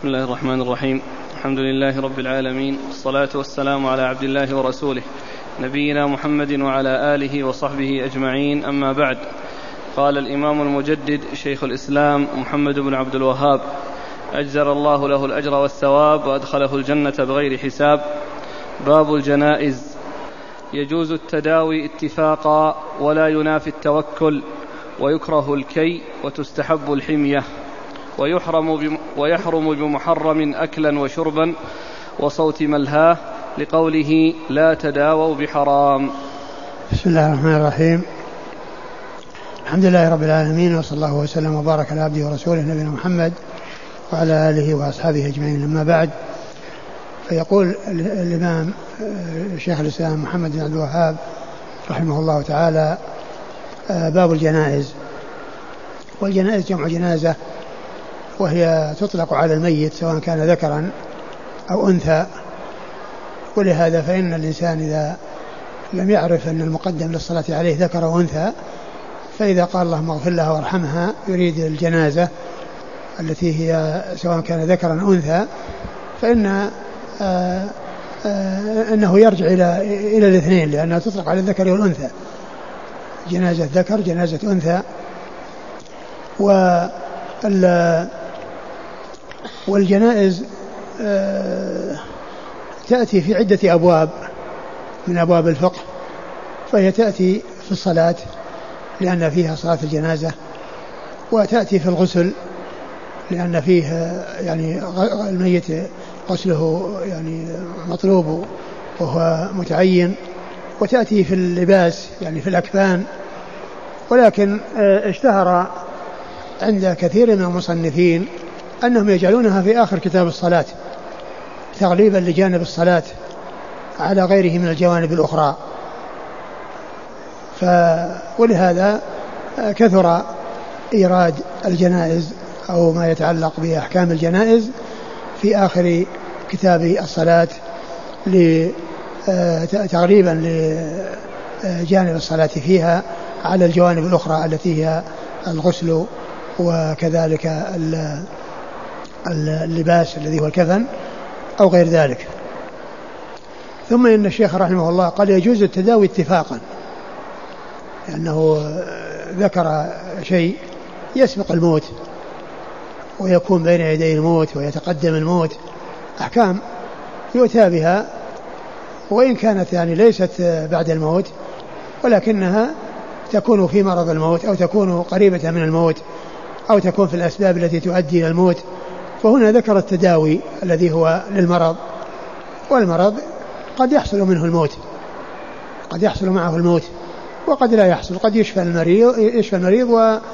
بسم الله الرحمن الرحيم. الحمد لله رب العالمين، والصلاة والسلام على عبد الله ورسوله نبينا محمد وعلى آله وصحبه أجمعين، أما بعد. قال الإمام المجدد شيخ الإسلام محمد بن عبد الوهاب أجزل الله له الأجر والثواب وأدخله الجنة بغير حساب: باب الجنائز. يجوز التداوي اتفاقا ولا ينافي التوكل، ويكره الكي، وتستحب الحمية، ويحرم بمحرم أكلا وشربا وصوت ملهاه، لقوله لا تداووا بحرام. بسم الله الرحمن الرحيم. الحمد لله رب العالمين، وصلى الله وسلم وبارك على عبده ورسوله نبينا محمد وعلى آله وأصحابه أجمعين، أما بعد. فيقول الإمام شيخ الإسلام محمد بن عبد الوهاب رحمه الله تعالى: باب الجنائز. والجنائز جمع جنازة، وهي تطلق على الميت سواء كان ذكرا أو أنثى. ولهذا فإن الإنسان إذا لم يعرف أن المقدم للصلاة عليه ذكر أو أنثى، فإذا قال اللهم اغفر لها وارحمها يريد الجنازة التي هي سواء كان ذكرا أو أنثى، فإن أنه يرجع إلى الاثنين، لأنها تطلق على الذكر والأنثى، جنازة ذكر جنازة أنثى. والجنائز تأتي في عدة أبواب من أبواب الفقه، فهي تأتي في الصلاة لأن فيها صلاة الجنازة، وتأتي في الغسل لأن فيه يعني الميت غسله يعني مطلوب وهو متعين، وتأتي في اللباس يعني في الأكفان. ولكن اشتهر عند كثير من المصنفين أنهم يجعلونها في آخر كتاب الصلاة تغليبا لجانب الصلاة على غيره من الجوانب الأخرى. ولهذا كثر إيراد الجنائز أو ما يتعلق بأحكام الجنائز في آخر كتاب الصلاة تغليبا لجانب الصلاة فيها على الجوانب الأخرى التي هي الغسل وكذلك اللباس الذي هو الكفن أو غير ذلك. ثم إن الشيخ رحمه الله قال يجوز التداوي اتفاقا، لأنه ذكر شيء يسبق الموت ويكون بين يدي الموت ويتقدم الموت، أحكام يؤتى بها وإن كانت يعني ليست بعد الموت، ولكنها تكون في مرض الموت أو تكون قريبة من الموت أو تكون في الأسباب التي تؤدي إلى الموت. فهنا ذكر التداوي الذي هو للمرض، والمرض قد يحصل منه الموت، قد يحصل معه الموت وقد لا يحصل، قد يشفى المريض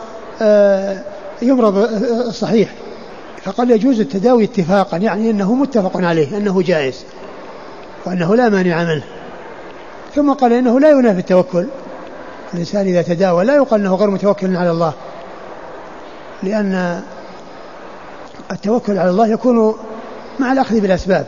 ويمرض الصحيح. فقال يجوز التداوي اتفاقا، يعني أنه متفق عليه أنه جائز وأنه لا مانع منه. ثم قال إنه لا ينافي التوكل، الإنسان إذا تداوى لا يقال أنه غير متوكل على الله، لأن التوكل على الله يكون مع الأخذ بالأسباب،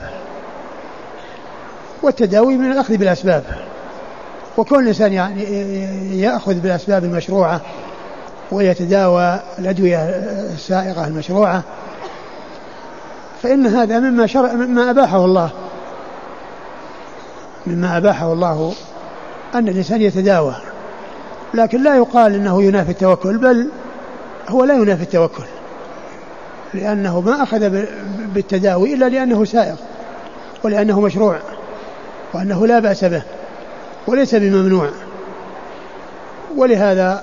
والتداوي من الأخذ بالأسباب. وكل إنسان يعني يأخذ بالأسباب المشروعة ويتداوى الأدوية السائغة المشروعة، فإن هذا مما أباحه الله أن الإنسان يتداوى. لكن لا يقال إنه ينافي التوكل، بل هو لا ينافي التوكل، لأنه ما أخذ بالتداوي إلا لأنه سائغ ولأنه مشروع وأنه لا بأس به وليس بممنوع. ولهذا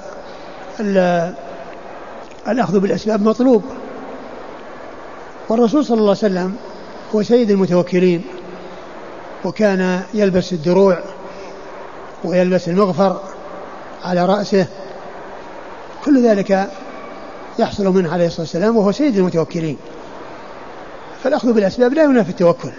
الأخذ بالأسباب مطلوب. والرسول صلى الله عليه وسلم هو سيد المتوكلين، وكان يلبس الدروع ويلبس المغفر على رأسه، كل ذلك يحصل منه عليه الصلاة والسلام وهو سيد المتوكلين. فالأخذ بالأسباب لا ينافي التوكل،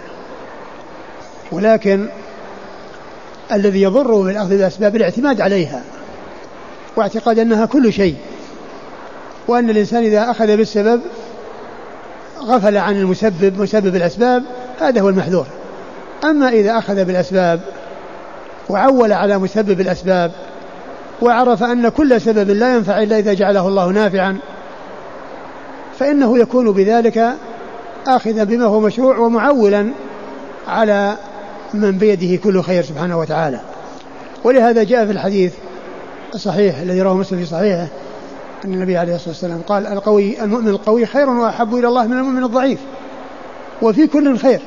ولكن الذي يضر بالأخذ بالأسباب الاعتماد عليها واعتقاد أنها كل شيء، وأن الإنسان إذا أخذ بالسبب غفل عن مسبب الأسباب، هذا هو المحذور. أما إذا أخذ بالأسباب وعول على مسبب الأسباب وعرف أن كل سبب لا ينفع إلا إذا جعله الله نافعا، فإنه يكون بذلك آخذا بما هو مشروع ومعولا على من بيده كل خير سبحانه وتعالى. ولهذا جاء في الحديث الصحيح الذي رواه مسلم في صحيحه أن النبي عليه الصلاة والسلام قال المؤمن القوي خير وأحب إلى الله من المؤمن الضعيف، وفي كل خير،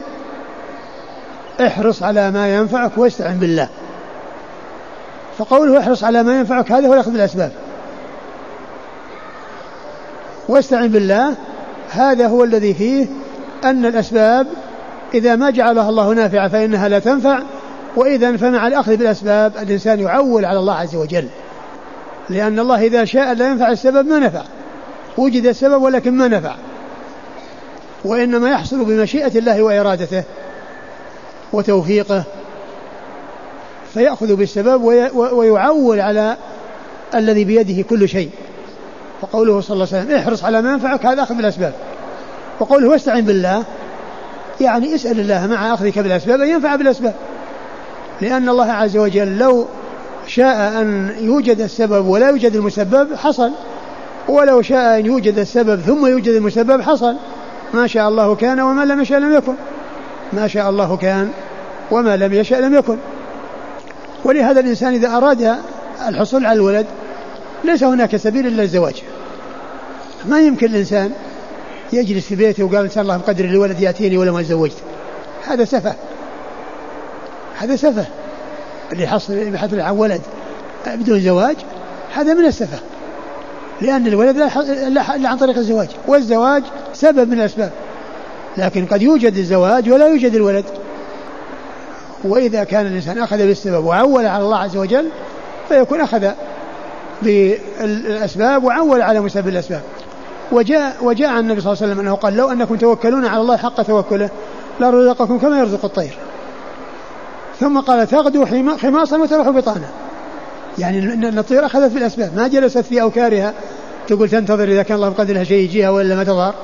احرص على ما ينفعك واستعن بالله. فقوله احرص على ما ينفعك هذا هو الأخذ بالأسباب، واستعن بالله هذا هو الذي فيه أن الأسباب إذا ما جعلها الله نافعة فإنها لا تنفع، وإذا فمع الأخذ بالأسباب الإنسان يعول على الله عز وجل، لأن الله إذا شاء لا ينفع السبب ما نفع، وجد السبب ولكن ما نفع، وإنما يحصل بمشيئة الله وإرادته وتوفيقه، فيأخذ بالسبب ويعول على الذي بيده كل شيء. فقوله صلى الله عليه وسلم احرص على ما ينفعك هذا أخذ بالأسباب، وقوله واستعن بالله يعني اسأل الله مع أخذك بالأسباب أن ينفع بالأسباب، لأن الله عز وجل لو شاء أن يوجد السبب ولا يوجد المسبب حصل، ولو شاء أن يوجد السبب ثم يوجد المسبب حصل. ما شاء الله كان وما لم يشاء لم يكن، ما شاء الله كان وما لم يشاء لم يكن. ولهذا الإنسان إذا أراد الحصول على الولد ليس هناك سبيل إلا الزواج. ما يمكن الإنسان يجلس في بيته وقال إن شاء الله مقدر الولد يأتيني ولا ما تزوجت، هذا سفه، هذا سفه. اللي يحصل عن ولد بدون زواج هذا من السفه، لأن الولد لا عن طريق الزواج، والزواج سبب من الأسباب، لكن قد يوجد الزواج ولا يوجد الولد. وإذا كان الإنسان أخذ بالسبب وعول على الله عز وجل فيكون أخذ بالأسباب وعول على مسبب الأسباب. وجاء عن النبي صلى الله عليه وسلم أنه قال لو أنكم توكلون على الله حق توكله لرزقكم كما يرزق الطير. ثم قال تغدو خماصا وتروح بطانا، يعني أن الطير أخذت بالأسباب، ما جلست في أوكارها تقول تنتظر إذا كان الله مقدر لها شيء يجيها ولا ما تظهر.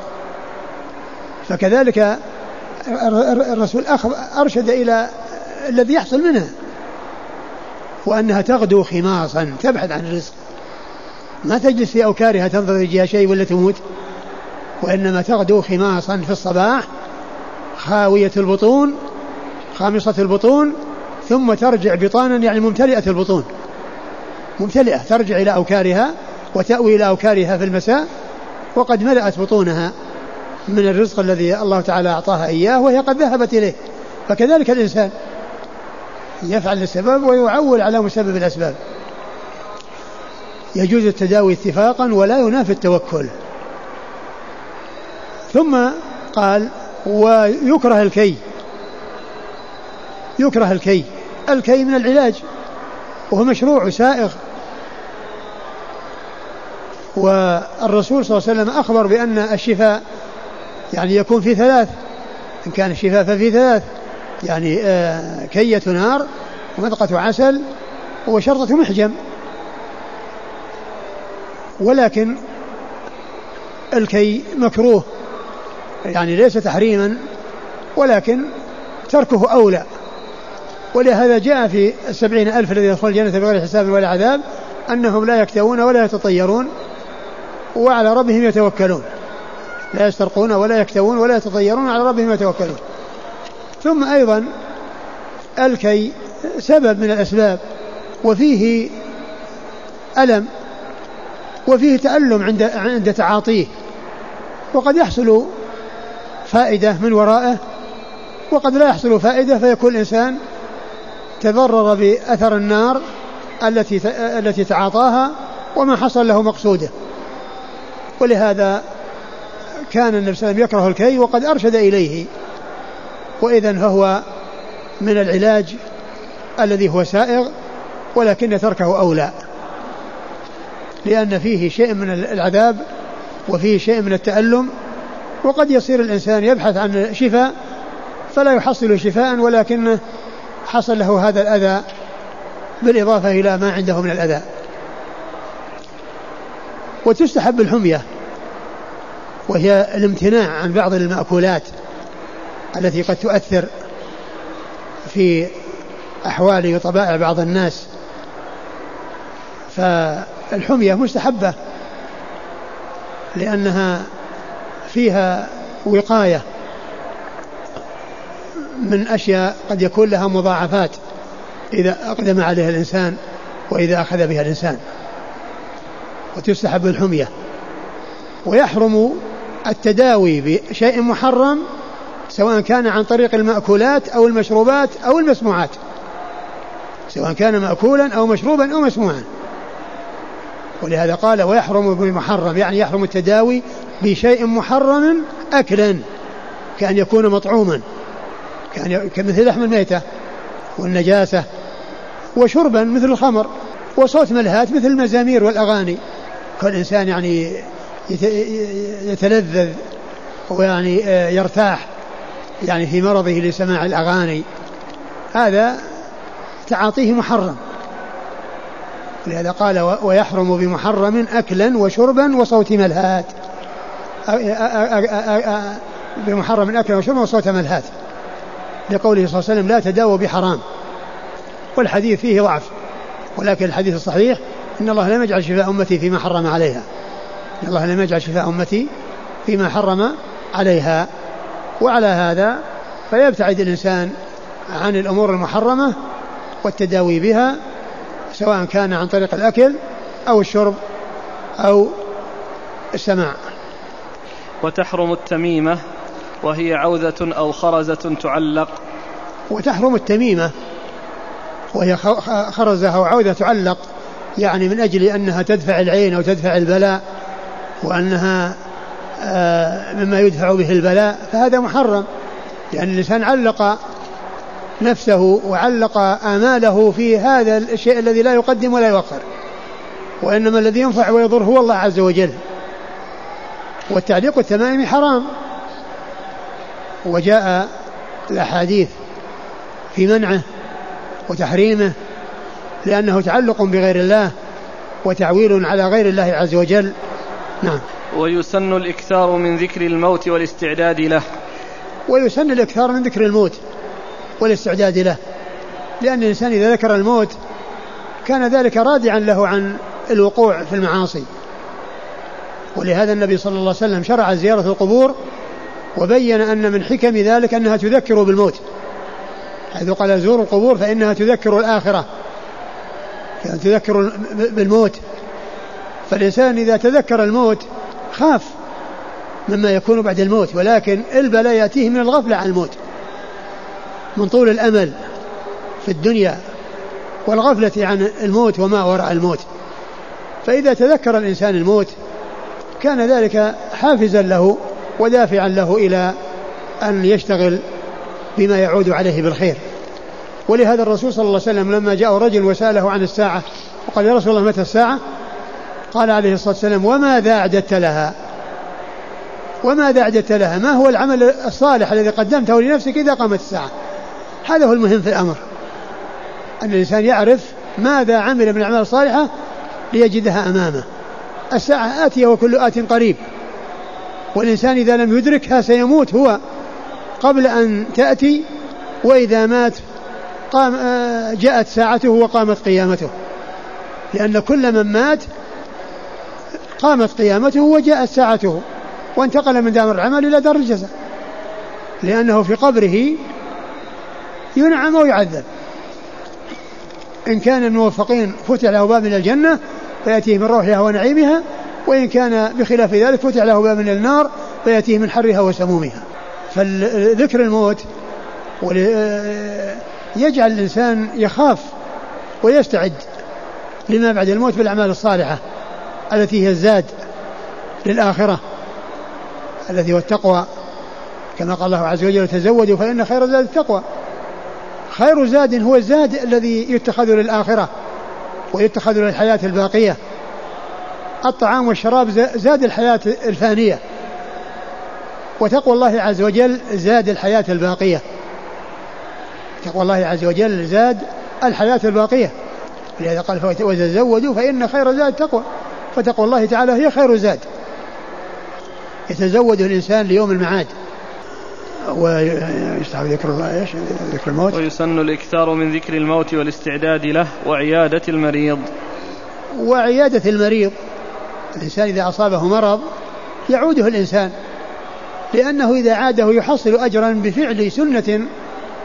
فكذلك الرسول أرشد إلى الذي يحصل منها، وأنها تغدو خماصا تبحث عن الرزق، ما تجلس في أوكارها تنتظر يجيها شيء ولا تموت، وإنما تغدو خماصا في الصباح خاوية البطون خامصة البطون، ثم ترجع بطانا يعني ممتلئة البطون، ممتلئة، ترجع إلى أوكارها وتأوي إلى أوكارها في المساء وقد ملأت بطونها من الرزق الذي الله تعالى أعطاها إياه وهي قد ذهبت إليه. فكذلك الإنسان يفعل السبب ويعول على مسبب الأسباب. يجوز التداوي اتفاقا ولا ينافي التوكل. ثم قال ويكره الكي، يكره الكي، الكي من العلاج وهو مشروع سائغ. والرسول صلى الله عليه وسلم أخبر بأن الشفاء يعني يكون في ثلاث، إن كان الشفاء ففي ثلاث، يعني كية نار ومذقة عسل وشرطة محجم. ولكن الكي مكروه، يعني ليس تحريما ولكن تركه أولى. ولهذا جاء في 70,000 الذين يدخلون الجنة بغير حساب ولا عذاب أنهم لا يكتوون ولا يتطيرون وعلى ربهم يتوكلون، لا يسترقون ولا يكتوون ولا يتطيرون على ربهم يتوكلون. ثم أيضا الكي سبب من الأسباب، وفيه ألم وفيه تألم عند تعاطيه، وقد يحصل فائدة من ورائه وقد لا يحصل فائدة، فيكون الإنسان تضرر بأثر النار التي تعاطاها وما حصل له مقصوده. ولهذا كان النبي صلى الله عليه وسلم يكره الكي وقد أرشد إليه، وإذن فهو من العلاج الذي هو سائغ ولكن تركه أولى، لأن فيه شيء من العذاب وفيه شيء من التألم، وقد يصير الإنسان يبحث عن شفاء فلا يحصل شفاء ولكنه حصل له هذا الأذى بالإضافة إلى ما عنده من الأذى. وتستحب الحمية، وهي الامتناع عن بعض المأكولات التي قد تؤثر في أحوال وطبائع بعض الناس، فالحمية مستحبة لأنها فيها وقاية من أشياء قد يكون لها مضاعفات إذا أقدم عليها الإنسان وإذا أخذ بها الإنسان، وتستحب الحمية. ويحرم التداوي بشيء محرم سواء كان عن طريق المأكولات أو المشروبات أو المسموعات، سواء كان مأكولا أو مشروبا أو مسموعا. ولهذا قال ويحرم بمحرم، يعني يحرم التداوي بشيء محرم أكلا كأن يكون مطعوما كمثل لحم الميتة والنجاسة، وشربا مثل الخمر، وصوت ملهات مثل المزامير والأغاني. فالإنسان يعني يتلذذ ويعني يرتاح يعني في مرضه لسماع الأغاني، هذا تعاطيه محرم. لهذا قال ويحرم بمحرم أكلا وشربا وصوت ملهات، بمحرم أكلا وشربا وصوت ملهات، لقوله صلى الله عليه وسلم لا تداووا بحرام. والحديث فيه ضعف، ولكن الحديث الصحيح إن الله لم يجعل شفاء أمتي فيما حرم عليها، إن الله لم يجعل شفاء أمتي فيما حرم عليها. وعلى هذا فيبتعد الإنسان عن الأمور المحرمة والتداوي بها، سواء كان عن طريق الأكل أو الشرب أو السماع. وتحرم التميمة وهي عوذة أو خرزة تعلق. وتحرم التميمة وهي خرزة أو عوذة تعلق، يعني من أجل أنها تدفع العين أو تدفع البلاء، وأنها مما يدفع به البلاء، فهذا محرم، لأن الإنسان علق نفسه وعلق آماله في هذا الشيء الذي لا يقدم ولا يؤخر، وإنما الذي ينفع ويضر هو الله عز وجل. والتعليق التمائم حرام، وجاء الأحاديث في منعه وتحريمه، لأنه تعلق بغير الله وتعويل على غير الله عز وجل. نعم. ويسن الإكثار من ذكر الموت والاستعداد له. ويسن الإكثار من ذكر الموت والاستعداد له، لأن الإنسان إذا ذكر الموت كان ذلك رادعا له عن الوقوع في المعاصي. ولهذا النبي صلى الله عليه وسلم شرع زيارة القبور، وبين أن من حكم ذلك أنها تذكر بالموت، حيث قال زوروا القبور فإنها تذكر الآخرة، يعني تذكر بالموت. فالإنسان إذا تذكر الموت خاف مما يكون بعد الموت، ولكن البلاء يأتيه من الغفلة عن الموت، من طول الأمل في الدنيا والغفلة عن الموت وما وراء الموت. فإذا تذكر الإنسان الموت كان ذلك حافزا له ودافعا له إلى أن يشتغل بما يعود عليه بالخير. ولهذا الرسول صلى الله عليه وسلم لما جاء رجل وسأله عن الساعة وقال يا رسول الله متى الساعة، قال عليه الصلاة والسلام وماذا أعددت لها؟ وماذا أعددت لها؟ ما هو العمل الصالح الذي قدمته لنفسك إذا قامت الساعة؟ هذا هو المهم في الأمر، أن الإنسان يعرف ماذا عمل من الأعمال الصالحة ليجدها أمامه. الساعة آتية وكل آت قريب، والإنسان إذا لم يدركها سيموت هو قبل أن تأتي، وإذا مات جاءت ساعته وقامت قيامته، لأن كل من مات قامت قيامته وجاءت ساعته وانتقل من دار العمل إلى دار الجزاء، لأنه في قبره ينعم ويعذب. إن كان الموفقين فتح له باب من الجنة فيأتيه من روحها ونعيمها، وإن كان بخلاف ذلك فتح له باب من النار فيأتيه من حرها وسمومها. فالذكر الموت يجعل الإنسان يخاف ويستعد لما بعد الموت بالأعمال الصالحة التي هي الزاد للآخرة الذي هو التقوى، كما قال الله عز وجل تزودوا فإن خير زاد التقوى. خير زاد هو الزاد الذي يتخذ للآخرة ويتخذ للحياة الباقية. الطعام والشراب زاد الحياة الفانية، وتقوى الله عز وجل زاد الحياة الباقية. تقوى الله عز وجل زاد الحياة الباقية، لهذا قال وتزودوا فإن خير زاد التقوى، فتقوى الله تعالى هي خير زاد يتزود الإنسان ليوم المعاد. ويستحب ذكر الموت. ويسن الإكثار من ذكر الموت والاستعداد له وعيادة المريض. وعيادة المريض، الإنسان إذا أصابه مرض يعوده الإنسان، لأنه إذا عاده يحصل أجرا بفعل سنة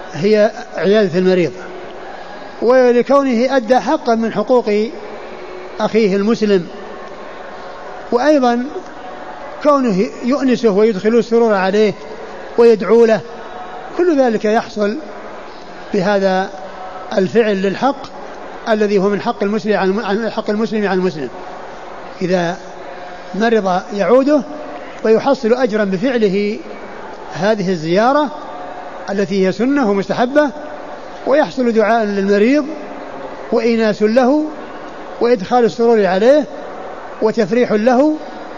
هي عيادة المريض، ولكونه أدى حقا من حقوق أخيه المسلم، وأيضا كونه يؤنسه ويدخل السرور عليه ويدعو له، كل ذلك يحصل بهذا الفعل للحق الذي هو من حق المسلم على المسلم. إذا مرض يعوده ويحصل أجرا بفعله هذه الزيارة التي هي سنة ومستحبة، ويحصل دعاء للمريض وإيناس له وإدخال السرور عليه وتفريح له،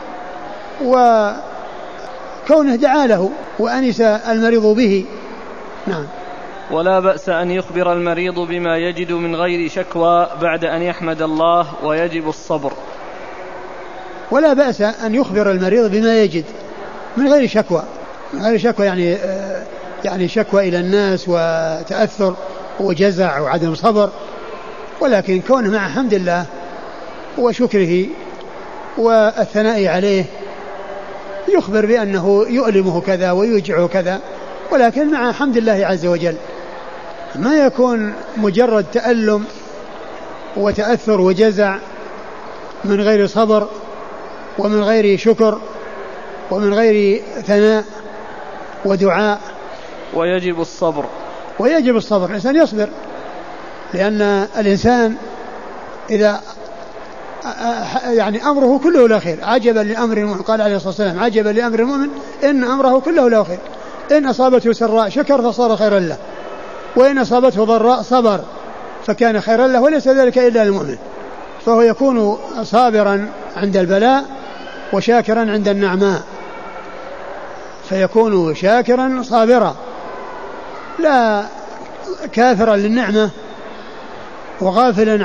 وكونه دعا له وأنس المريض به. نعم. ولا بأس أن يخبر المريض بما يجد من غير شكوى بعد أن يحمد الله، ويجب الصبر. ولا بأس أن يخبر المريض بما يجد من غير شكوى، من غير شكوى يعني شكوى إلى الناس وتأثر وجزع وعدم صبر، ولكن كونه مع حمد الله وشكره والثناء عليه يخبر بأنه يؤلمه كذا ويوجعه كذا، ولكن مع حمد الله عز وجل، ما يكون مجرد تألم وتأثر وجزع من غير صبر ومن غير شكر ومن غير ثناء ودعاء. ويجب الصبر. ويجب الصبر، الإنسان يصبر، لأن الإنسان إذا يعني أمره كله لا خير. عجبا لأمر المؤمن، قال عليه الصلاة والسلام: عجبا لأمر المؤمن إن أمره كله لا خير، إن أصابته سراء شكر فصار خيرا له، وإن أصابته ضراء صبر فكان خيرا له، وليس ذلك إلا للمؤمن. فهو يكون صابرا عند البلاء وشاكرا عند النعماء، فيكون شاكرا صابرا، لا كافرا للنعمة وغافلا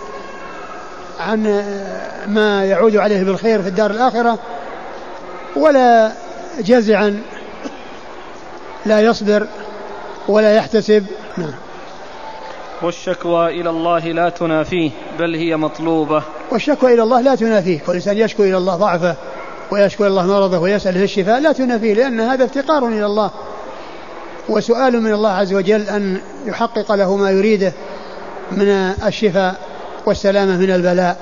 عن ما يعود عليه بالخير في الدار الآخرة، ولا جزعا لا يصبر ولا يحتسب. نعم. والشكوى إلى الله لا تنافيه بل هي مطلوبة. والشكوى إلى الله لا تنافيه، كل إنسان يشكو إلى الله ضعفه ويشكو إلى الله مرضه ويسأل الشفاء لا تنافيه، لأن هذا افتقار إلى الله وسؤال من الله عز وجل أن يحقق له ما يريده من الشفاء والسلامة من البلاء.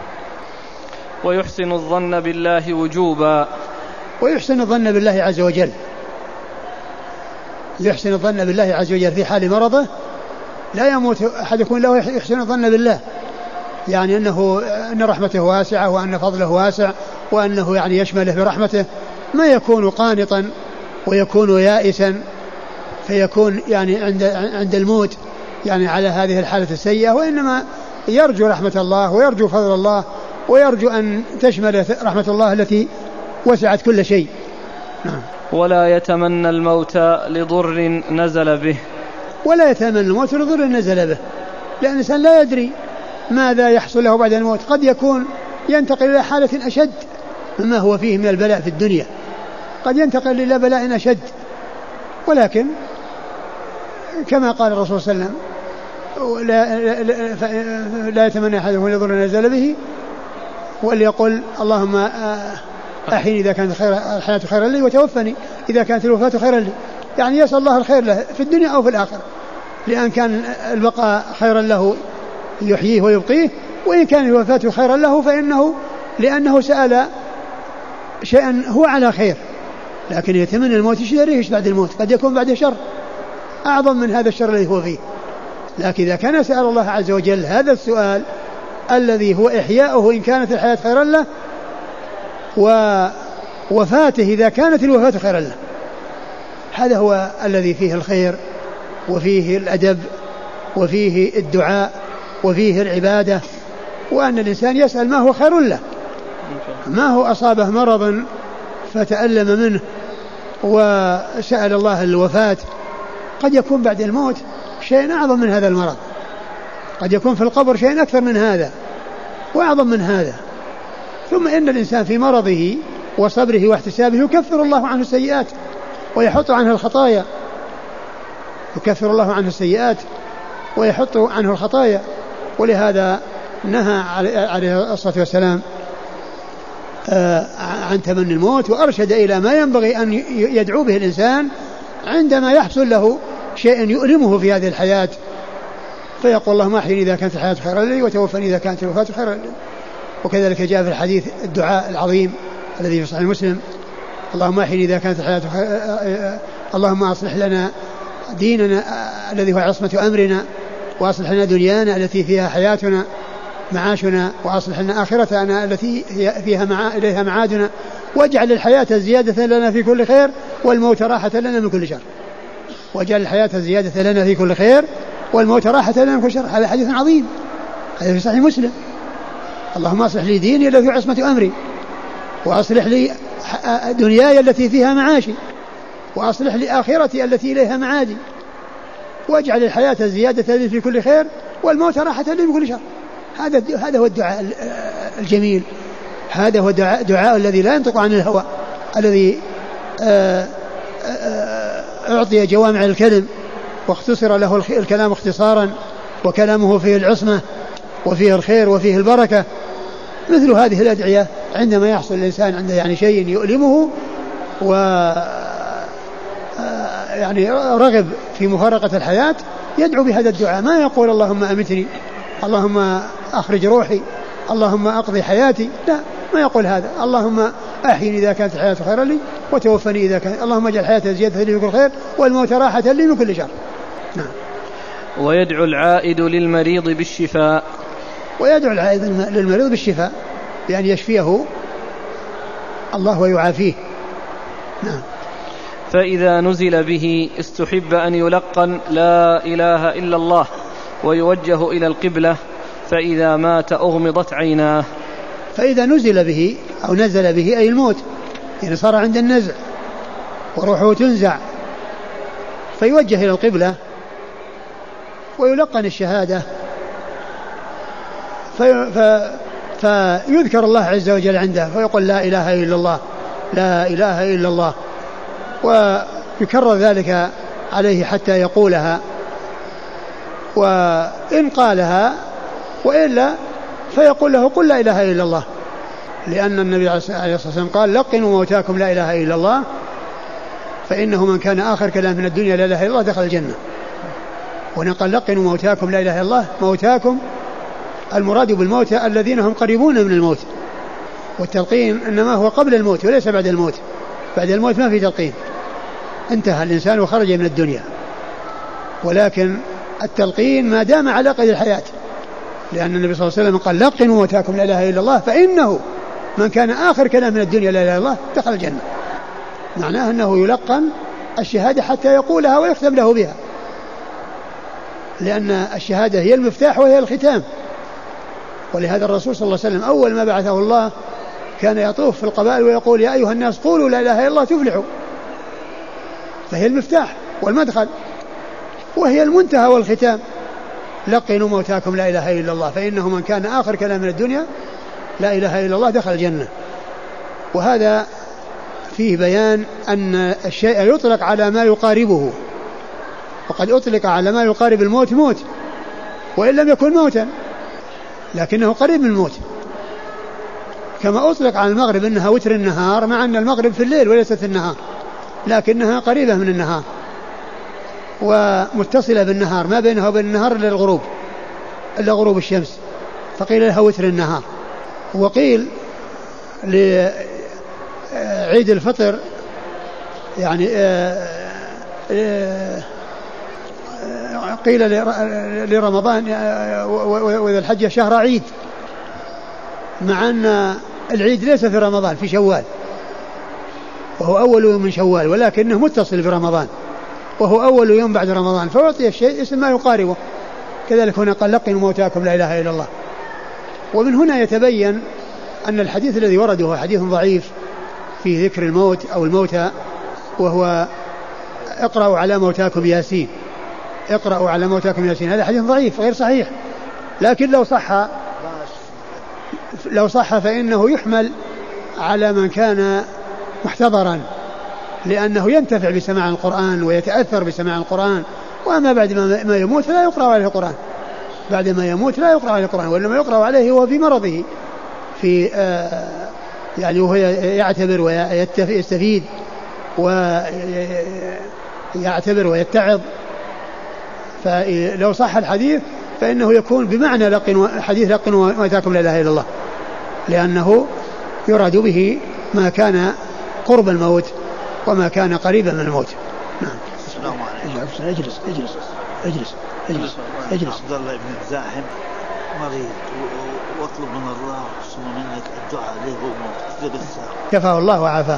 ويحسن الظن بالله وجوبا. ويحسن الظن بالله عز وجل، يحسن الظن بالله عز وجل في حال مرضه. لا يموت أحدكم له يحسن الظن بالله، يعني أن رحمته واسعة وأن فضله واسع وأنه يعني يشمله برحمته، ما يكون قانطا ويكون يائسا فيكون يعني عند الموت يعني على هذه الحالة السيئة، وإنما يرجو رحمة الله ويرجو فضل الله ويرجو أن تشمل رحمة الله التي وسعت كل شيء. نعم. ولا يتمنى الموت لضر نزل به. ولا يتمنى الموت لضر نزل به، لأن الإنسان لا يدري ماذا يحصل له بعد الموت، قد يكون ينتقل إلى حالة أشد مما هو فيه من البلاء في الدنيا، قد ينتقل إلى بلاء أشد، ولكن كما قال الرسول صلى الله عليه وسلم: لا يتمنى أحدهم لضر نزل به، وليقل: اللهم أحيني إذا كانت الحياة خيرا لي وتوفني إذا كانت الوفاة خيرا لي، يعني يسأل الله الخير له في الدنيا أو في الآخرة، لأن كان البقاء خيرا له يحييه ويبقيه، وإن كان الوفاة خيرا له فإنه لأنه سأل شيئا هو على خير، لكن يتمنى الموت يشتريه بعد الموت، قد يكون بعد شر أعظم من هذا الشر الذي هو فيه. لكن إذا كان سأل الله عز وجل هذا السؤال الذي هو إحياؤه إن كانت الحياة خيرا له، ووفاته إذا كانت الوفاة خيرا له، هذا هو الذي فيه الخير وفيه الأدب وفيه الدعاء وفيه العبادة، وأن الإنسان يسأل ما هو خير له، ما هو أصابه مرض فتألم منه وسأل الله الوفاة، قد يكون بعد الموت شيء أعظم من هذا المرض، قد يكون في القبر شيء أكثر من هذا وأعظم من هذا. ثم إن الإنسان في مرضه وصبره واحتسابه يكفر الله عنه السيئات ويحط عنه الخطايا، يكفر الله عنه السيئات ويحط عنه الخطايا. ولهذا نهى عليه الصلاة والسلام عن تمني الموت، وأرشد إلى ما ينبغي أن يدعو به الإنسان عندما يحصل له شيء يؤلمه في هذه الحياة فيقول اللهم أحيني إذا كانت الحياة خيرا لي وتوفني إذا كانت الوفاة خيرا لي. وكذلك جاء في الحديث الدعاء العظيم الذي في صحيح مسلم اللهم أحيني إذا كانت الحياة اللهم أصلح لنا ديننا الذي هو عصمة أمرنا وأصلح لنا دنيانا التي فيها حياتنا معاشنا وأصلح لنا آخرتنا التي فيها إليها معادنا واجعل الحياة زيادة لنا في كل خير والموت راحة لنا من كل شر. واجعل الحياة زيادة لنا في كل خير والموت راحة لنا من كل شر. هذا حديث عظيم هذا في صحيح مسلم. اللهم أصلح لي ديني الذي هو عصمة أمري وأصلح لي دنياي التي فيها معاشي وأصلح لي آخرتي التي إليها معادي واجعل الحياة زيادة لي في كل خير والموت راحة لي من كل شر. هذا هو الدعاء الجميل. هذا هو دعاء الذي لا ينطق عن الهوى الذي أعطي جوامع الكلم واختصر له الكلام اختصارا وكلامه فيه العصمة وفيه الخير وفيه البركة. مثل هذه الأدعية عندما يحصل الإنسان عنده يعني شيء يؤلمه و يعني رغب في مفارقة الحياة يدعو بهذا الدعاء. ما يقول اللهم أمتني اللهم أخرج روحي اللهم أقضي حياتي لا ما يقول هذا. اللهم أحيني إذا كانت الحياة خيرا لي وتوفني إذا كانت اللهم اجعل الحياة زيادة لي في كل خير والموت راحة لي من كل شر. نعم. ويدعو العائد للمريض بالشفاء. ويدعو العائد للمريض بالشفاء بأن يشفيه الله ويعافيه. نعم. فإذا نزل به استحب أن يلقن لا إله إلا الله ويوجه إلى القبلة فإذا مات أغمضت عيناه. فإذا نزل به أو نزل به أي الموت يعني صار عند النزع وروحه تنزع فيوجه إلى القبلة ويلقن الشهادة فيذكر الله عز وجل عنده فيقول لا إله إلا الله لا إله إلا الله ويكرر ذلك عليه حتى يقولها وإن قالها وإلا فيقول له قل لا إله إلا الله لأن النبي عليه الصلاة والسلام قال لقنوا موتاكم لا إله إلا الله فإنه من كان آخر كلام من الدنيا لا إله إلا الله دخل الجنة. ونقل لقنوا موتاكم لا إله إلا الله موتاكم المراد بالموتى الذين هم قريبون من الموت والتلقين إنما هو قبل الموت وليس بعد الموت. بعد الموت ما في تلقين انتهى الإنسان وخرج من الدنيا ولكن التلقين ما دام على قيد الحياة لأن النبي صلى الله عليه وسلم قال لقنوا موتاكم لا إله إلا الله فإنه من كان آخر كلام من الدنيا لا إله إلا الله دخل الجنة. معناه أنه يلقن الشهادة حتى يقولها ويختم له بها لأن الشهادة هي المفتاح وهي الختام. ولهذا الرسول صلى الله عليه وسلم أول ما بعثه الله كان يطوف في القبائل ويقول يا أيها الناس قولوا لا إله إلا الله تفلحوا. فهي المفتاح والمدخل وهي المنتهى والختام. لقنوا موتاكم لا إله إلا الله فإنه من كان آخر كلام من الدنيا لا إله إلا الله دخل الجنة. وهذا فيه بيان أن الشيء يطلق على ما يقاربه وقد أطلق على ما يقارب الموت موت وإن لم يكن موتا لكنه قريب من الموت كما أطلق على المغرب أنها وتر النهار مع أن المغرب في الليل وليست في النهار لكنها قريبة من النهار ومتصلة بالنهار ما بينها وبين النهار إلا غروب الشمس فقيل لها وتر النهار. وقيل لعيد الفطر يعني قيل لرمضان وذا الحجة شهر عيد مع أن العيد ليس في رمضان في شوال وهو أول يوم من شوال ولكنه متصل برمضان وهو أول يوم بعد رمضان فأعطي الشيء اسم ما يقاربه. كذلك هنا قال لقنوا موتاكم لا إله إلا الله. ومن هنا يتبين أن الحديث الذي ورده هو حديث ضعيف في ذكر الموت أو الموتى وهو اقرأوا على موتاكم ياسين اقرأوا على موتاكم ياسين. هذا حديث ضعيف غير صحيح لكن لو صح فإنه يحمل على من كان محتضرا لأنه ينتفع بسماع القرآن ويتأثر بسماع القرآن. وأما بعد ما يموت لا يقرأ عليه القرآن بعد ما يموت لا يقرأ عليه القرآن وإنما يقرأ عليه وهو في مرضه في يعني وهو يعتبر ويستفيد ويعتبر ويتعظ فلو صح الحديث فإنه يكون بمعنى حديث لقنوا موتاكم لا إله إلا الله، لأنه يراد به ما كان قرب الموت وما كان قريبا من الموت. نعم. السلام عليكم. اجلس اجلس اجلس اجلس اجلس. عبد الله بن الزاحم مريض واطلب من الله ثم منك الدعاء له والموت. كفاه الله وعافاه.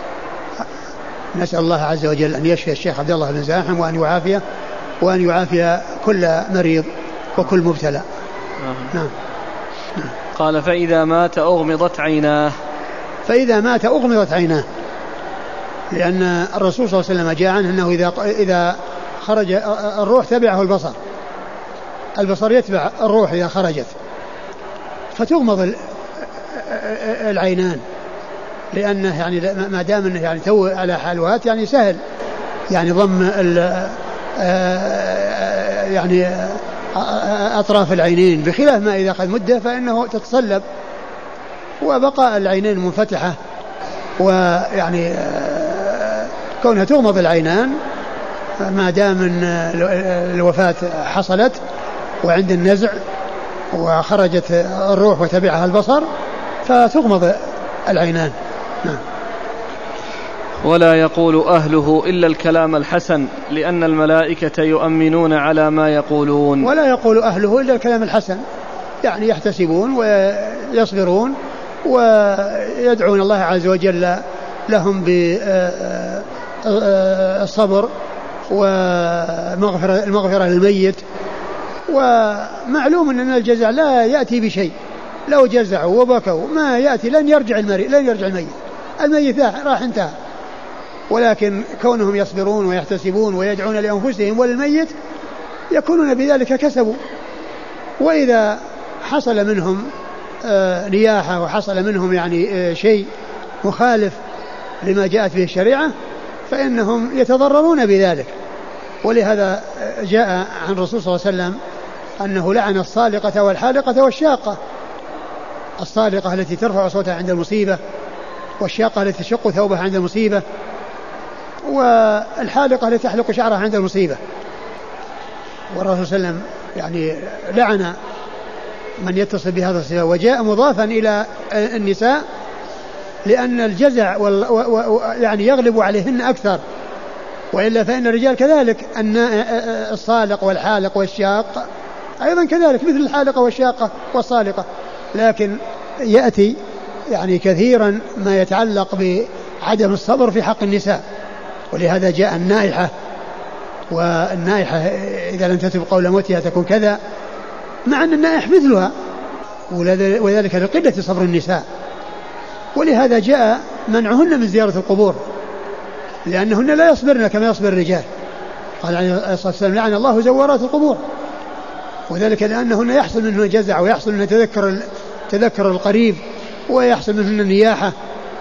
نسأل الله عز وجل أن يشفي الشيخ عبد الله بن زاحم وأن يعافيه وأن يعافي كل مريض وكل مبتلى. نعم. قال فإذا مات أغمضت عيناه. فإذا مات أغمضت عيناه، لأن الرسول صلى الله عليه وسلم جاء عنه أنه إذا خرج الروح تبعه البصر يتبع الروح إذا خرجت، فتغمض العينان، لأنه يعني ما دام أنه يعني تو على حالوات يعني سهل يعني ضم يعني أطراف العينين، بخلاف ما إذا أخذ مدة فإنه تتصلب، وبقاء العينين منفتحة ويعني كونها تغمض العينان ما دام أن الوفاة حصلت وعند النزع وخرجت الروح وتبعها البصر فتغمض العينان. نعم. ولا يقول أهله إلا الكلام الحسن لأن الملائكة يؤمنون على ما يقولون. ولا يقول أهله إلا الكلام الحسن، يعني يحتسبون ويصبرون ويدعون الله عز وجل لهم بالصبر والمغفرة للميت. ومعلوم أن الجزع لا يأتي بشيء، لو جزعوا وبكوا ما يأتي، لن يرجع الميت راح انتهى، ولكن كونهم يصبرون ويحتسبون ويدعون لأنفسهم وللميت يكونون بذلك كسبوا. وإذا حصل منهم نياحة وحصل منهم يعني شيء مخالف لما جاءت به الشريعة فإنهم يتضررون بذلك. ولهذا جاء عن الرسول صلى الله عليه وسلم أنه لعن الصالقة والحالقة والشاقة. الصالقة التي ترفع صوتها عند المصيبة، والشاقة التي تشق ثوبها عند المصيبة، والحالقة التي تحلق شعرها عند المصيبة. والرسول صلى الله عليه وسلم يعني لعن من يتصل بهذا الصفة، وجاء مضافا إلى النساء لأن الجزع يعني يغلب عليهن أكثر، وإلا فإن الرجال كذلك أن الصالق والحالق والشاق أيضا كذلك مثل الحالقة والشاقة والصالقة، لكن يأتي يعني كثيرا ما يتعلق بعدم الصبر في حق النساء. ولهذا جاء النائحة، والنائحة إذا لم تتب قول موتها تكون كذا، مع أن النائح مثلها، وذلك لقلة صبر النساء. ولهذا جاء منعهن من زيارة القبور لأنهن لا يصبرن كما يصبر الرجال. قال عليه الصلاة والسلام لعن الله زوارات القبور، وذلك لأنهن يحصل منهن جزع ويحصل منهن تذكر القريب ويحصل منهن نياحة،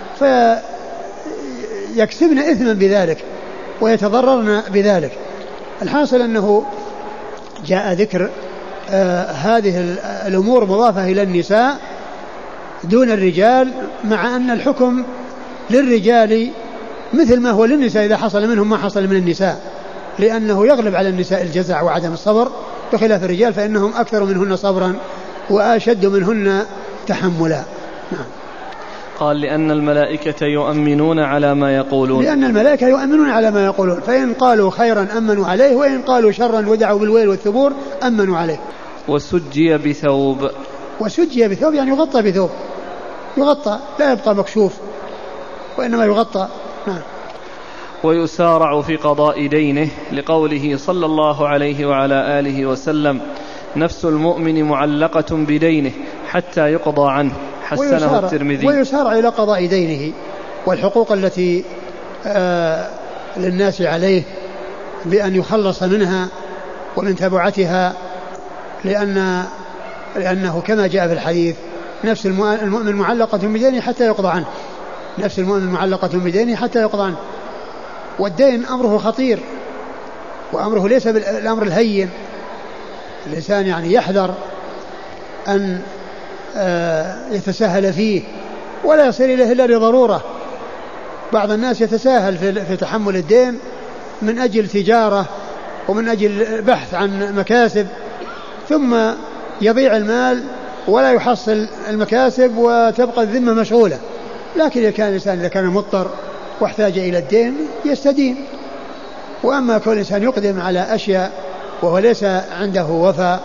فيكسبن إثما بذلك ويتضررن بذلك. الحاصل أنه جاء ذكر هذه الأمور مضافة إلى النساء دون الرجال، مع أن الحكم للرجال مثل ما هو للنساء إذا حصل منهم ما حصل من النساء، لأنه يغلب على النساء الجزع وعدم الصبر، بخلاف الرجال فإنهم أكثر منهن صبرا وأشد منهن تحملا. نعم. قال لأن الملائكة يؤمنون على ما يقولون. لأن الملائكة يؤمنون على ما يقولون، فإن قالوا خيرا أمنوا عليه، وإن قالوا شرا ودعوا بالويل والثبور أمنوا عليه. وسجي بثوب. وسجي بثوب يعني يغطى بثوب، يغطى لا يبقى مكشوف وإنما يغطى. نعم. ويسارع في قضاء دينه لقوله صلى الله عليه وعلى آله وسلم نفس المؤمن معلقة بدينه حتى يقضى عنه، حسنه الترمذي. ويسارع إلى قضاء دينه والحقوق التي للناس عليه بأن يخلص منها ومن تبعتها، لأنه كما جاء في الحديث نفس المؤمن معلقة بدينه حتى يقضى عنه، نفس المؤمن معلقة بدينه حتى يقضى عنه. والدين أمره خطير، وأمره ليس بالأمر الهين. الإنسان يعني يحذر أن يتساهل فيه ولا يصير إليه إلا لضرورة. بعض الناس يتساهل في تحمل الدين من أجل تجارة ومن أجل بحث عن مكاسب، ثم يضيع المال ولا يحصل المكاسب وتبقى الذمة مشغولة. لكن إذا كان الإنسان إذا كان مضطر واحتاج إلى الدين يستدين. وأما كل إنسان يقدم على أشياء وهو ليس عنده وفاء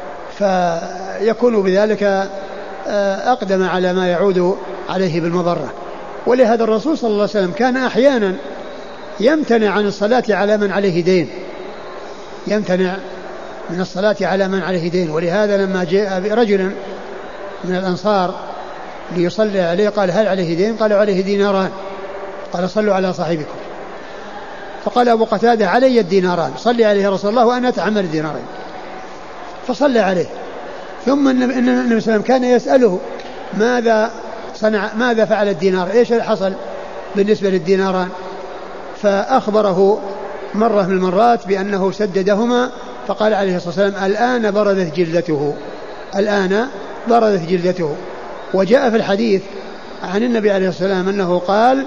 فيكون بذلك أقدم على ما يعود عليه بالمضرة. ولهذا الرسول صلى الله عليه وسلم كان أحيانا يمتنع عن الصلاة على من عليه دين، يمتنع من الصلاة على من عليه دين. ولهذا لما جاء رجل من الأنصار ليصلي عليه قال هل عليه دين؟ قالوا عليه ديناران. قال صلوا على صاحبكم. فقال أبو قتادة علي الديناران، صلي عليه رسول الله وأنا أتحمل الدينارين. فصلى عليه. ثم النبي صلى الله عليه وسلم كان يسأله ماذا صنع، ماذا فعل الدينار، ايش حصل بالنسبة للديناران؟ فأخبره مرة من المرات بأنه سددهما. فقال عليه الصلاة والسلام الآن بردت جلدته، الآن بردت جلدته. وجاء في الحديث عن النبي عليه الصلاة والسلام أنه قال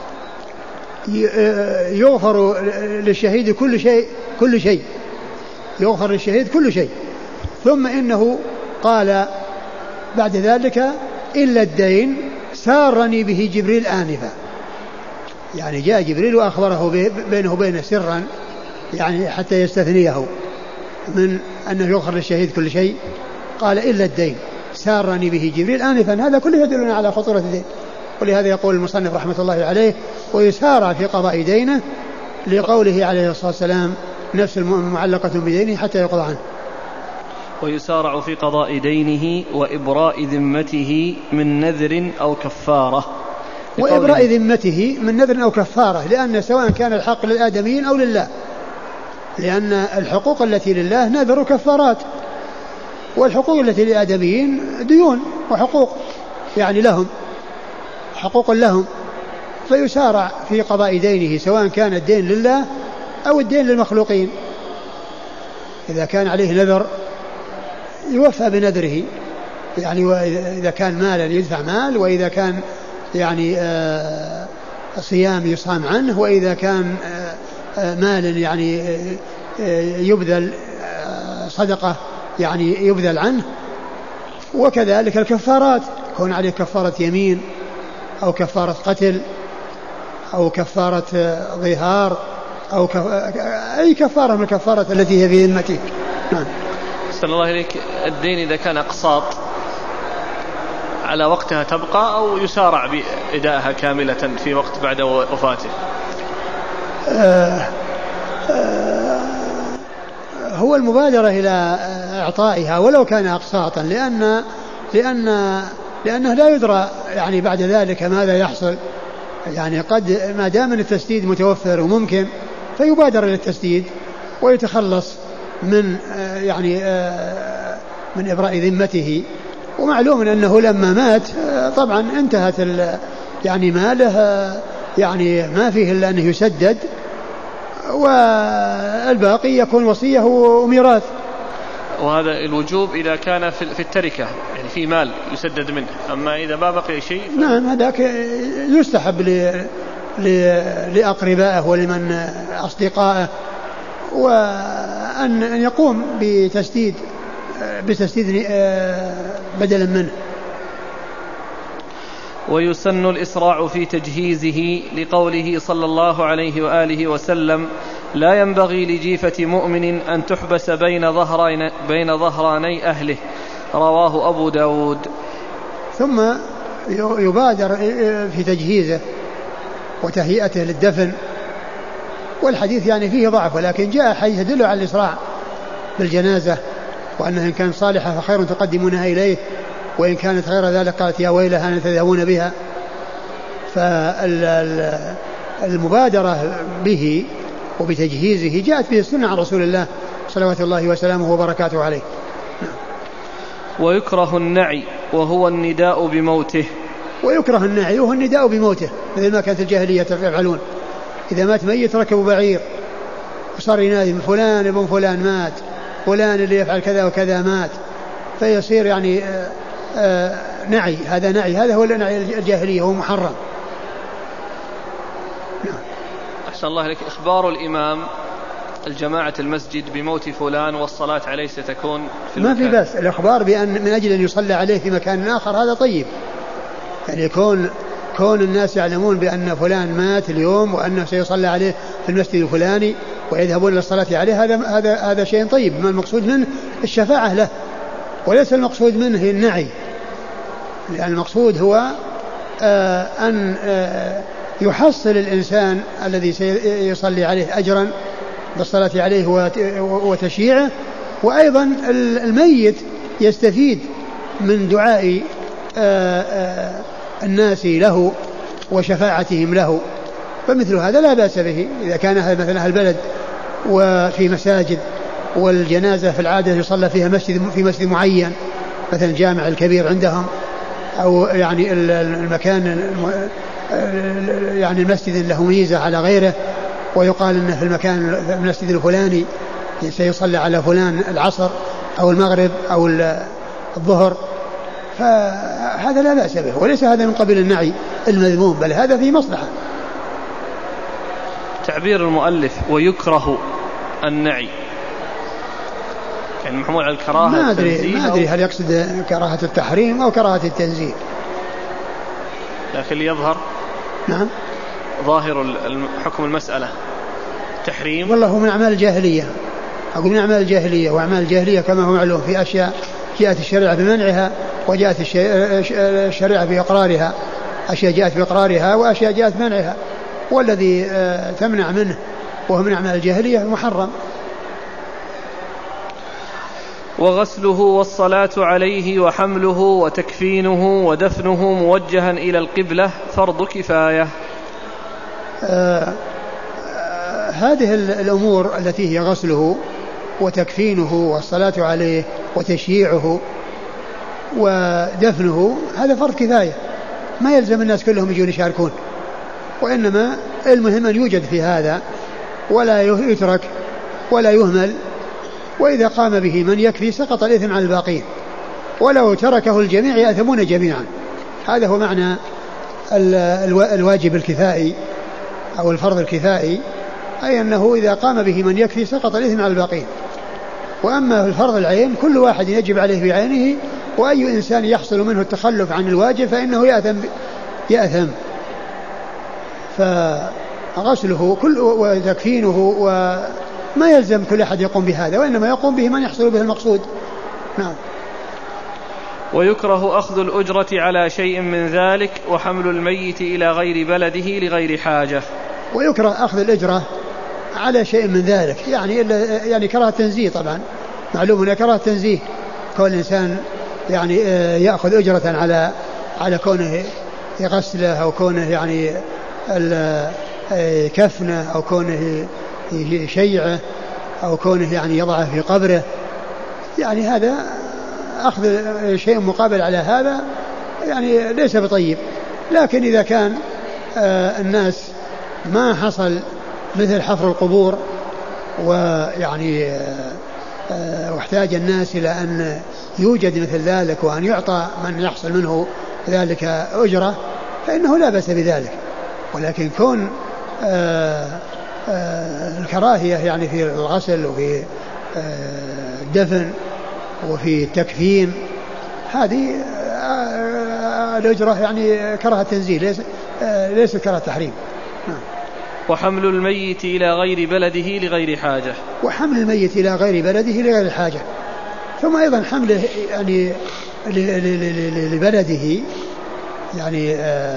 يغفر للشهيد كل شيء يغفر للشهيد كل شيء. ثم إنه قال بعد ذلك إلا الدين سارني به جبريل آنفا. يعني جاء جبريل وأخبره بينه وبينه سرا، يعني حتى يستثنيه من أنه يغفر للشهيد كل شيء. قال إلا الدين سارني به جبريل آنفا. هذا كله يدلنا على خطورة الدين. ولهذا يقول المصنف رحمة الله عليه ويسارع في قضاء دينه لقوله عليه الصلاة والسلام نفس المؤمن معلقة بدينه حتى يقضى عنه. ويسارع في قضاء دينه وإبراء ذمته من نذر أو كفارة. وإبراء ذمته من نذر أو كفارة، لأن سواء كان الحق للآدميين أو لله، لأن الحقوق التي لله نذر وكفارات، والحقوق التي للآدميين ديون وحقوق، يعني لهم حقوق لهم. فيسارع في قضاء دينه سواء كان الدين لله أو الدين للمخلوقين. إذا كان عليه نذر يوفى بنذره، يعني وإذا كان مالا يدفع مال، وإذا كان يعني صيام يصام عنه، وإذا كان مال يعني يبذل صدقة يعني يبذل عنه. وكذلك الكفارات، يكون عليه كفارة يمين أو كفارة قتل أو كفارة ظهار أو أي كفارة من الكفارات التي هي في ذمته. نعم. أحسن الله إليك. الدين إذا كان أقساط على وقتها تبقى أو يسارع بإدائها كاملة في وقت بعد وفاته؟ هو المبادرة إلى إعطائها ولو كان أقساطا، لأنه لا يدرى يعني بعد ذلك ماذا يحصل. يعني قد ما دام التسديد متوفر وممكن فيبادر إلى التسديد ويتخلص من يعني من إبراء ذمته. ومعلوم أنه لما مات طبعا انتهت يعني ماله، يعني ما فيه إلا أنه يسدد، والباقي يكون وصية وميراث. وهذا الوجوب إذا كان في التركة، يعني في مال يسدد منه. أما إذا ما بقي شيء نعم هذاك يستحب لأقربائه ولمن أصدقائه، وأن يقوم بتسديد بدلا منه. ويسن الإسراع في تجهيزه لقوله صلى الله عليه وآله وسلم لا ينبغي لجيفة مؤمن أن تحبس بين ظهراني أهله. رواه أبو داود. ثم يبادر في تجهيزه وتهيئته للدفن. والحديث يعني فيه ضعف، ولكن جاء حديث يدل على الإسراع بالجنازة، وأنه إن كانت صالحة فخير تقدمونها إليه، وإن كانت غير ذلك قالت يا ويلها أن تذهبون بها. فالمبادرة به وبتجهيزه جاءت به السنة عن رسول الله صلوات الله وسلامه وبركاته عليه. ويكره النعي وهو النداء بموته. ويكره النعي وهو النداء بموته، مثل ما كانت الجاهلية يفعلون. إذا مات ميت ركبوا بعير وصار ينادي فلان ابن فلان مات، فلان اللي يفعل كذا وكذا مات، فيصير يعني نعي. هذا نعي، هذا هو النعي الجاهلية، هو محرم. أحسن الله لك. إخبار الإمام الجماعة المسجد بموت فلان والصلاة عليه ستكون في ما المكان. في بأس. الإخبار بأن من أجل أن يصلى عليه في مكان آخر هذا طيب، يعني كون الناس يعلمون بأن فلان مات اليوم وأنه سيصلى عليه في المسجد الفلاني ويذهبون للصلاة عليه، هذا شيء طيب. ما المقصود منه الشفاعة له، وليس المقصود منه النعي، لأن المقصود هو أن يحصل الإنسان الذي سيصلي عليه أجرا بالصلاة عليه وتشييعه، وأيضا الميت يستفيد من دعاء الناس له وشفاعتهم له. فمثل هذا لا بأس به إذا كان مثلا أهل البلد وفي مساجد والجنازة في العادة يصلى فيها في مسجد معين، مثلا الجامع الكبير عندهم، أو يعني المكان يعني المسجد له ميزة على غيره، ويقال أنه في المسجد الفلاني سيصلى على فلان العصر أو المغرب أو الظهر، فهذا لا بأس به، وليس هذا من قبيل النعي المذموم، بل هذا في مصلحة. تعبير المؤلف ويكره النعي يعني محمول على الكراهة، ما أدري هل يقصد كراهة التحريم أو كراهة التنزيه، لكن يظهر نعم ظاهر حكم المسألة تحريم. والله من أعمال الجاهلية، أقول من أعمال الجاهلية، وأعمال الجاهلية كما هو معلوم في أشياء جاءت الشريعة بمنعها وجاءت الشريعة بإقرارها، أشياء جاءت بإقرارها وأشياء جاءت بمنعها، والذي تمنع منه وهو من أعمال الجاهلية محرم. وغسله والصلاة عليه وحمله وتكفينه ودفنه موجها إلى القبلة فرض كفاية. هذه الأمور التي هي غسله وتكفينه والصلاة عليه وتشييعه ودفنه هذا فرض كفاية، ما يلزم الناس كلهم يجون يشاركون، وإنما المهم أن يوجد في هذا ولا يترك ولا يهمل، وإذا قام به من يكفي سقط الإثم على الباقين، ولو تركه الجميع يأثمون جميعا. هذا هو معنى الواجب الكفائي أو الفرض الكفائي، أي أنه إذا قام به من يكفي سقط الإثم على الباقين. وأما الفرض العين كل واحد يجب عليه بعينه، وأي إنسان يحصل منه التخلف عن الواجب فإنه يأثم. فغسله وتكفينه وما يلزم كل أحد يقوم بهذا، وإنما يقوم به من يحصل به المقصود. نعم. ويكره أخذ الأجرة على شيء من ذلك وحمل الميت إلى غير بلده لغير حاجة. ويكره أخذ الأجرة على شيء من ذلك، يعني كراهة تنزيه، طبعا معلوم أن كراهة تنزيه كون الإنسان يعني يأخذ أجرة على كونه يغسله أو كونه يعني كفنه أو كونه يشيعه أو كونه يعني يضعه في قبره، يعني هذا أخذ شيء مقابل على هذا يعني ليس بطيب. لكن إذا كان الناس ما حصل مثل حفر القبور ويعني واحتاج الناس إلى أن يوجد مثل ذلك وأن يعطى من يحصل منه ذلك أجرة فإنه لا بأس بذلك. ولكن كون الكراهية يعني في الغسل وفي الدفن وفي التكفين هذه الأجرة يعني كراهة تنزيل ليس كراهة تحريم. وحمل الميت إلى غير بلده لغير حاجة. وحمل الميت إلى غير بلده لغير حاجة، ثم أيضا حمله يعني لبلده، يعني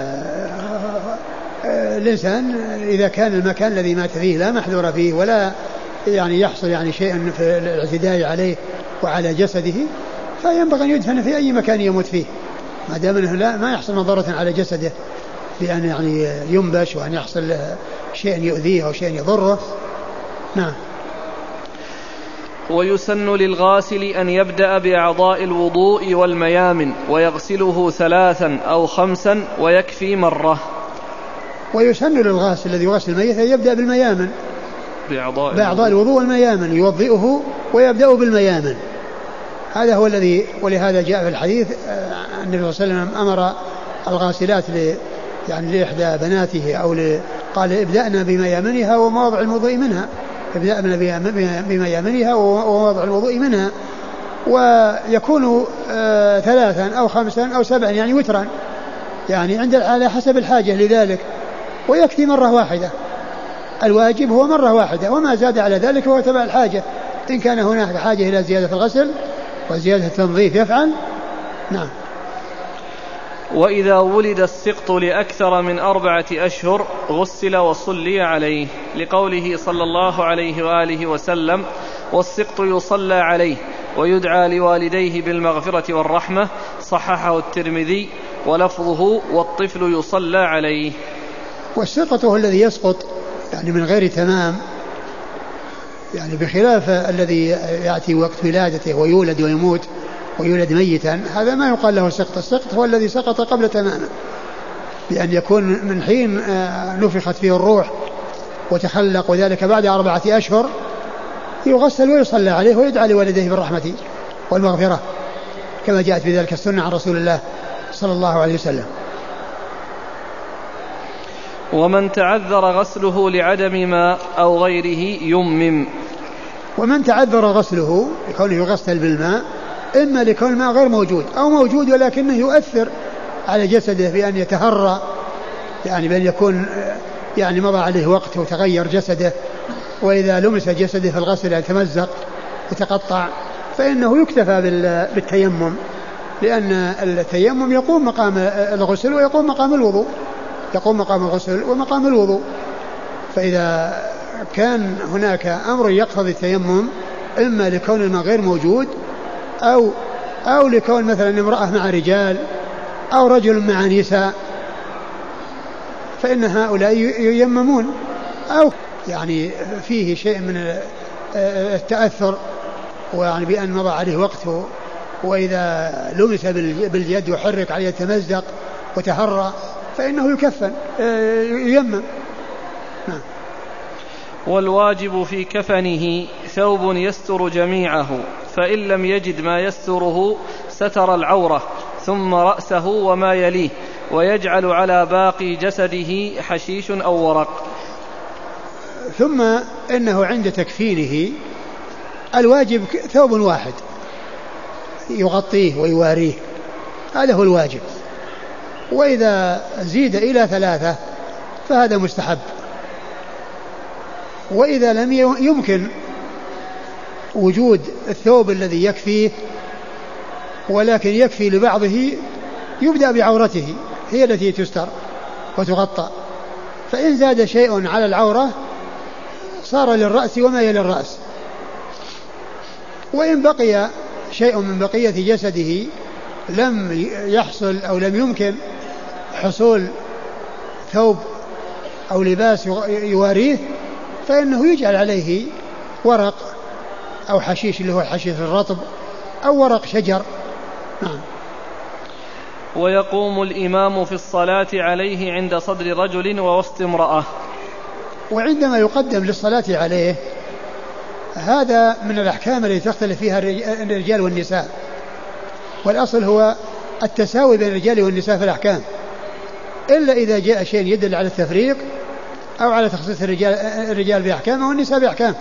الإنسان إذا كان المكان الذي مات فيه لا محذور فيه ولا يعني يحصل يعني شيء في الاعتداء عليه وعلى جسده فينبغي أن يدفن في أي مكان يموت فيه، ما دام أنه لا ما يحصل مضرة على جسده بأن يعني ينبش وأن يحصل شيء يؤذيه أو شيء يضره. نعم. ويسن للغاسل أن يبدأ بأعضاء الوضوء والميامن ويغسله 3 أو 5 ويكفي مرة. ويسن للغاسل الذي يغسل الميت أن يبدأ بالميامن بأعضاء الوضوء والميامن، يوضئه ويبدأ بالميامن، هذا هو الذي، ولهذا جاء في الحديث النبي صلى الله عليه وسلم أمر الغاسلات يعني لإحدى بناته أو قال ابدأنا بميامنها ومواضع الموضوع منها، يبدأ بميامنها ووضع الوضوء منها، ويكون 3 أو 5 أو 7 يعني وترا، يعني على حسب الحاجة لذلك، ويكفي مرة واحدة. الواجب هو مرة واحدة، وما زاد على ذلك هو تبع الحاجة. إن كان هناك حاجة إلى زيادة الغسل وزيادة التنظيف يفعل. نعم. وإذا ولد السقط لأكثر من 4 أشهر غسل وصلي عليه، لقوله صلى الله عليه وآله وسلم: والسقط يصلى عليه ويدعى لوالديه بالمغفرة والرحمة. صححه الترمذي ولفظه: والطفل يصلى عليه. والسقط هو الذي يسقط يعني من غير تمام، يعني بخلاف الذي يأتي وقت ولادته ويولد ويموت ويولد ميتا، هذا ما يقال له سقط. السقط هو الذي سقط قبل تمامه، بأن يكون من حين نفخت فيه الروح وتخلق، وذلك بعد 4 أشهر، يغسل ويصلى عليه ويدعى لوالديه بالرحمة والمغفرة، كما جاءت بذلك السنة عن رسول الله صلى الله عليه وسلم. ومن تعذر غسله لعدم ماء أو غيره يمم. ومن تعذر غسله لكونه يغسل بالماء، إما لكون الماء غير موجود أو موجود ولكنه يؤثر على جسده بأن يتهرى، يعني بأن يكون يعني مضى عليه وقت وتغير جسده، وإذا لمس جسده في الغسل يتمزق يتقطع، فإنه يكتفى بالتيمم، لأن التيمم يقوم مقام الغسل ويقوم مقام الوضوء، يقوم مقام الغسل ومقام الوضوء. فإذا كان هناك أمر يقتضي التيمم، إما لكون الماء غير موجود أو لكون مثلا امرأة مع رجال أو رجل مع نساء، فإن هؤلاء ييممون، أو يعني فيه شيء من التأثر، ويعني بأن مضى عليه وقته، وإذا لمس باليد وحرك عليه يتمزق وتهرى فإنه يكفن ييمم. نعم. والواجب في كفنه ثوب يستر جميعه، فإن لم يجد ما يستره ستر العورة، ثم رأسه وما يليه، ويجعل على باقي جسده حشيش أو ورق. ثم إنه عند تكفينه الواجب ثوب واحد يغطيه ويواريه، هذا هو الواجب. وإذا زيد إلى 3 فهذا مستحب. وإذا لم يمكن وجود الثوب الذي يكفيه ولكن يكفي لبعضه، يبدأ بعورته هي التي تستر وتغطى، فإن زاد شيء على العورة صار للرأس وما يلي الرأس. وإن بقي شيء من بقية جسده لم يحصل أو لم يمكن حصول ثوب أو لباس يواريه، فإنه يجعل عليه ورق أو حشيش اللي هو الحشيش الرطب أو ورق شجر. نعم. ويقوم الإمام في الصلاة عليه عند صدر رجل ووسط امرأة. وعندما يقدم للصلاة عليه، هذا من الأحكام التي تختلف فيها الرجال والنساء، والأصل هو التساوي بين الرجال والنساء في الأحكام، إلا إذا جاء شيء يدل على التفريق أو على تخصيص الرجال بأحكام والنساء بأحكام،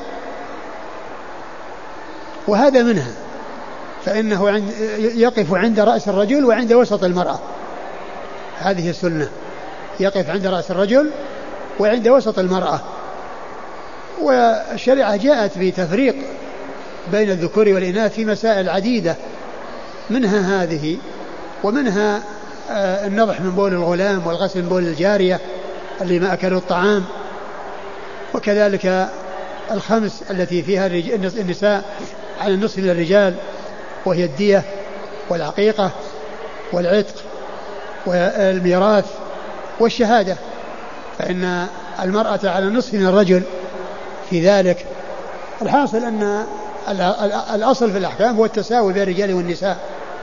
وهذا منها. فإنه يقف عند رأس الرجل وعند وسط المرأة، هذه السنة، يقف عند رأس الرجل وعند وسط المرأة. والشريعة جاءت بتفريق بين الذكور والإناث في مسائل عديدة، منها هذه، ومنها النضح من بول الغلام والغسل من بول الجارية اللي ما أكلوا الطعام، وكذلك الخمس التي فيها النساء على النصف من الرجال، وهي الدية والعقيقة والعتق والميراث والشهادة، فإن المرأة على النصف من الرجل في ذلك. الحاصل أن الأصل في الأحكام هو التساوي بين الرجال والنساء.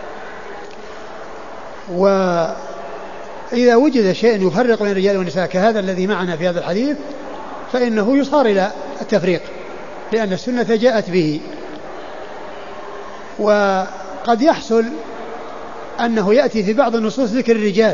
وإذا وجد شيء يفرق بين الرجال والنساء كهذا الذي معنا في هذا الحديث، فإنه يصار إلى التفريق، لأن السنة جاءت به. وقد يحصل أنه يأتي في بعض النصوص ذكر الرجال،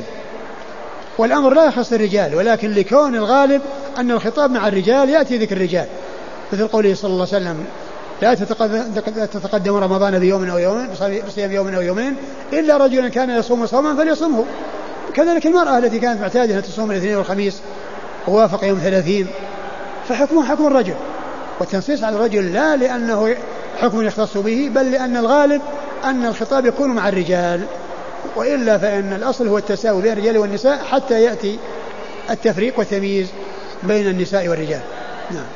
والأمر لا يخص الرجال، ولكن لكون الغالب أن الخطاب مع الرجال يأتي ذكر الرجال، مثل قوله صلى الله عليه وسلم لا تتقدم رمضان بيوم أو يومين بصيام يوم أو يومين إلا رجلا كان يصوم صوما فليصمه. كذلك المرأة التي كانت معتادة تصوم الاثنين والخميس ووافق يوم 30 فحكمه حكم الرجل، والتنصيص على الرجل لا لأنه حكم يختص به بل لأن الغالب أن الخطاب يكون مع الرجال، وإلا فإن الأصل هو التساوي بين الرجال والنساء حتى يأتي التفريق والتمييز بين النساء والرجال. نعم.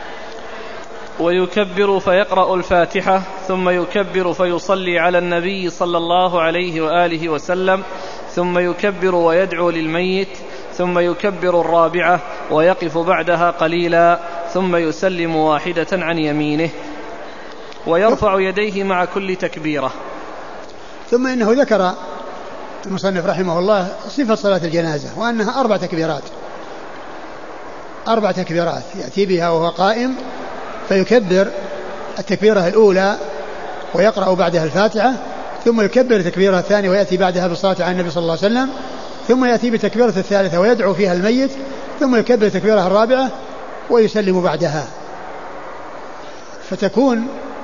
ويكبر فيقرأ الفاتحة ثم يكبر فيصلي على النبي صلى الله عليه وآله وسلم ثم يكبر ويدعو للميت ثم يكبر الرابعة ويقف بعدها قليلا ثم يسلم واحدة عن يمينه ويرفع يديه مع كل تكبيرة. ثم إنه ذكر المصنف رحمه الله صفة صلاة الجنازة وأنها 4 تكبيرات، 4 تكبيرات يأتي بها وهو قائم فيكبر التكبيرة الأولى ويقرأ بعدها الفاتحة ثم يكبر التكبيرة الثانية ويأتي بعدها بالصلاة على النبي صلى الله عليه وسلم ثم يأتي بتكبيرة الثالثة ويدعو فيها الميت ثم يكبر التكبيرة الرابعة ويسلم بعدها. فتكون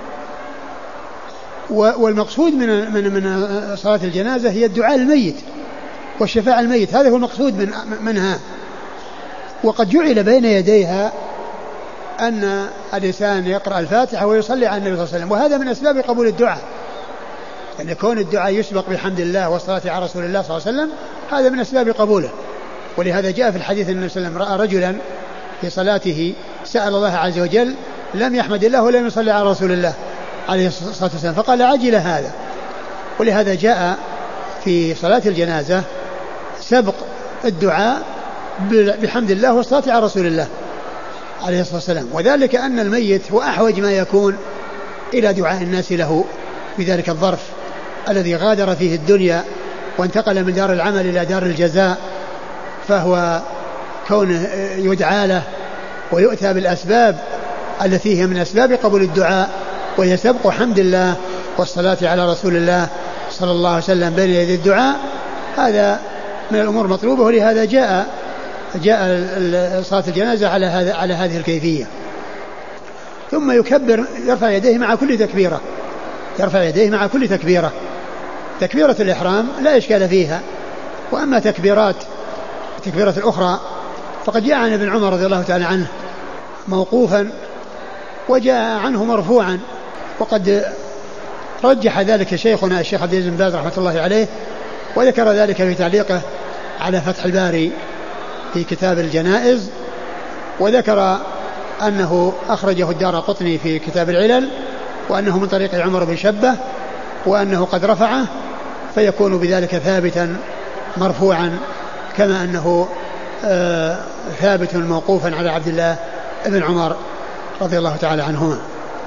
والمقصود من صلاة الجنازة هي الدعاء للميت والشفاعة الميت، هذا هو المقصود منها. وقد جعل بين يديها أن الإنسان يقرأ الفاتحة ويصلي على النبي صلى الله عليه وسلم، وهذا من أسباب قبول الدعاء، أن يكون الدعاء يسبق بحمد الله والصلاة على رسول الله صلى الله عليه وسلم، هذا من أسباب قبوله. ولهذا جاء في الحديث أن النبي صلى الله عليه وسلم رأى رجلا في صلاته سأل الله عز وجل لم يحمد الله ولم يصلي على رسول الله عليه الصلاة والسلام فقال عجل هذا. ولهذا جاء في صلاة الجنازة سبق الدعاء بحمد الله والصلاة على رسول الله عليه الصلاة والسلام، وذلك أن الميت هو أحوج ما يكون إلى دعاء الناس له في ذلك الظرف الذي غادر فيه الدنيا وانتقل من دار العمل إلى دار الجزاء، فهو كونه يدعى له ويؤتى بالأسباب التي هي من أسباب قبول الدعاء وهي سبق حمد الله والصلاة على رسول الله صلى الله عليه وسلم بين يدي الدعاء، هذا من الأمور المطلوبة. ولهذا جاء صلاة الجنازة على هذه الكيفية. ثم يكبر يرفع يديه مع كل تكبيرة، يرفع يديه مع كل تكبيرة. تكبيرة الإحرام لا إشكال فيها، وأما تكبيرة الأخرى فقد جاء عن ابن عمر رضي الله تعالى عنه موقوفا وجاء عنه مرفوعا، وقد رجح ذلك شيخنا الشيخ عبد العزيز بن باز رحمة الله عليه، وذكر ذلك في تعليقه على فتح الباري في كتاب الجنائز، وذكر أنه أخرجه الدارقطني في كتاب العلل، وأنه من طريق عمر بن شبة، وأنه قد رفعه فيكون بذلك ثابتا مرفوعا كما أنه ثابت موقوفا على عبد الله بن عمر رضي الله تعالى عنهما.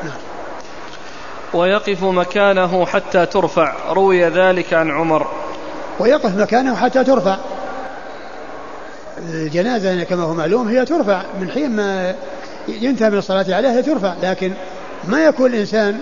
ويقف مكانه حتى ترفع، روي ذلك عن عمر. ويقف مكانه حتى ترفع. الجنازة كما هو معلوم هي ترفع من حين ما ينتهي من الصلاة عليها، هي ترفع، لكن ما يكون الإنسان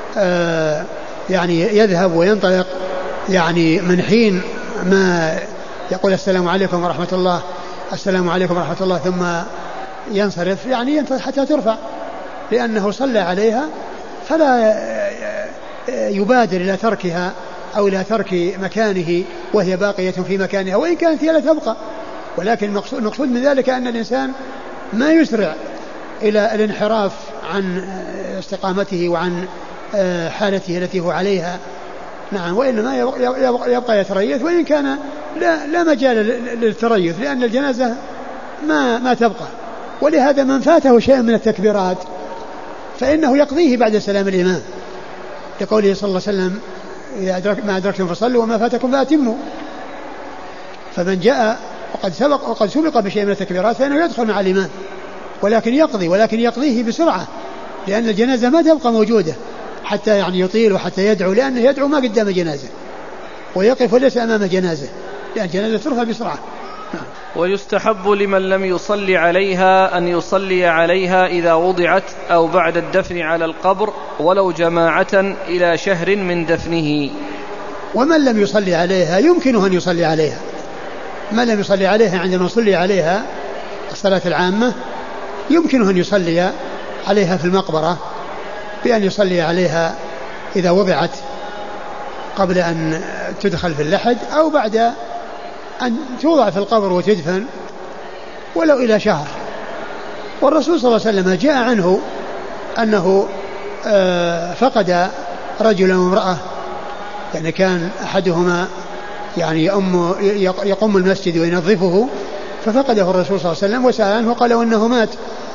يعني يذهب وينطلق يعني من حين ما يقول السلام عليكم ورحمة الله السلام عليكم ورحمة الله ثم ينصرف، يعني ينتظر حتى ترفع، لأنه صلى عليها فلا يبادر إلى تركها أو إلى ترك مكانه وهي باقية في مكانها وإن كانت هي لا تبقى. ولكن المقصود من ذلك أن الإنسان ما يسرع إلى الانحراف عن استقامته وعن حالته التي هو عليها، نعم، وإنما يبقى يتريث، وإن كان لا مجال للتريث لأن الجنازة ما تبقى. ولهذا من فاته شيء من التكبيرات فإنه يقضيه بعد سلام الإمام، لقوله صلى الله عليه وسلم ما أدركتم فصلوا وما فاتكم فأتموا. فمن جاء وقد سبق بشيء من التكبيرات فإنه يدخل مع الإمام، ولكن يقضيه بسرعة، لأن الجنازة ما تبقى موجودة حتى يعني يطيل وحتى يدعو، لأنه يدعو ما قدام جنازة ويقف وليس أمام جنازة، لأن الجنازة ترفع بسرعة. ويستحب لمن لم يصلي عليها أن يصلي عليها إذا وضعت أو بعد الدفن على القبر ولو جماعة إلى شهر من دفنه. ومن لم يصلي عليها يمكنه أن يصلي عليها، من لم يصلي عليها عندما يصلي عليها الصلاة العامة يمكنه أن يصلي عليها في المقبرة بأن يصلي عليها إذا وضعت قبل أن تدخل في اللحد أو بعد أن توضع في القبر وتدفن ولو إلى شهر. والرسول صلى الله عليه وسلم جاء عنه أنه فقد رجلا وامرأة، يعني كان أحدهما يعني يقوم المسجد وينظفه ففقده الرسول صلى الله عليه وسلم وسأل عنه وقال إنه مات،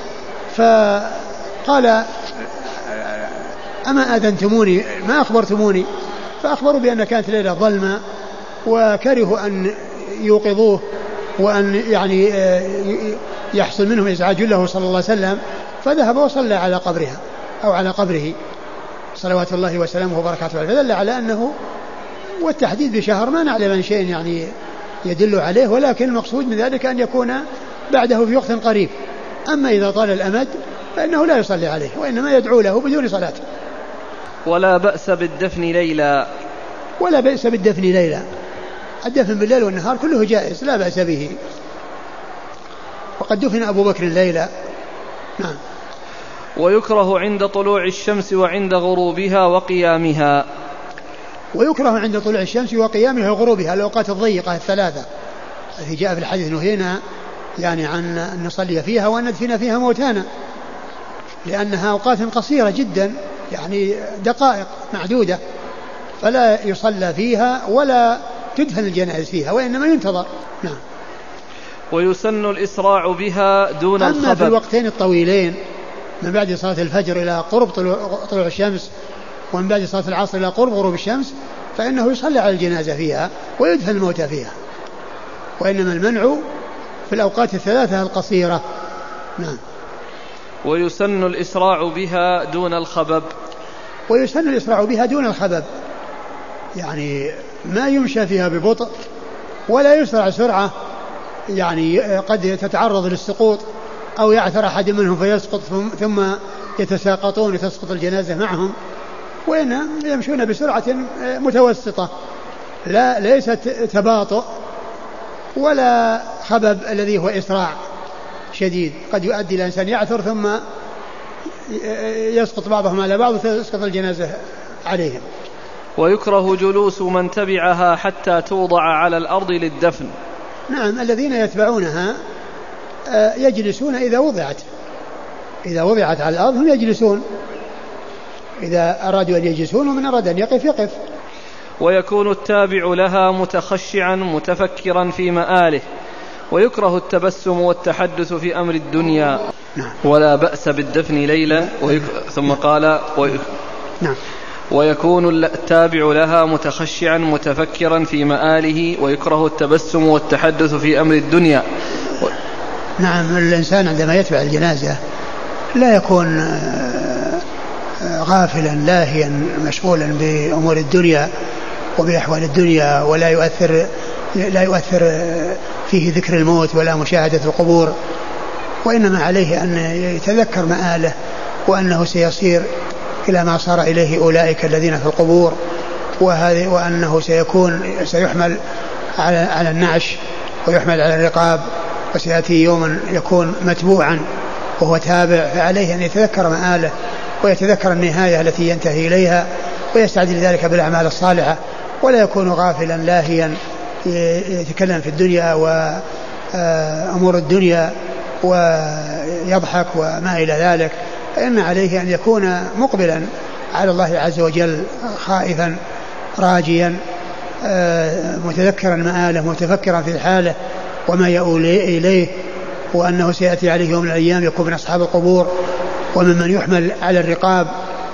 فقال أما أذنتموني ما أخبرتموني؟ فأخبروا بأن كانت ليلة ظلمة وكرهوا أن يوقظوه وأن يعني يحصل منهم إزعاج له صلى الله عليه وسلم، فذهب وصلى على قبرها أو على قبره صلوات الله وسلامه وبركاته عليه. فدل على أنه والتحديد بشهر ما نعلم عن شيء يعني يدل عليه، ولكن المقصود من ذلك أن يكون بعده في وقت قريب. أما إذا طال الأمد فإنه لا يصلي عليه وإنما يدعو له بدون صلاة. ولا بأس بالدفن ليلا. ولا بأس بالدفن ليلا، الدفن بالليل والنهار كله جائز لا بأس به. وقد دفن أبو بكر ليلا. نعم. ويكره عند طلوع الشمس وعند غروبها وقيامها. ويكره عند طلوع الشمس وقيامها وغروبها الأوقات الضيقة الثلاثة التي جاء في الحديث نهينا يعني عن أن نصلي فيها وأن ندفن فيها موتانا، لأنها أوقات قصيرة جدا يعني دقائق معدودة، فلا يصلى فيها ولا تدفن الجنائز فيها وإنما ينتظر. نعم. ويسن الإسراع بها دون الخبر. أما في الوقتين الطويلين من بعد صلاة الفجر إلى قرب طلوع الشمس ومن بعد صلاة العصر إلى قرب غروب الشمس فإنه يصلى على الجنازة فيها ويدفن الموتى فيها، وإنما المنع في الأوقات الثلاثة القصيرة. نعم. ويسن الإسراع بها دون الخبب. ويسن الإسراع بها دون الخبب، يعني ما يمشى فيها ببطء ولا يسرع سرعة يعني قد تتعرض للسقوط أو يعثر أحد منهم فيسقط ثم يتساقطون وتسقط الجنازة معهم، وإن يمشون بسرعة متوسطة لا ليست تباطؤ ولا خبب الذي هو إسراع شديد قد يؤدي الإنسان يعثر ثم يسقط بعضهم على بعض وتسقط الجنازة عليهم. ويكره جلوس من تبعها حتى توضع على الأرض للدفن. نعم، الذين يتبعونها يجلسون إذا وضعت على الأرض هم يجلسون، إذا أرادوا أن يجلسون ومن أراد أن يقف يقف. ويكون التابع لها متخشعا متفكرا في مآله. ويكره التبسم والتحدث في أمر الدنيا. نعم. ولا بأس بالدفن ليلا. ثم قال نعم. ويكون التابع لها متخشعا متفكرا في مآله. ويكره التبسم والتحدث في أمر الدنيا. نعم، الإنسان عندما يتبع الجنازة لا يكون غافلا لاهيا مشغولا بأمور الدنيا وبأحوال الدنيا، ولا يؤثر فيه ذكر الموت ولا مشاهدة القبور، وإنما عليه أن يتذكر مآله وأنه سيصير إلى ما صار إليه أولئك الذين في القبور، وأنه سيحمل على النعش ويحمل على الرقاب، وسيأتي يوم يكون متبوعا وهو تابع، فعليه أن يتذكر مآله ويتذكر النهاية التي ينتهي إليها ويستعد لذلك بالأعمال الصالحة، ولا يكون غافلا لاهيا يتكلم في الدنيا وأمور الدنيا ويضحك وما إلى ذلك، فإن عليه أن يكون مقبلا على الله عز وجل خائفا راجيا متذكرا مآله متفكرا في حاله وما يؤول إليه، وأنه سيأتي عليه يوم من الأيام يكون من أصحاب القبور وممن يحمل على الرقاب،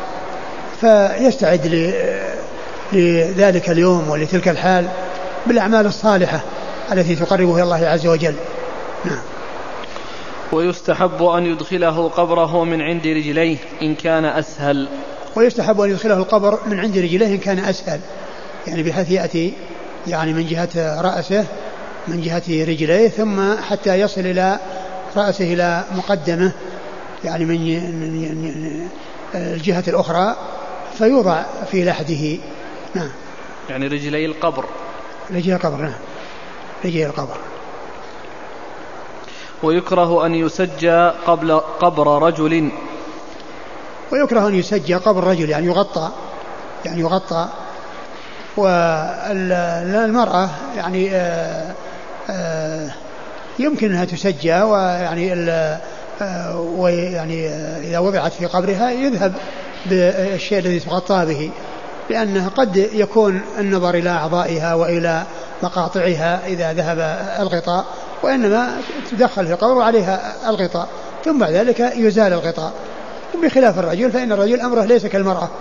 فيستعد لذلك اليوم ولتلك الحال بالأعمال الصالحة التي تقربه إلى الله عز وجل. نعم. ويستحب أن يدخله قبره من عند رجليه إن كان أسهل. ويستحب أن يدخله القبر من عند رجليه إن كان أسهل، يعني بحيث يأتي يعني من جهة رأسه من جهة رجليه ثم حتى يصل إلى رأسه إلى مقدمه يعني من الجهة الأخرى فيوضع في لحده. نعم. يعني رجلي القبر. رجلي القبر. نعم، رجلي القبر. ويكره أن يسجى قبل قبر رجل ويكره أن يسجى قبر الرجل يعني يغطى والمرأة يعني يمكن أنها تسجى ويعني إذا وضعت في قبرها يذهب بالشيء الذي تغطى به، لأنه قد يكون النظر إلى أعضائها وإلى مقاطعها إذا ذهب الغطاء، وإنما تدخل في القبر وعليها الغطاء ثم بعد ذلك يزال الغطاء. بخلاف الرجل فإن الرجل أمره ليس كالمرأة.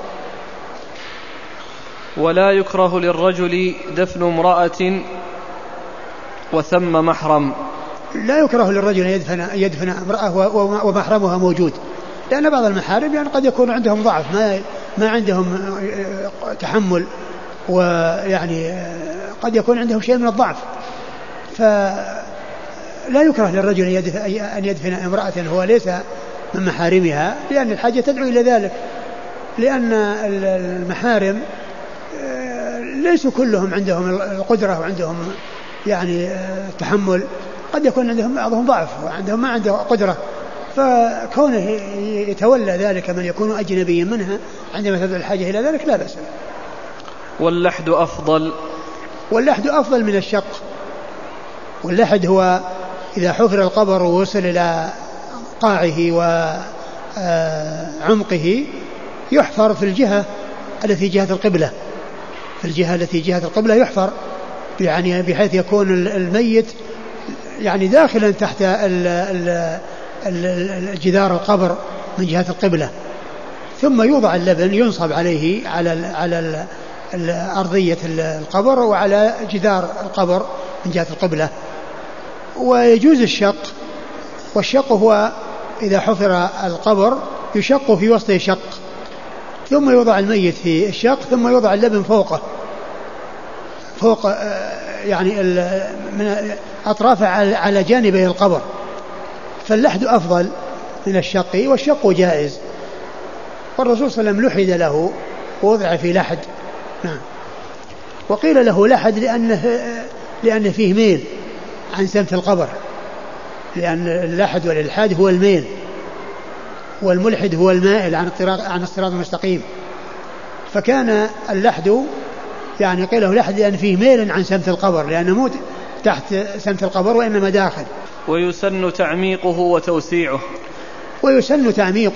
ولا يكره للرجل دفن امرأة وثم محرم. لا يكره للرجل أن يدفن امرأة ومحرمها موجود، لأن بعض المحارم يعني قد يكون عندهم ضعف، ما عندهم تحمل، ويعني قد يكون عندهم شيء من الضعف، فلا يكره للرجل أن يدفن امرأة هو ليس من محارمها، لأن الحاجة تدعو إلى ذلك، لأن المحارم ليسوا كلهم عندهم القدرة وعندهم يعني تحمل، قد يكون عندهم بعضهم ضعف وعندهم ما عنده قدرة، فكونه يتولى ذلك من يكون أجنبيا منها عندما تدعو الحاجة إلى ذلك لا بأس. واللحد أفضل. واللحد أفضل من الشق. واللحد هو إذا حفر القبر ووصل إلى قاعه وعمقه يحفر في الجهة التي جهة القبلة، في الجهة التي جهة القبلة يحفر، يعني بحيث يكون الميت يعني داخلا تحت الجدار القبر من جهة القبلة، ثم يوضع اللبن ينصب عليه على أرضية القبر وعلى جدار القبر من جهة القبلة. ويجوز الشق، والشق هو إذا حفر القبر يشق في وسطه شق، ثم يوضع الميت في الشق، ثم يوضع اللبن فوق يعني من أطراف على جانبي القبر، فاللحد أفضل من الشق، والشق جائز. والرسول صلى الله عليه وسلم لحد له ووضع في لحد. نعم. وقيل له لحد لأنه فيه ميل عن سمت القبر، لأن اللحد والإلحاد هو الميل، والملحد هو المائل عن الصراط المستقيم، فكان اللحد يعني قيل له لحد لأن فيه ميل عن سمت القبر، لأنه مو تحت سمت القبر وإنما داخل. ويسن تعميقه وتوسيعه. ويسن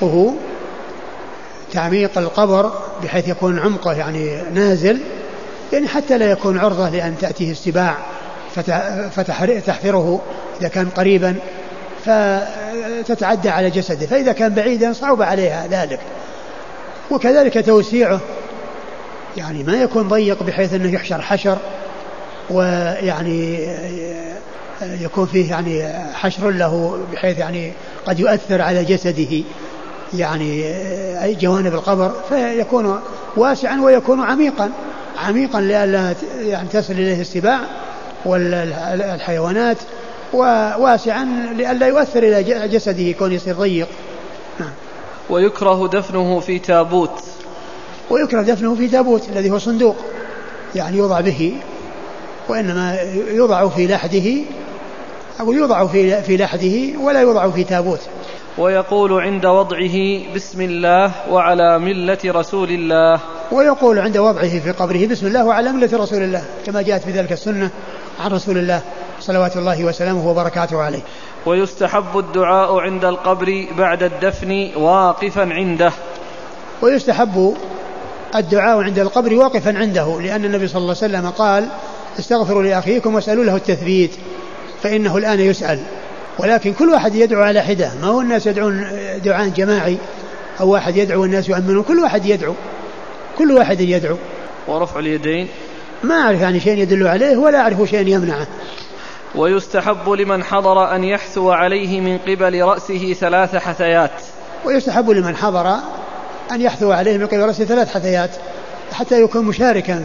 تعميق القبر بحيث يكون عمقه يعني نازل، يعني حتى لا يكون عرضة لأن تأتيه السباع فتحفره إذا كان قريبا فتتعدى على جسده، فإذا كان بعيدا صعب عليها ذلك. وكذلك توسيعه، يعني ما يكون ضيق بحيث أنه يحشر حشر، ويعني يكون فيه يعني حشر له بحيث يعني قد يؤثر على جسده يعني أي جوانب القبر، فيكون واسعا ويكون عميقا لئلا يعني تصل إليه السباع والحيوانات، وواسعا لئلا يؤثر إلى جسده يكون يصير ضيق. ويكره دفنه في تابوت. ويكره دفنه في تابوت الذي هو صندوق يعني يوضع به، وإنما يوضع في لحده أو يوضع في لحده ولا يوضع في تابوت. ويقول عند وضعه بسم الله وعلى ملة رسول الله. ويقول عند وضعه في قبره بسم الله وعلى ملة رسول الله، كما جاءت بذلك السنة عن رسول الله صلوات الله وسلامه وبركاته عليه. ويستحب الدعاء عند القبر بعد الدفن واقفا عنده. ويستحب الدعاء عند القبر واقفا عنده، لأن النبي صلى الله عليه وسلم قال استغفروا لأخيكم واسألوا له التثبيت فإنه الآن يسأل. ولكن كل واحد يدعو على حدة، ما هو الناس يدعون دعاء جماعي أو واحد يدعو والناس يؤمنون، كل واحد يدعو. ورفع اليدين ما أعرف يعني شيء يدل عليه ولا أعرف شيء يمنعه. ويستحب لمن حضر أن يحثو عليه من قبل رأسه 3 حثيات. ويستحب لمن حضر أن يحثو عليه من قبل رأسه 3 حثيات حتى يكون مشاركا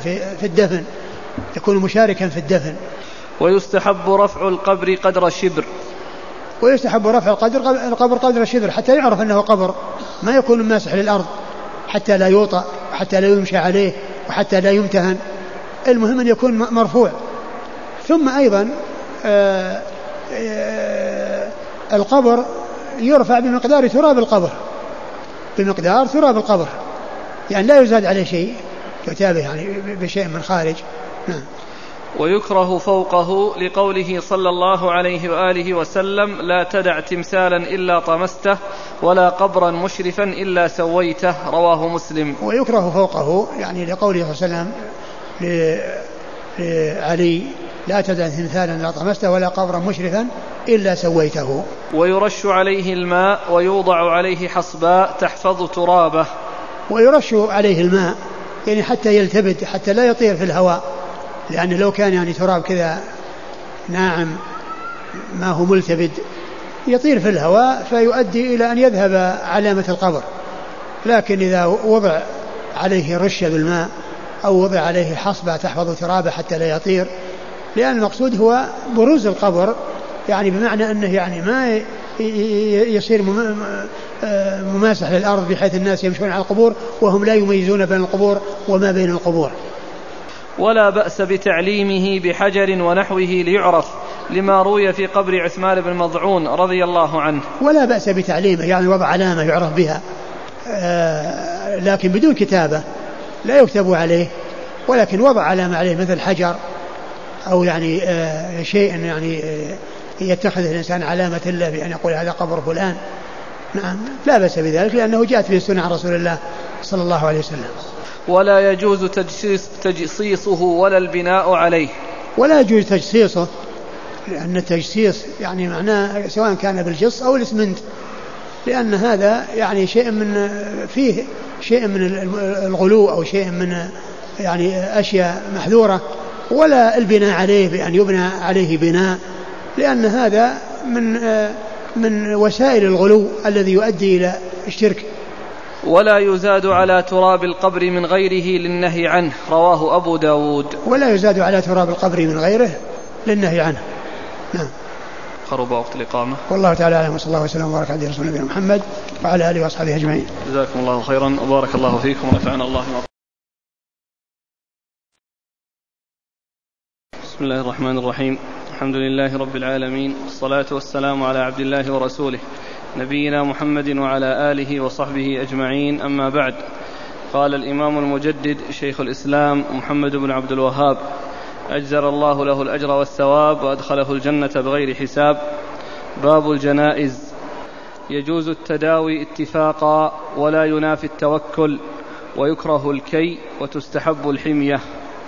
في الدفن. ويستحب رفع القبر قدر الشبر. ويستحب رفع القبر قدر الشبر حتى يعرف أنه قبر، ما يكون ماسح للأرض حتى لا يوطأ وحتى لا يمشى عليه وحتى لا يمتهن، المهم أن يكون مرفوع. ثم أيضا القبر يرفع بمقدار تراب القبر، بمقدار تراب القبر، يعني لا يزاد عليه شيء، يتابه يعني بشيء من خارج. نعم. ويكره فوقه لقوله صلى الله عليه وآله وسلم: لا تدع تمثالا إلا طمسته ولا قبرا مشرفا إلا سويته، رواه مسلم. ويكره فوقه يعني لقوله صلى الله عليه وسلم لعلي: لا تدع تمثالا إلا طمسته ولا قبرا مشرفا إلا سويته. ويرش عليه الماء ويوضع عليه حصباء تحفظ ترابه. ويرش عليه الماء يعني حتى يلتبد، حتى لا يطير في الهواء، لأن لو كان يعني تراب كذا ناعم ما هو ملتبد يطير في الهواء فيؤدي إلى أن يذهب علامة القبر. لكن إذا وضع عليه رشة بالماء أو وضع عليه حصبة تحفظ ترابه حتى لا يطير، لأن المقصود هو بروز القبر، يعني بمعنى أنه يعني ما يصير مماسح للأرض بحيث الناس يمشون على القبور وهم لا يميزون بين القبور وما بين القبور. ولا بأس بتعليمه بحجر ونحوه ليعرف، لما روي في قبر عثمان بن مضعون رضي الله عنه. ولا بأس بتعليمه يعني وضع علامة يعرف بها، لكن بدون كتابة، لا يكتب عليه، ولكن وضع علامة عليه مثل حجر أو يعني شيء يعني يتخذ الإنسان علامة له بأن يقول هذا قبر فلان. نعم لا بأس بذلك، لأنه جاءت به السنة عن رسول الله صلى الله عليه وسلم. ولا يجوز تجصيصه ولا البناء عليه. ولا يجوز تجصيصه، لأن التجصيص يعني معناه سواء كان بالجص أو الإسمنت، لأن هذا يعني شيء من فيه شيء من الغلو أو شيء من يعني أشياء محذورة. ولا البناء عليه بأن يبنى عليه بناء، لأن هذا من وسائل الغلو الذي يؤدي إلى الشرك. ولا يزاد على تراب القبر من غيره للنهي عنه، رواه أبو داود. ولا يزاد على تراب القبر من غيره للنهي عنه. نعم. قرب وقت الإقامة. والله تعالى أعلم، وصلى الله وسلم وبارك على رسول الله محمد وعلى آله وأصحابه أجمعين. جزاكم الله خيرا وبارك الله فيكم ونفعنا الله بما. بسم الله الرحمن الرحيم. الحمد لله رب العالمين، والصلاة والسلام على عبد الله ورسوله نبينا محمد وعلى آله وصحبه أجمعين، أما بعد. قال الإمام المجدد شيخ الإسلام محمد بن عبد الوهاب أجزر الله له الأجر والثواب وأدخله الجنة بغير حساب: باب الجنائز. يجوز التداوي اتفاقا ولا ينافي التوكل، ويكره الكي وتستحب الحمية،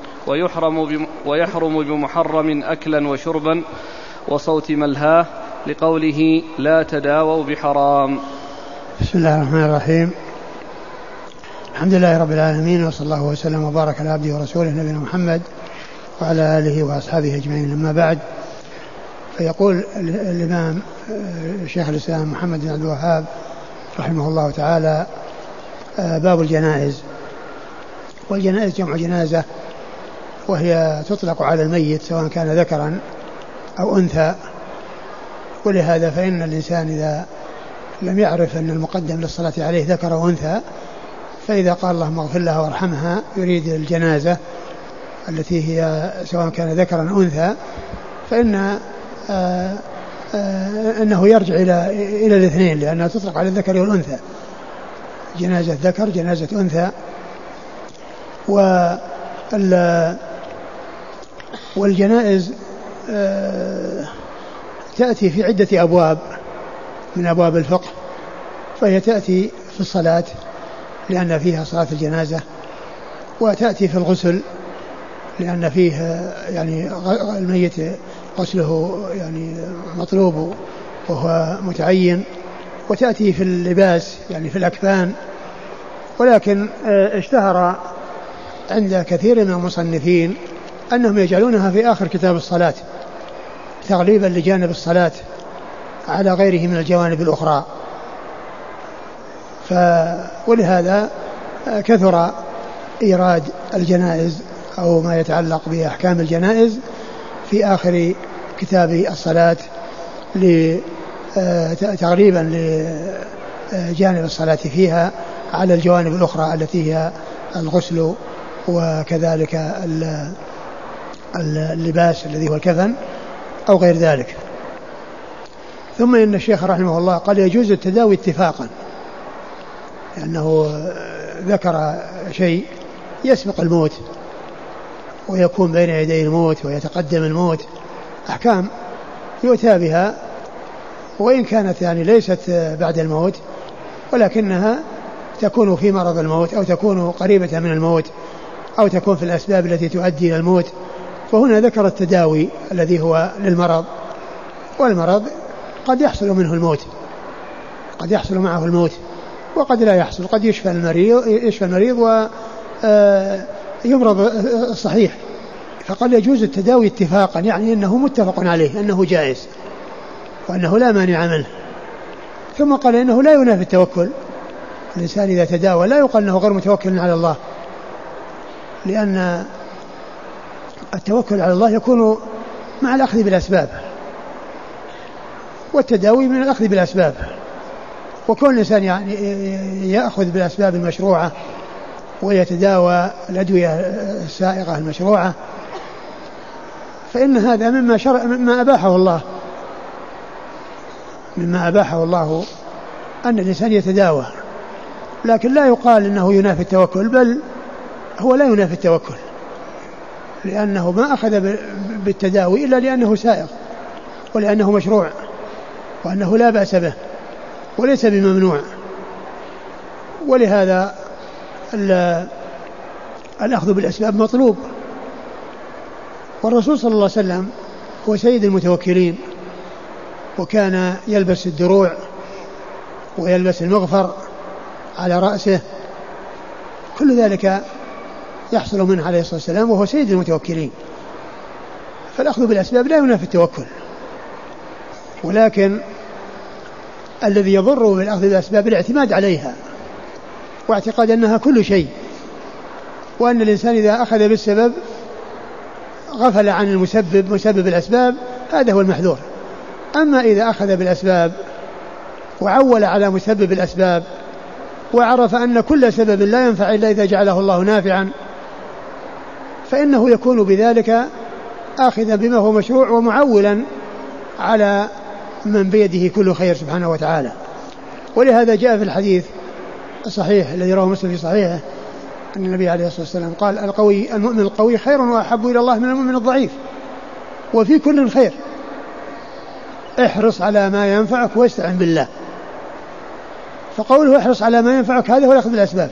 ويحرم بمحرم أكلا وشربا وصوت ملهاه، لقوله: لا تداووا بحرام. بسم الله الرحمن الرحيم. الحمد لله رب العالمين، وصلى الله وسلم وبارك على عبده ورسوله نبينا محمد وعلى آله وأصحابه أجمعين، أما بعد. فيقول الإمام شيخ الإسلام محمد بن عبد الوهاب رحمه الله تعالى: باب الجنائز. والجنائز جمع جنازة، وهي تطلق على الميت سواء كان ذكرا أو أنثى. ولهذا فإن الإنسان إذا لم يعرف أن المقدم للصلاة عليه ذكر أو أنثى، فإذا قال اللهم اغفر لها وارحمها يريد الجنازة التي هي سواء كان ذكرا أو أنثى، فإن أنه يرجع إلى الاثنين، لأنها تطلق على الذكر والأنثى، جنازة ذكر جنازة أنثى. والجنائز تأتي في عدة أبواب من أبواب الفقه، فهي تأتي في الصلاة لأن فيها صلاة الجنازة، وتأتي في الغسل لأن فيه يعني الميت غسله يعني مطلوب وهو متعين، وتأتي في اللباس يعني في الأكفان. ولكن اشتهر عند كثير من المصنفين أنهم يجعلونها في آخر كتاب الصلاة تغليبا لجانب الصلاة على غيره من الجوانب الأخرى. ولهذا كثر إيراد الجنائز أو ما يتعلق بأحكام الجنائز في آخر كتاب الصلاة تغليبا لجانب الصلاة فيها على الجوانب الأخرى التي هي الغسل وكذلك اللباس الذي هو الكفن أو غير ذلك. ثم إن الشيخ رحمه الله قال: يجوز التداوي اتفاقا. لأنه ذكر شيء يسبق الموت ويكون بين يدي الموت ويتقدم الموت، أحكام يؤتى بها وإن كانت يعني ليست بعد الموت ولكنها تكون في مرض الموت أو تكون قريبة من الموت أو تكون في الأسباب التي تؤدي إلى الموت. وهنا ذكر التداوي الذي هو للمرض، والمرض قد يحصل منه الموت، قد يحصل معه الموت وقد لا يحصل، قد يشفى المريض ويمرض الصحيح. فقد يجوز التداوي اتفاقا، يعني أنه متفق عليه أنه جائز وأنه لا مانع منه. ثم قال إنه لا ينافي التوكل، الإنسان إذا تداوى لا يقال أنه غير متوكل على الله، لأن التوكل على الله يكون مع الأخذ بالأسباب، والتداوي من الأخذ بالأسباب. وكل إنسان يعني يأخذ بالأسباب المشروعة ويتداوى الأدوية السائغة المشروعة، فإن هذا مما أباحه الله أن الإنسان يتداوى، لكن لا يقال إنه ينافي التوكل، بل هو لا ينافي التوكل، لأنه ما أخذ بالتداوي إلا لأنه سائغ ولأنه مشروع وأنه لا بأس به وليس بممنوع. ولهذا الأخذ بالأسباب مطلوب. والرسول صلى الله عليه وسلم هو سيد المتوكلين، وكان يلبس الدروع ويلبس المغفر على رأسه، كل ذلك يحصل منه عليه الصلاة والسلام وهو سيد المتوكلين. فالأخذ بالأسباب لا ينافي التوكل، ولكن الذي يضر بالأخذ بالأسباب الاعتماد عليها واعتقاد أنها كل شيء، وأن الإنسان إذا أخذ بالسبب غفل عن مسبب الأسباب، هذا هو المحذور. أما إذا أخذ بالأسباب وعول على مسبب الأسباب وعرف أن كل سبب لا ينفع إلا إذا جعله الله نافعا، فإنه يكون بذلك آخذا بما هو مشروع ومعولا على من بيده كل خير سبحانه وتعالى. ولهذا جاء في الحديث الصحيح الذي رواه مسلم في صحيحه أن النبي عليه الصلاة والسلام قال: المؤمن القوي خير وأحب إلى الله من المؤمن الضعيف، وفي كل خير، احرص على ما ينفعك واستعن بالله. فقوله احرص على ما ينفعك هذا هو الأخذ بالأسباب،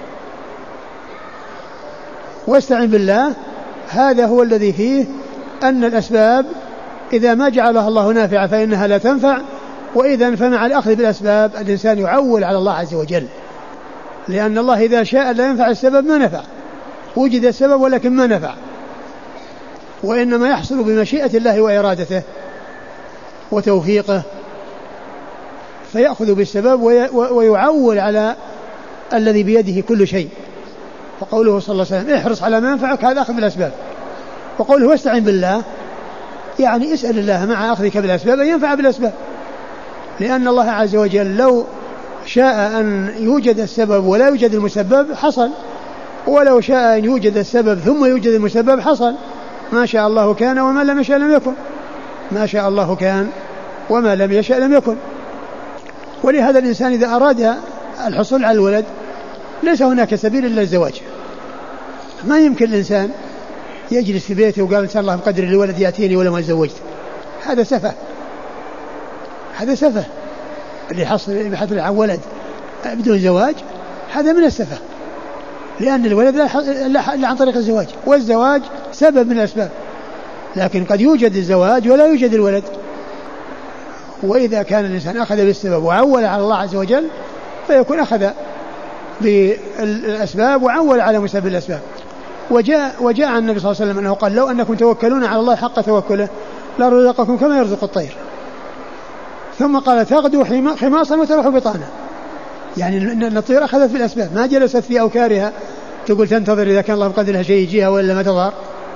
واستعن بالله هذا هو الذي فيه أن الأسباب إذا ما جعلها الله نافعة فإنها لا تنفع، وإذا فمع الأخذ بالأسباب الإنسان يعول على الله عز وجل، لأن الله إذا شاء لا ينفع السبب ما نفع، وجد السبب ولكن ما نفع، وإنما يحصل بمشيئة الله وإرادته وتوفيقه، فيأخذ بالسبب ويعول على الذي بيده كل شيء. فقوله صلى الله عليه وسلم احرص على ما ينفعك هذا أخذ بالأسباب، وقوله واستعن بالله يعني اسأل الله مع أخذك بالأسباب أن ينفع بالأسباب، لأن الله عز وجل لو شاء أن يوجد السبب ولا يوجد المسبب حصل، ولو شاء أن يوجد السبب ثم يوجد المسبب حصل. ما شاء الله كان وما لم يشاء لم يكن، ما شاء الله كان وما لم يشاء لم يكن. ولهذا الإنسان إذا أراد الحصول على الولد ليس هناك سبيل إلا الزواج. ما يمكن الإنسان يجلس في بيته وقال إن شاء الله بقدر الولد يأتيني ولا ما تزوجت، هذا سفه، هذا سفه. اللي يحصل على ولد بدون زواج هذا من السفه، لأن الولد لا عن طريق الزواج، والزواج سبب من الأسباب، لكن قد يوجد الزواج ولا يوجد الولد. وإذا كان الإنسان أخذ بالسبب وعول على الله عز وجل فيكون أخذ بالأسباب وعول على مسبب الأسباب. وجاء عن النبي صلى الله عليه وسلم أنه قال لو أنكم توكلون على الله حق توكله لرزقكم كما يرزق الطير. ثم قال تغدو خماصا وتروح بطانا، يعني أن الطير أخذت بالأسباب، ما جلست في أوكارها تقول تنتظر إذا كان الله بقدرها شيء يجيها ولا ما تظهر.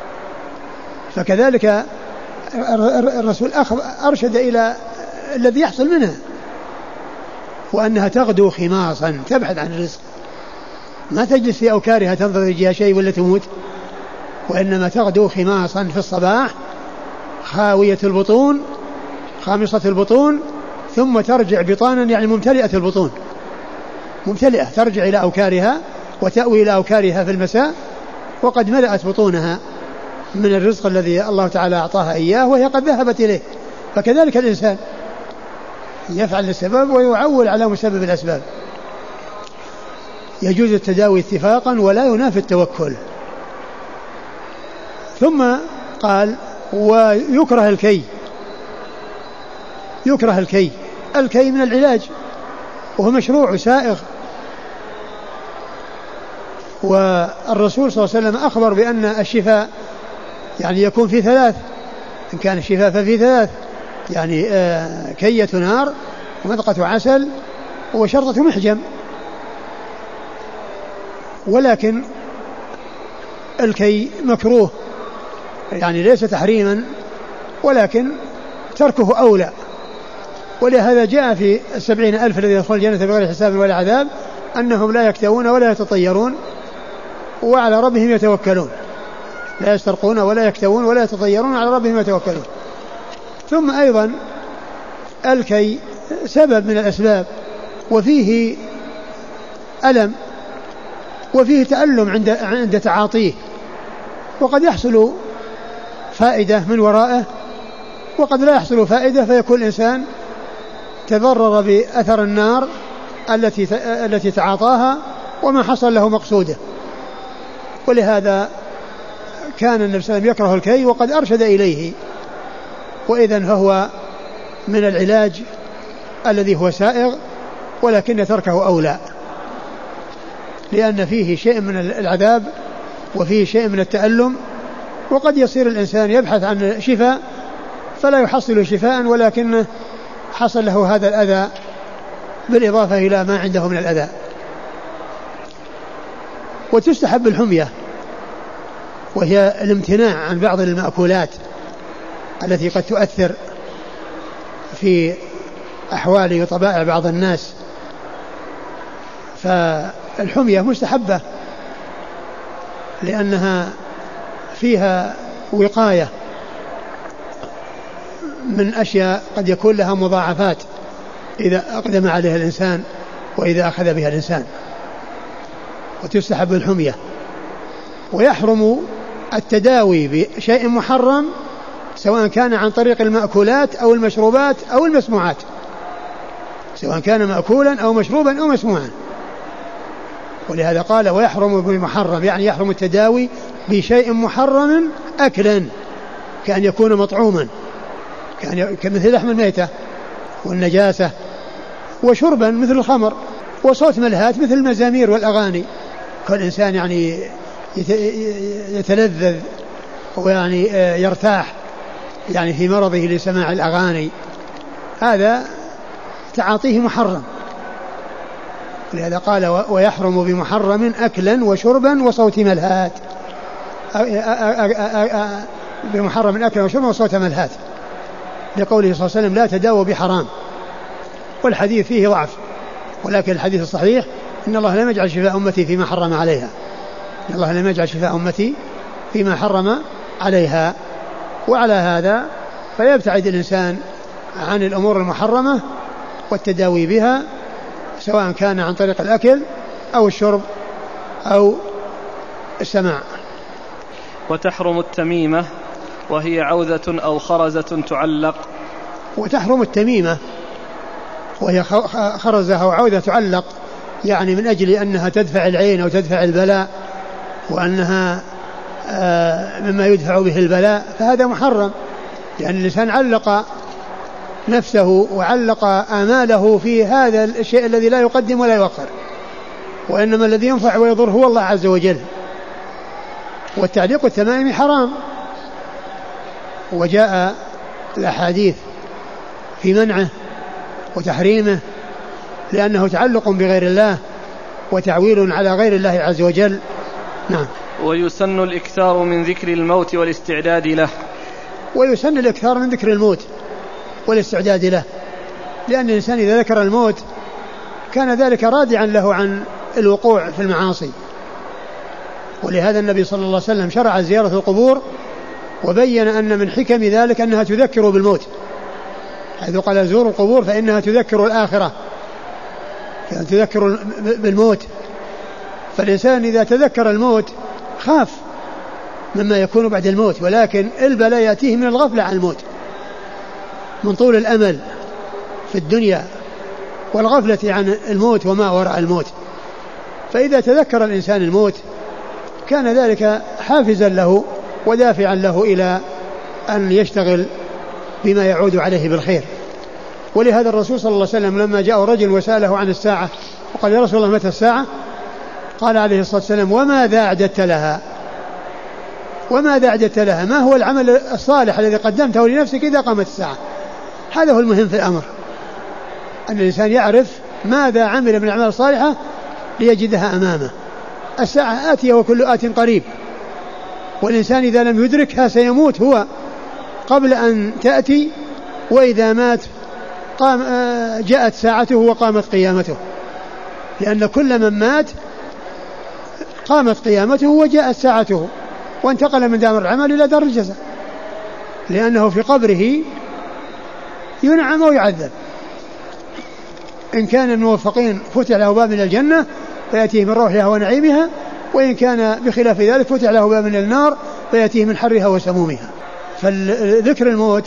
فكذلك الرسول أرشد إلى الذي يحصل منها، وأنها تغدو خماصا تبحث عن الرزق، ما تجلس في أوكارها تنتظر يجيها شيء ولا تموت، وإنما تغدو خماصا في الصباح خاوية البطون خامصة البطون، ثم ترجع بطانا يعني ممتلئة البطون، ممتلئة ترجع إلى أوكارها وتأوي إلى أوكارها في المساء، وقد ملأت بطونها من الرزق الذي الله تعالى أعطاها إياه وهي قد ذهبت إليه. فكذلك الإنسان يفعل السبب ويعول على مسبب الأسباب. يجوز التداوي اتفاقا ولا ينافي التوكل. ثم قال ويكره الكي. يكره الكي من العلاج وهو مشروع سائغ. والرسول صلى الله عليه وسلم أخبر بأن الشفاء يعني يكون في ثلاث، إن كان الشفاء ففي ثلاث، يعني كية نار ومذقة عسل وشرطة محجم. ولكن الكي مكروه يعني ليس تحريما، ولكن تركه أولى. ولهذا جاء في 70,000 الذين يدخلون الجنة بغير حساب ولا عذاب أنهم لا يكتوون ولا يتطيرون وعلى ربهم يتوكلون، لا يسترقون ولا يكتوون ولا يتطيرون على ربهم يتوكلون. ثم أيضا الكي سبب من الأسباب، وفيه ألم وفيه تألم عند تعاطيه، وقد يحصل فائدة من ورائه وقد لا يحصل فائدة، فيكون الإنسان تضرر بأثر النار التي تعاطاها وما حصل له مقصوده. ولهذا كان النبي صلى الله عليه وسلم يكره الكي وقد أرشد إليه. وإذن فهو من العلاج الذي هو سائغ، ولكن تركه أولى، لأن فيه شيء من العذاب وفيه شيء من التألم، وقد يصير الإنسان يبحث عن شفاء فلا يحصل شفاء، ولكنه حصل له هذا الأذى بالإضافة إلى ما عنده من الأذى. وتستحب الحمية، وهي الامتناع عن بعض المأكولات التي قد تؤثر في أحوال وطبائع بعض الناس. فالحمية مستحبة لأنها فيها وقاية من أشياء قد يكون لها مضاعفات إذا أقدم عليها الإنسان وإذا أخذ بها الإنسان. وتستحب الحمية. ويحرم التداوي بشيء محرم سواء كان عن طريق المأكولات أو المشروبات أو المسموعات، سواء كان مأكولا أو مشروبا أو مسموعا. ولهذا قال ويحرم بمحرم، يعني يحرم التداوي بشيء محرم أكلا كأن يكون مطعوما كمثل لحم الميتة والنجاسة، وشربا مثل الخمر، وصوت ملهات مثل المزامير والأغاني. كالإنسان يعني يتلذذ ويعني يرتاح يعني في مرضه لسماع الأغاني، هذا تعاطيه محرم. لهذا قال ويحرم بمحرم أكلا وشربا وصوت ملهات، بمحرم أكلا وشربا وصوت ملهات، لقوله صلى الله عليه وسلم لا تداووا بحرام. والحديث فيه ضعف، ولكن الحديث الصحيح إن الله لم يجعل شفاء أمتي فيما حرم عليها، إن الله لم يجعل شفاء أمتي فيما حرم عليها. وعلى هذا فيبتعد الإنسان عن الأمور المحرمة والتداوي بها، سواء كان عن طريق الأكل أو الشرب أو السماع. وتحرم التميمة وهي عوذة أو خرزة تعلق. وتحرم التميمة وهي خرزة أو عوذة تعلق، يعني من أجل أنها تدفع العين أو تدفع البلاء، وأنها مما يدفع به البلاء، فهذا محرم، لأن الإنسان علق نفسه وعلق آماله في هذا الشيء الذي لا يقدم ولا يؤخر، وإنما الذي ينفع ويضر هو الله عز وجل. والتعليق التمائم حرام، وجاء الأحاديث في منعه وتحريمه، لأنه تعلق بغير الله وتعويل على غير الله عز وجل. نعم. ويسن الإكثار من ذكر الموت والاستعداد له. ويسن الإكثار من ذكر الموت والاستعداد له، لأن الإنسان إذا ذكر الموت كان ذلك رادعا له عن الوقوع في المعاصي. ولهذا النبي صلى الله عليه وسلم شرع زيارة القبور، وبين أن من حكم ذلك أنها تذكر بالموت، حيث قال زوروا القبور فإنها تذكر الآخرة، يعني تذكر بالموت. فالإنسان إذا تذكر الموت خاف مما يكون بعد الموت، ولكن البلاء يأتيه من الغفلة عن الموت، من طول الأمل في الدنيا والغفلة عن الموت وما وراء الموت. فإذا تذكر الإنسان الموت كان ذلك حافزا له ودافعا له إلى أن يشتغل بما يعود عليه بالخير. ولهذا الرسول صلى الله عليه وسلم لما جاء رجل وسأله عن الساعة وقال يا رسول الله متى الساعة؟ قال عليه الصلاة والسلام وماذا أعددت لها؟ وماذا أعددت لها؟ ما هو العمل الصالح الذي قدمته لنفسك إذا قامت الساعة؟ هذا هو المهم في الأمر، أن الإنسان يعرف ماذا عمل من الأعمال الصالحة ليجدها أمامه. الساعة آتية وكل آت قريب، والإنسان إذا لم يدركها سيموت هو قبل أن تأتي، وإذا مات جاءت ساعته وقامت قيامته، لأن كل من مات قامت قيامته وجاءت ساعته وانتقل من دار العمل إلى دار الجزاء، لأنه في قبره ينعم ويعذب. إن كان من الموفقين فتح له باب من الجنة فيأتيه من روحها ونعيمها، وإن كان بخلاف ذلك فتح له باب من النار فيأتيه من حرها وسمومها. فالذكر الموت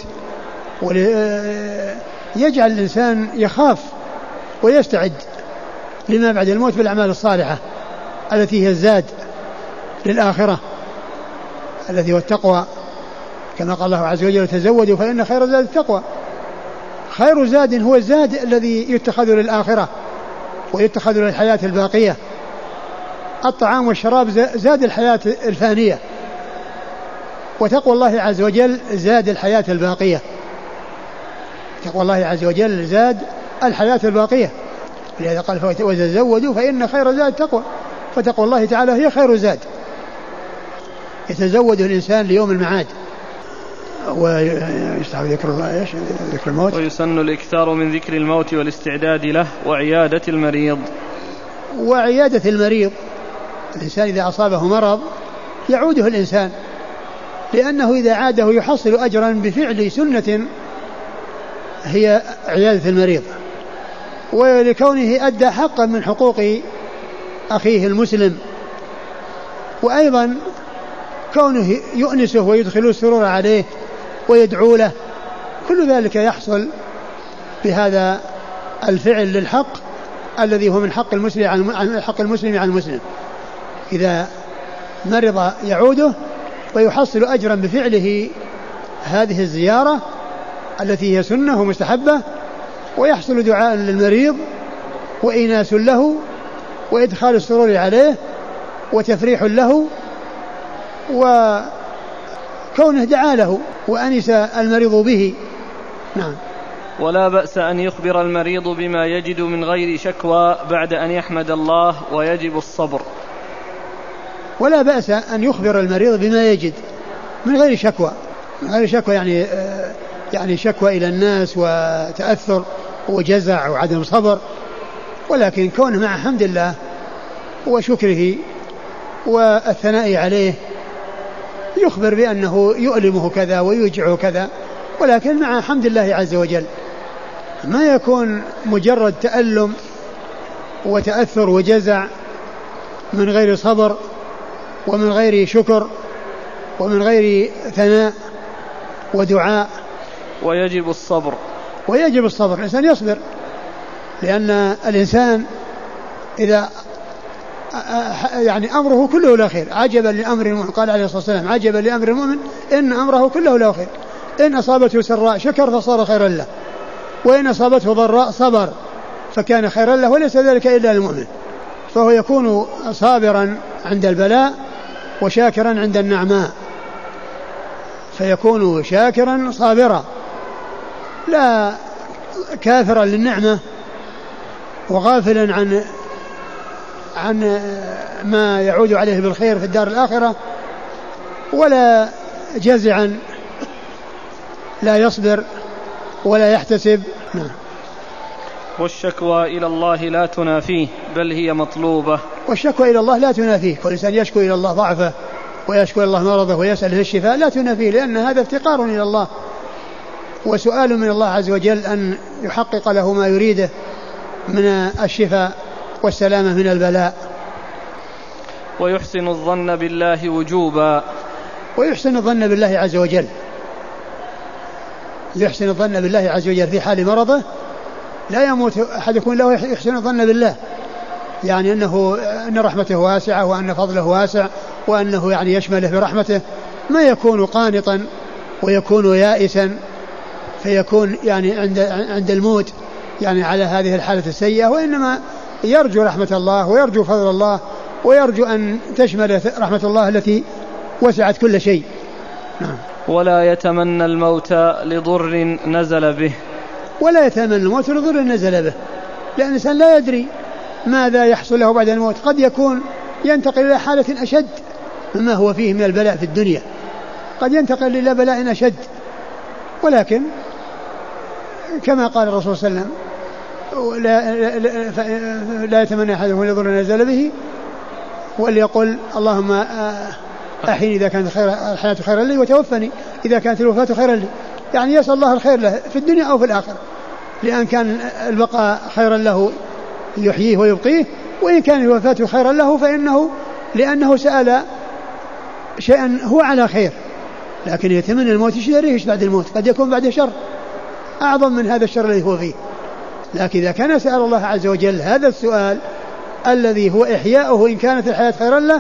يجعل الإنسان يخاف ويستعد لما بعد الموت بالأعمال الصالحة التي هي الزاد للآخرة الذي هو التقوى، كما قال الله عز وجل تزودوا فإن خير زاد التقوى. خير زاد هو الزاد الذي يتخذ للآخرة ويتخذ للحياة الباقية. الطعام والشراب زاد الحياة الفانية، وتقوى الله عز وجل زاد الحياة الباقية. تقوى الله عز وجل زاد الحياة الباقية، لهذا قال وتزودوا فإن خير زاد التقوى، فتقوى الله تعالى هي خير زاد يتزود الإنسان ليوم المعاد. ويستحب ذكر الله ايش؟ ذكر الموت. ويسن الإكثار من ذكر الموت والاستعداد له وعيادة المريض. وعيادة المريض، الإنسان إذا أصابه مرض يعوده الإنسان، لأنه إذا عاده يحصل أجرا بفعل سنة هي عيادة المريض، ولكونه أدى حقا من حقوق أخيه المسلم، وأيضا كونه يؤنسه ويدخل السرور عليه ويدعو له، كل ذلك يحصل بهذا الفعل للحق الذي هو من حق المسلم عن حق المسلم عن المسلم. إذا مرض يعوده ويحصل أجرا بفعله هذه الزيارة التي هي سنة ومستحبة، ويحصل دعاء للمريض وإناس له وإدخال السرور عليه وتفريح له، وكونه دعا له وأنس المريض به. نعم. ولا بأس أن يخبر المريض بما يجد من غير شكوى بعد أن يحمد الله، ويجب الصبر. ولا بأس أن يخبر المريض بما يجد من غير شكوى، من غير شكوى يعني شكوى إلى الناس وتأثر وجزع وعدم صبر، ولكن كونه مع حمد الله وشكره والثناء عليه يخبر بأنه يؤلمه كذا ويوجعه كذا، ولكن مع حمد الله عز وجل، ما يكون مجرد تألم وتأثر وجزع من غير صبر ومن غير شكر ومن غير ثناء ودعاء. ويجب الصبر. ويجب الصبر، الإنسان يصبر، لأن الإنسان إذا يعني أمره كله لا خير. عجبا لأمر المؤمن، قال عليه الصلاة والسلام عجبا لأمر المؤمن إن أمره كله لا خير، إن أصابته سراء شكر فصار خيرا له، وإن أصابته ضراء صبر فكان خيرا له، وليس ذلك إلا للمؤمن. فهو يكون صابرا عند البلاء وشاكرا عند النعماء، فيكون شاكرا صابرا، لا كافرا للنعمة وغافلا عن ما يعود عليه بالخير في الدار الآخرة، ولا جزعا لا يصبر ولا يحتسب. نعم. والشكوى إلى الله لا تنافيه بل هي مطلوبة. والشكوى إلى الله لا تنافيه، كل إنسان يشكو إلى الله ضعفه ويشكو إلى الله مرضه ويسأل له الشفاء لا تنافيه، لأن هذا افتقار إلى الله وسؤال من الله عز وجل أن يحقق له ما يريده من الشفاء والسلامة من البلاء. ويحسن الظن بالله وجوبا. ويحسن الظن بالله عز وجل، يحسن الظن بالله عز وجل في حال مرضه. لا يموت أحدكم له يحسن الظن بالله، يعني أن رحمته واسعة وأن فضله واسع وأنه يعني يشمله برحمته. ما يكون قانطا ويكون يائسا فيكون يعني عند الموت يعني على هذه الحالة السيئة، وإنما يرجو رحمة الله ويرجو فضل الله ويرجو أن تشمل رحمة الله التي وسعت كل شيء. نعم. ولا يتمنى الموت لضر نزل به. ولا يتمنى الموت لضر نزل به، لأن الإنسان لا يدري ماذا يحصل له بعد الموت. قد يكون ينتقل إلى حالة أشد مما هو فيه من البلاء في الدنيا، قد ينتقل إلى بلاء أشد. ولكن كما قال الرسول صلى الله عليه وسلم لا يتمنى أحدهم لضر نزل به، وليقل اللهم أحيني إذا كانت الحياة خيرا لي وتوفني إذا كانت الوفاة خيرا لي. يعني يسأل الله الخير له في الدنيا أو في الآخرة، لأن كان البقاء خيرا له يحييه ويبقيه، وإن كان الوفاة خيرا له لأنه سأل شيئا هو على خير. لكن يتمنى الموت يشتريه بعد الموت، قد يكون بعد شر أعظم من هذا الشر الذي هو فيه. لكن إذا كان سأل الله عز وجل هذا السؤال الذي هو إحياؤه إن كانت الحياة خيرا له،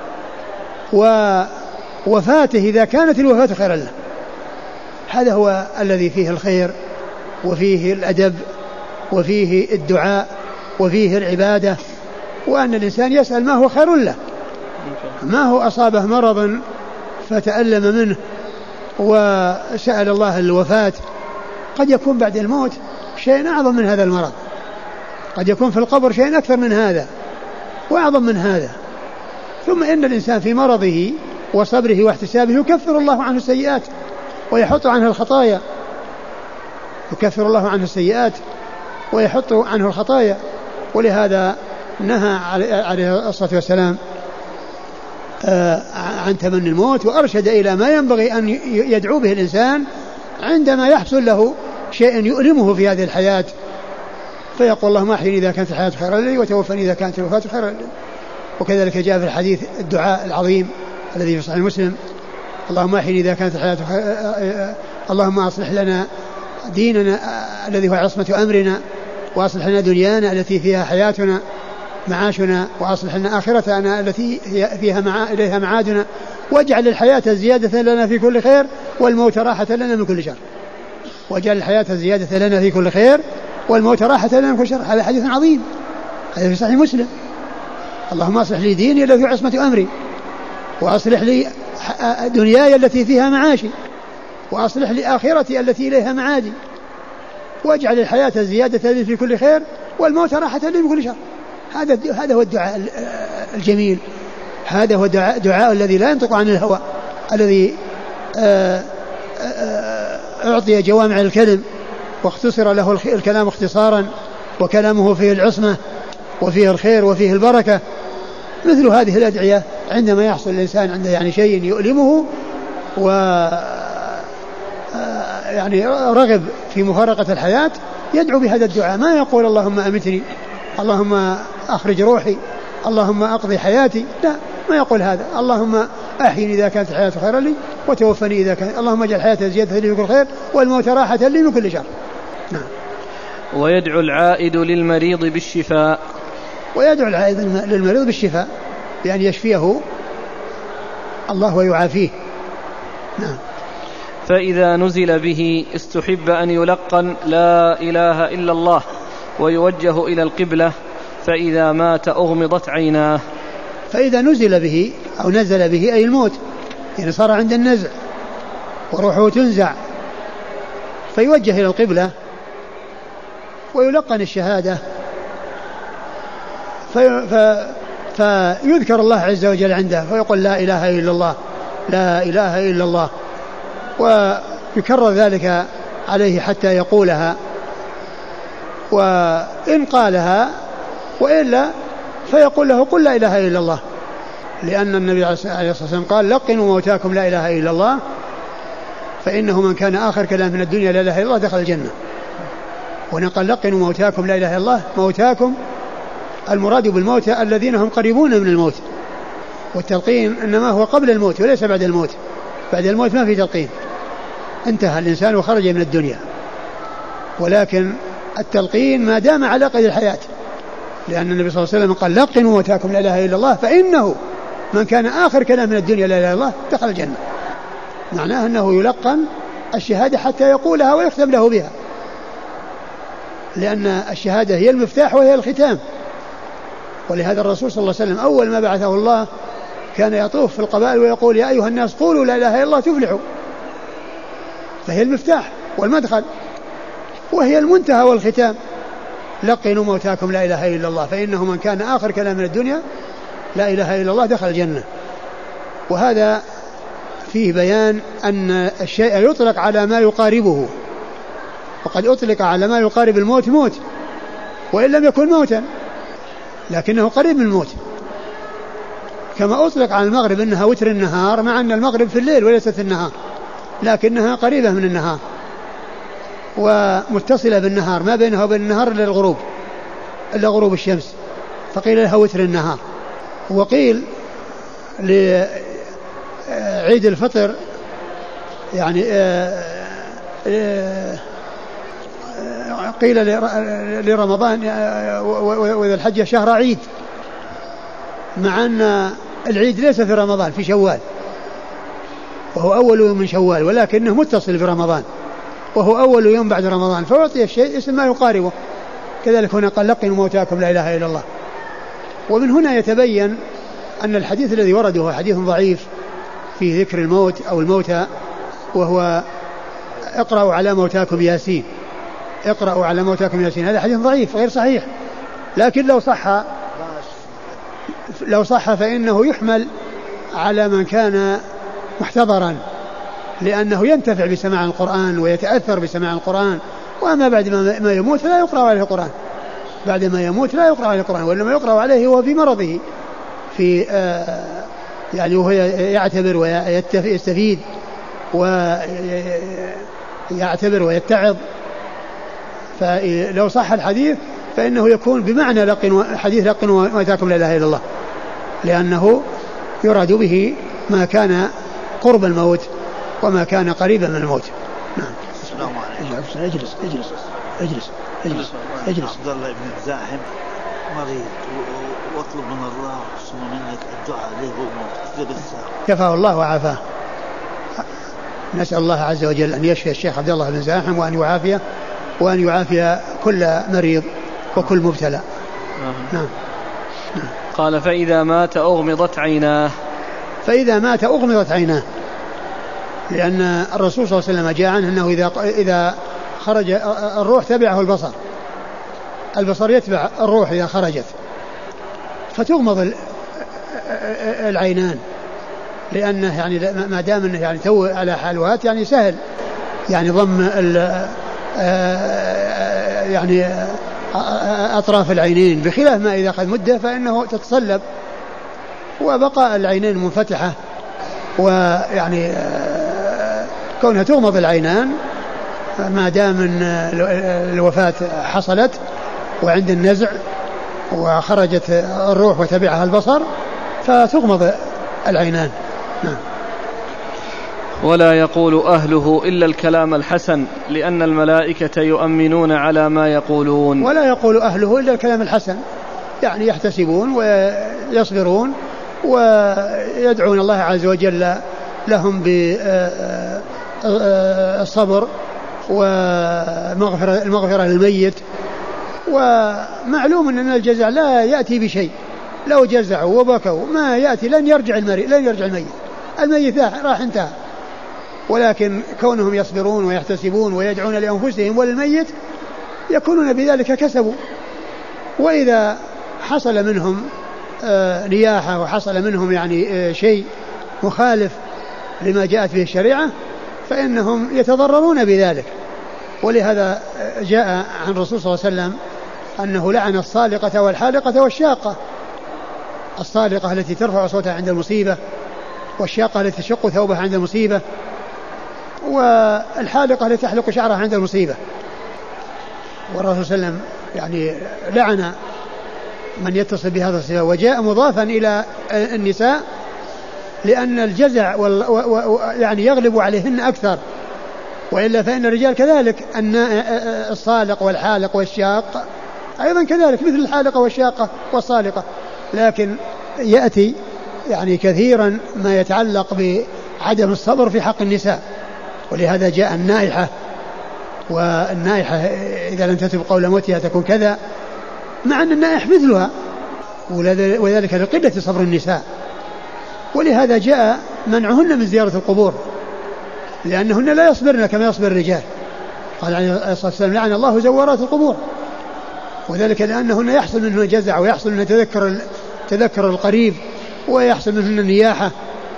ووفاته إذا كانت الوفاة خيرا له، هذا هو الذي فيه الخير وفيه الأدب وفيه الدعاء وفيه العبادة، وأن الإنسان يسأل ما هو خير له، ما هو أصابه مرض فتألم منه وسأل الله الوفاة. قد يكون بعد الموت شيء أعظم من هذا المرض، قد يكون في القبر شيء أكثر من هذا وأعظم من هذا. ثم إن الإنسان في مرضه وصبره واحتسابه يكفر الله عنه السيئات ويحط عنه الخطايا، يكفر الله عنه السيئات ويحط عنه الخطايا. ولهذا نهى عليه الصلاة والسلام عن تمني الموت، وأرشد إلى ما ينبغي أن يدعو به الإنسان عندما يحصل له شيء يؤلمه في هذه الحياة، فيقول اللهم أحيني إذا كانت الحياة خيرا لي وتوفني إذا كانت الوفاة خيرا لي. وكذلك جاء في الحديث الدعاء العظيم الذي في صحيح مسلم: اللهم أحيني إذا كانت الحياة اللهم أصلح لنا ديننا الذي هو عصمة أمرنا، وأصلح لنا دنيانا التي فيها حياتنا معاشنا، وأصلح لنا آخرتنا التي فيها إليها معادنا، واجعل الحياة زيادة لنا في كل خير والموت راحة لنا من كل شر. واجعل الحياة زيادة لنا في كل خير والموت راحة لنا من كل شر. هذا حديث عظيم، هذا في صحيح مسلم. اللهم أصلح لي ديني الذي هو عصمة أمري، وأصلح لي دنياي التي فيها معاشي، وأصلح لي آخرتي التي إليها معادي، واجعل الحياة زيادة لي في كل خير والموت راحة لي من كل شر. هذا هو الدعاء الجميل، هذا هو دعاء الذي لا ينطق عن الهوى، الذي أعطي جوامع الكلم واختصر له الكلام اختصارا، وكلامه فيه العصمة وفيه الخير وفيه البركة. مثل هذه الأدعية عندما يحصل الإنسان عنده يعني شيء يؤلمه و يعني رغب في مفارقة الحياة، يدعو بهذا الدعاء. ما يقول اللهم أمتني، اللهم أخرج روحي، اللهم أقضي حياتي، لا، ما يقول هذا. اللهم أحيني إذا كانت الحياة خيرا لي وتوفني إذا كانت، اللهم اجعل الحياة زيادة لي في كل خير والموت راحة لي من كل شر. نعم. ويدعو العائد للمريض بالشفاء. ويدعو العائد للمريض بالشفاء، يعني يشفيه الله ويعافيه. نعم. فإذا نزل به استحب أن يلقن لا إله إلا الله ويوجه إلى القبلة، فإذا مات أغمضت عيناه. فإذا نزل به أو نزل به أي الموت، يعني صار عند النزع وروحه تنزع، فيوجه إلى القبلة ويلقن الشهادة، فيذكر الله عز وجل عنده فيقول لا إله إلا الله، لا إله إلا الله، ويكرر ذلك عليه حتى يقولها. وإن قالها وإلا فيقول له قل لا إله إلا الله، لأن النبي عليه الصلاة والسلام قال لقنوا موتاكم لا إله إلا الله، فإنه من كان آخر كلام من الدنيا لا إله إلا الله دخل الجنة. ونقل لقنوا موتاكم لا إله إلا الله. موتاكم المراد بالموتى الذين هم قريبون من الموت، والتلقين إنما هو قبل الموت وليس بعد الموت. بعد الموت ما في تلقين، انتهى الإنسان وخرج من الدنيا. ولكن التلقين ما دام على قيد الحياة، لأن النبي صلى الله عليه وسلم قال لقنوا موتاكم لا إله إلا الله فإنه من كان آخر كلام من الدنيا لا إله إلا الله دخل الجنة. معناه أنه يلقن الشهادة حتى يقولها ويختم له بها، لأن الشهادة هي المفتاح وهي الختام. ولهذا الرسول صلى الله عليه وسلم أول ما بعثه الله كان يطوف في القبائل ويقول يا أيها الناس قولوا لا إله إلا الله تفلحوا، فهي المفتاح والمدخل وهي المنتهى والختام. لقنوا موتاكم لا إله إلا الله فإنه من كان آخر كلام من الدنيا لا إله إلا الله دخل الجنة. وهذا فيه بيان أن الشيء يطلق على ما يقاربه، وقد أطلق على ما يقارب الموت موت وإن لم يكن موتا لكنه قريب من الموت، كما أطلق على المغرب أنها وتر النهار، مع أن المغرب في الليل وليست النهار، لكنها قريبة من النهار ومتصلة بالنهار، ما بينها وبين النهار إلا غروب الشمس، فقيل لها وتر النهار. وقيل لعيد الفطر يعني قيل لرمضان وذا الحجة شهر عيد، مع أن العيد ليس في رمضان، في شوال، وهو أول يوم من شوال، ولكنه متصل برمضان وهو أول يوم بعد رمضان، فأعطي الشيء اسم ما يقاربه. كذلك هنا قال لقنوا موتاكم لا إله إلا الله. ومن هنا يتبين أن الحديث الذي ورده هو حديث ضعيف في ذكر الموت أو الموتى، وهو اقرأوا على موتاكم ياسين، اقرأوا على موتاكم ياسين. هذا حديث ضعيف غير صحيح، لكن لو صح فإنه يحمل على من كان محتضرا، لأنه ينتفع بسماع القرآن ويتأثر بسماع القرآن. وأما بعد ما يموت لا يقرأ عليه القرآن، بعد ما يموت لا يقرأ عليه القرآن، وإنما يقرأ عليه هو في مرضه، في يعني وهو يعتبر ويستفيد ويعتبر ويتعظ. فلو صح الحديث فإنه يكون بمعنى حديث لقنوا موتاكم لا إله إلا الله، لأنه يراد به ما كان قرب الموت وما كان قريبا من الموت. نعم. السلام عليكم. اجلس. عبد الله بن زاحم مريض واطلب من الله ثم منك الدعاء له وموت. كفاه الله وعافاه. نسأل الله عز وجل أن يشفي الشيخ عبد الله بن زاحم وأن يعافي كل مريض وكل مبتلى. نعم. قال فإذا مات أغمضت عيناه. فإذا مات أغمضت عيناه، لأن الرسول صلى الله عليه وسلم جاء عنه أنه إذا خرج الروح تبعه البصر يتبع الروح إذا خرجت، فتغمض العينان، لأنه يعني ما دام أنه يعني تو على حالوات يعني سهل يعني ضم يعني أطراف العينين، بخلاف ما إذا أخذ مدة فإنه تتصلب، وبقاء العينين منفتحة ويعني كونها تغمض العينان ما دام ان الوفاة حصلت وعند النزع وخرجت الروح وتبعها البصر فتغمض العينان. نعم. ولا يقول أهله إلا الكلام الحسن لأن الملائكة يؤمنون على ما يقولون. ولا يقول أهله إلا الكلام الحسن، يعني يحتسبون ويصبرون ويدعون الله عز وجل لهم بالصبر والمغفرة للميت. ومعلوم أن الجزع لا يأتي بشيء، لو جزعوا وبكوا ما يأتي، لن يرجع الميت راح انتهى. ولكن كونهم يصبرون ويحتسبون ويدعون لأنفسهم وللميت يكونون بذلك كسبوا. وإذا حصل منهم نياحة وحصل منهم يعني شيء مخالف لما جاءت به الشريعة فإنهم يتضررون بذلك. ولهذا جاء عن الرسول صلى الله عليه وسلم أنه لعن الصالقة والحالقة والشاقة. الصالقة التي ترفع صوتها عند المصيبة، والشاقة التي تشق ثوبها عند المصيبة، والحالقة التي تحلق شعرها عند المصيبة. والرسول صلى الله عليه وسلم يعني لعن من يتصل بهذا الصفة، وجاء مضافا إلى النساء لأن الجزع يعني يغلب عليهن أكثر، وإلا فإن الرجال كذلك أن الصالق والحالق والشاق أيضا كذلك مثل الحالقة والشاقة والصالقة، لكن يأتي يعني كثيرا ما يتعلق بعدم الصبر في حق النساء، ولهذا جاء النائحة، والنائحة إذا لم تتب قول موتها تكون كذا، مع أن النائح مثلها، وذلك لقلة صبر النساء. ولهذا جاء منعهن من زيارة القبور لأنهن لا يصبرن كما يصبر الرجال. قال عليه الصلاة والسلام لعن الله زوارات القبور، وذلك لأنهن يحصل منهن جزع، ويحصل منهن تذكر القريب، ويحصل منهن النياحة،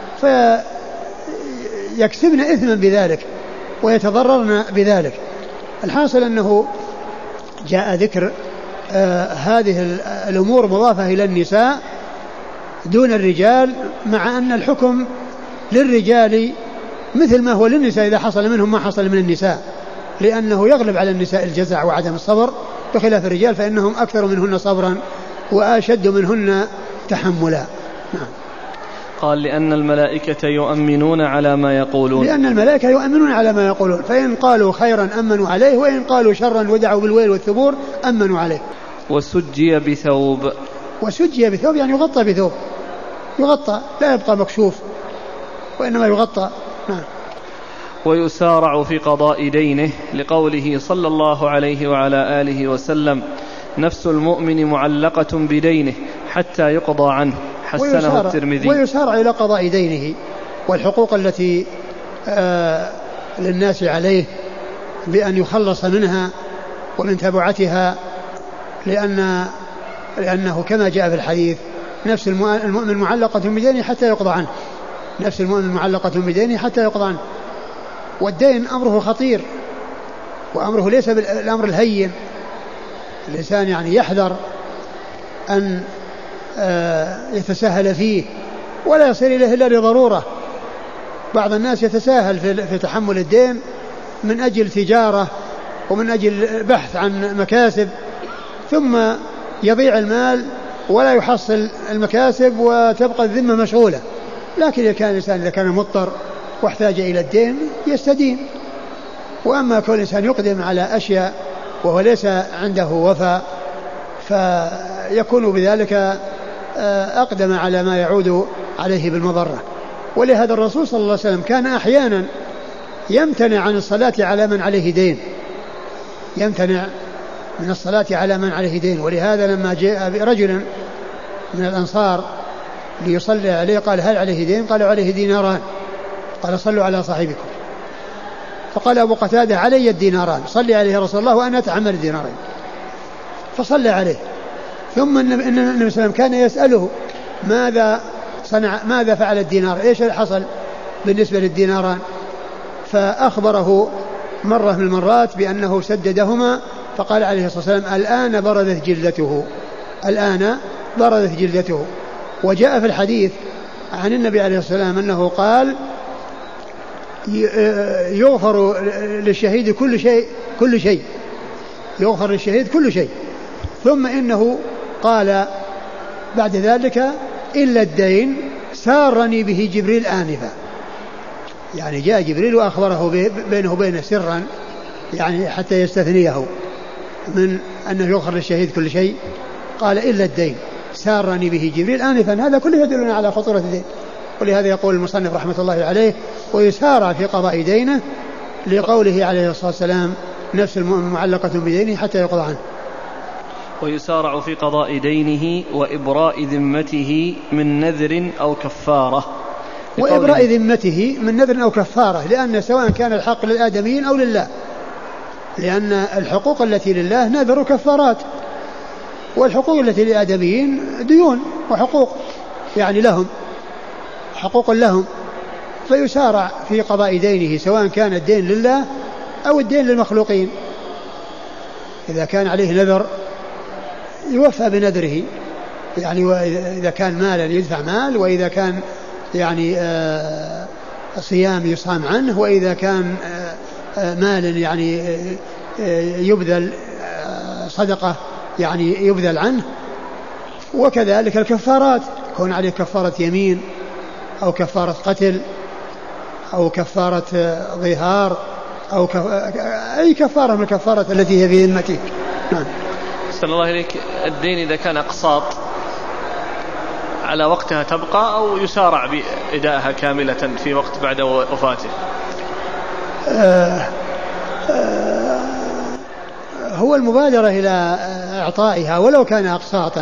فيكسبن إثما بذلك ويتضررن بذلك. الحاصل أنه جاء ذكر هذه الأمور مضافة إلى النساء دون الرجال، مع أن الحكم للرجال مثل ما هو للنساء إذا حصل منهم ما حصل من النساء، لأنه يغلب على النساء الجزع وعدم الصبر، بخلاف الرجال فإنهم أكثر منهن صبرا وأشد منهن تحملا. نعم. قال لأن الملائكة يؤمنون على ما يقولون، لأن الملائكة يؤمنون على ما يقولون، فإن قالوا خيرا أمنوا عليه، وإن قالوا شرا ودعوا بالويل والثبور أمنوا عليه. وسجي بثوب، وسجي بثوب يعني يغطى بثوب، يغطى لا يبقى مكشوف وإنما يغطى. نعم. ويسارع في قضاء دينه لقوله صلى الله عليه وعلى آله وسلم نفس المؤمن معلقة بدينه حتى يقضى عنه، حسنه الترمذي. ويسارع إلى قضاء دينه والحقوق التي للناس عليه بأن يخلص منها ومن تبعتها، لأنه كما جاء في الحديث نفس المؤمن معلقة بدينه حتى يقضى عنه، نفس المؤمن معلقة بدينه حتى يقضى عنه. والدين أمره خطير، وأمره ليس بالأمر الهين، الإنسان يعني يحذر أن يتساهل فيه ولا يصير إليه إلا لضرورة. بعض الناس يتساهل في تحمل الدين من أجل تجارة ومن أجل بحث عن مكاسب، ثم يضيع المال ولا يحصل المكاسب وتبقى الذمة مشغولة. لكن إذا كان الإنسان إذا كان مضطر واحتاج إلى الدين يستدين. وأما كل إنسان يقدم على أشياء وهو ليس عنده وفاء فيكون بذلك أقدم على ما يعود عليه بالمضرة. ولهذا الرسول صلى الله عليه وسلم كان أحيانا يمتنع عن الصلاة على من عليه دين، يمتنع من الصلاة على من عليه دين. ولهذا لما جاء رجل من الأنصار ليصلي عليه قال هل عليه دين؟ قالوا عليه ديناران. قال صلوا على صاحبكم. فقال أبو قتادة علي الديناران، صلي عليه رسول الله وأنا أتحمل الدينارين. فصلى عليه. ثم النبي صلى الله عليه وسلم كان يسأله ماذا صنع، ماذا فعل الدينار، ايش حصل بالنسبة للديناران؟ فأخبره مرة من المرات بأنه سددهما، فقال عليه الصلاة والسلام الآن بردت جلدته، الآن بردت جلدته. وجاء في الحديث عن النبي عليه الصلاة والسلام أنه قال يغفر للشهيد كل شيء يغفر للشهيد كل شيء. ثم إنه قال بعد ذلك إلا الدين سارني به جبريل آنفا، يعني جاء جبريل وأخبره بينه وبينه سرا، يعني حتى يستثنيه من أنه يغفر للشهيد كل شيء. قال إلا الدين سارني به جبريل آنفا. هذا كله يدلنا على خطورة الدين. ولهذا يقول المصنف رحمة الله عليه ويسارع في قضاء دينه لقوله عليه الصلاة والسلام نفس المؤمن معلقة بدينه حتى يقضى عنه. ويسارع في قضاء دينه وإبراء ذمته من نذر أو كفارة. وإبراء ذمته من نذر أو كفارة، لأن سواء كان الحق للآدميين أو لله، لأن الحقوق التي لله نذر كفارات، والحقوق التي للآدميين ديون وحقوق يعني لهم حقوق لهم. فيسارع في قضاء دينه سواء كان الدين لله أو الدين للمخلوقين. إذا كان عليه نذر يوفى بنذره، يعني وإذا كان مالا يدفع مال، وإذا كان يعني صيام يصام عنه، وإذا كان مالا يعني يبذل صدقة يعني يبذل عنه. وكذلك الكفارات، يكون عليه كفارة يمين أو كفارة قتل أو كفارة ظهار أو أي كفارة من الكفارات التي هي في ذمته. نعم. أحسن الله إليك. الدين إذا كان أقساط على وقتها تبقى أو يسارع بإدائها كاملة في وقت بعد وفاته؟ هو المبادرة إلى إعطائها ولو كان أقساطا،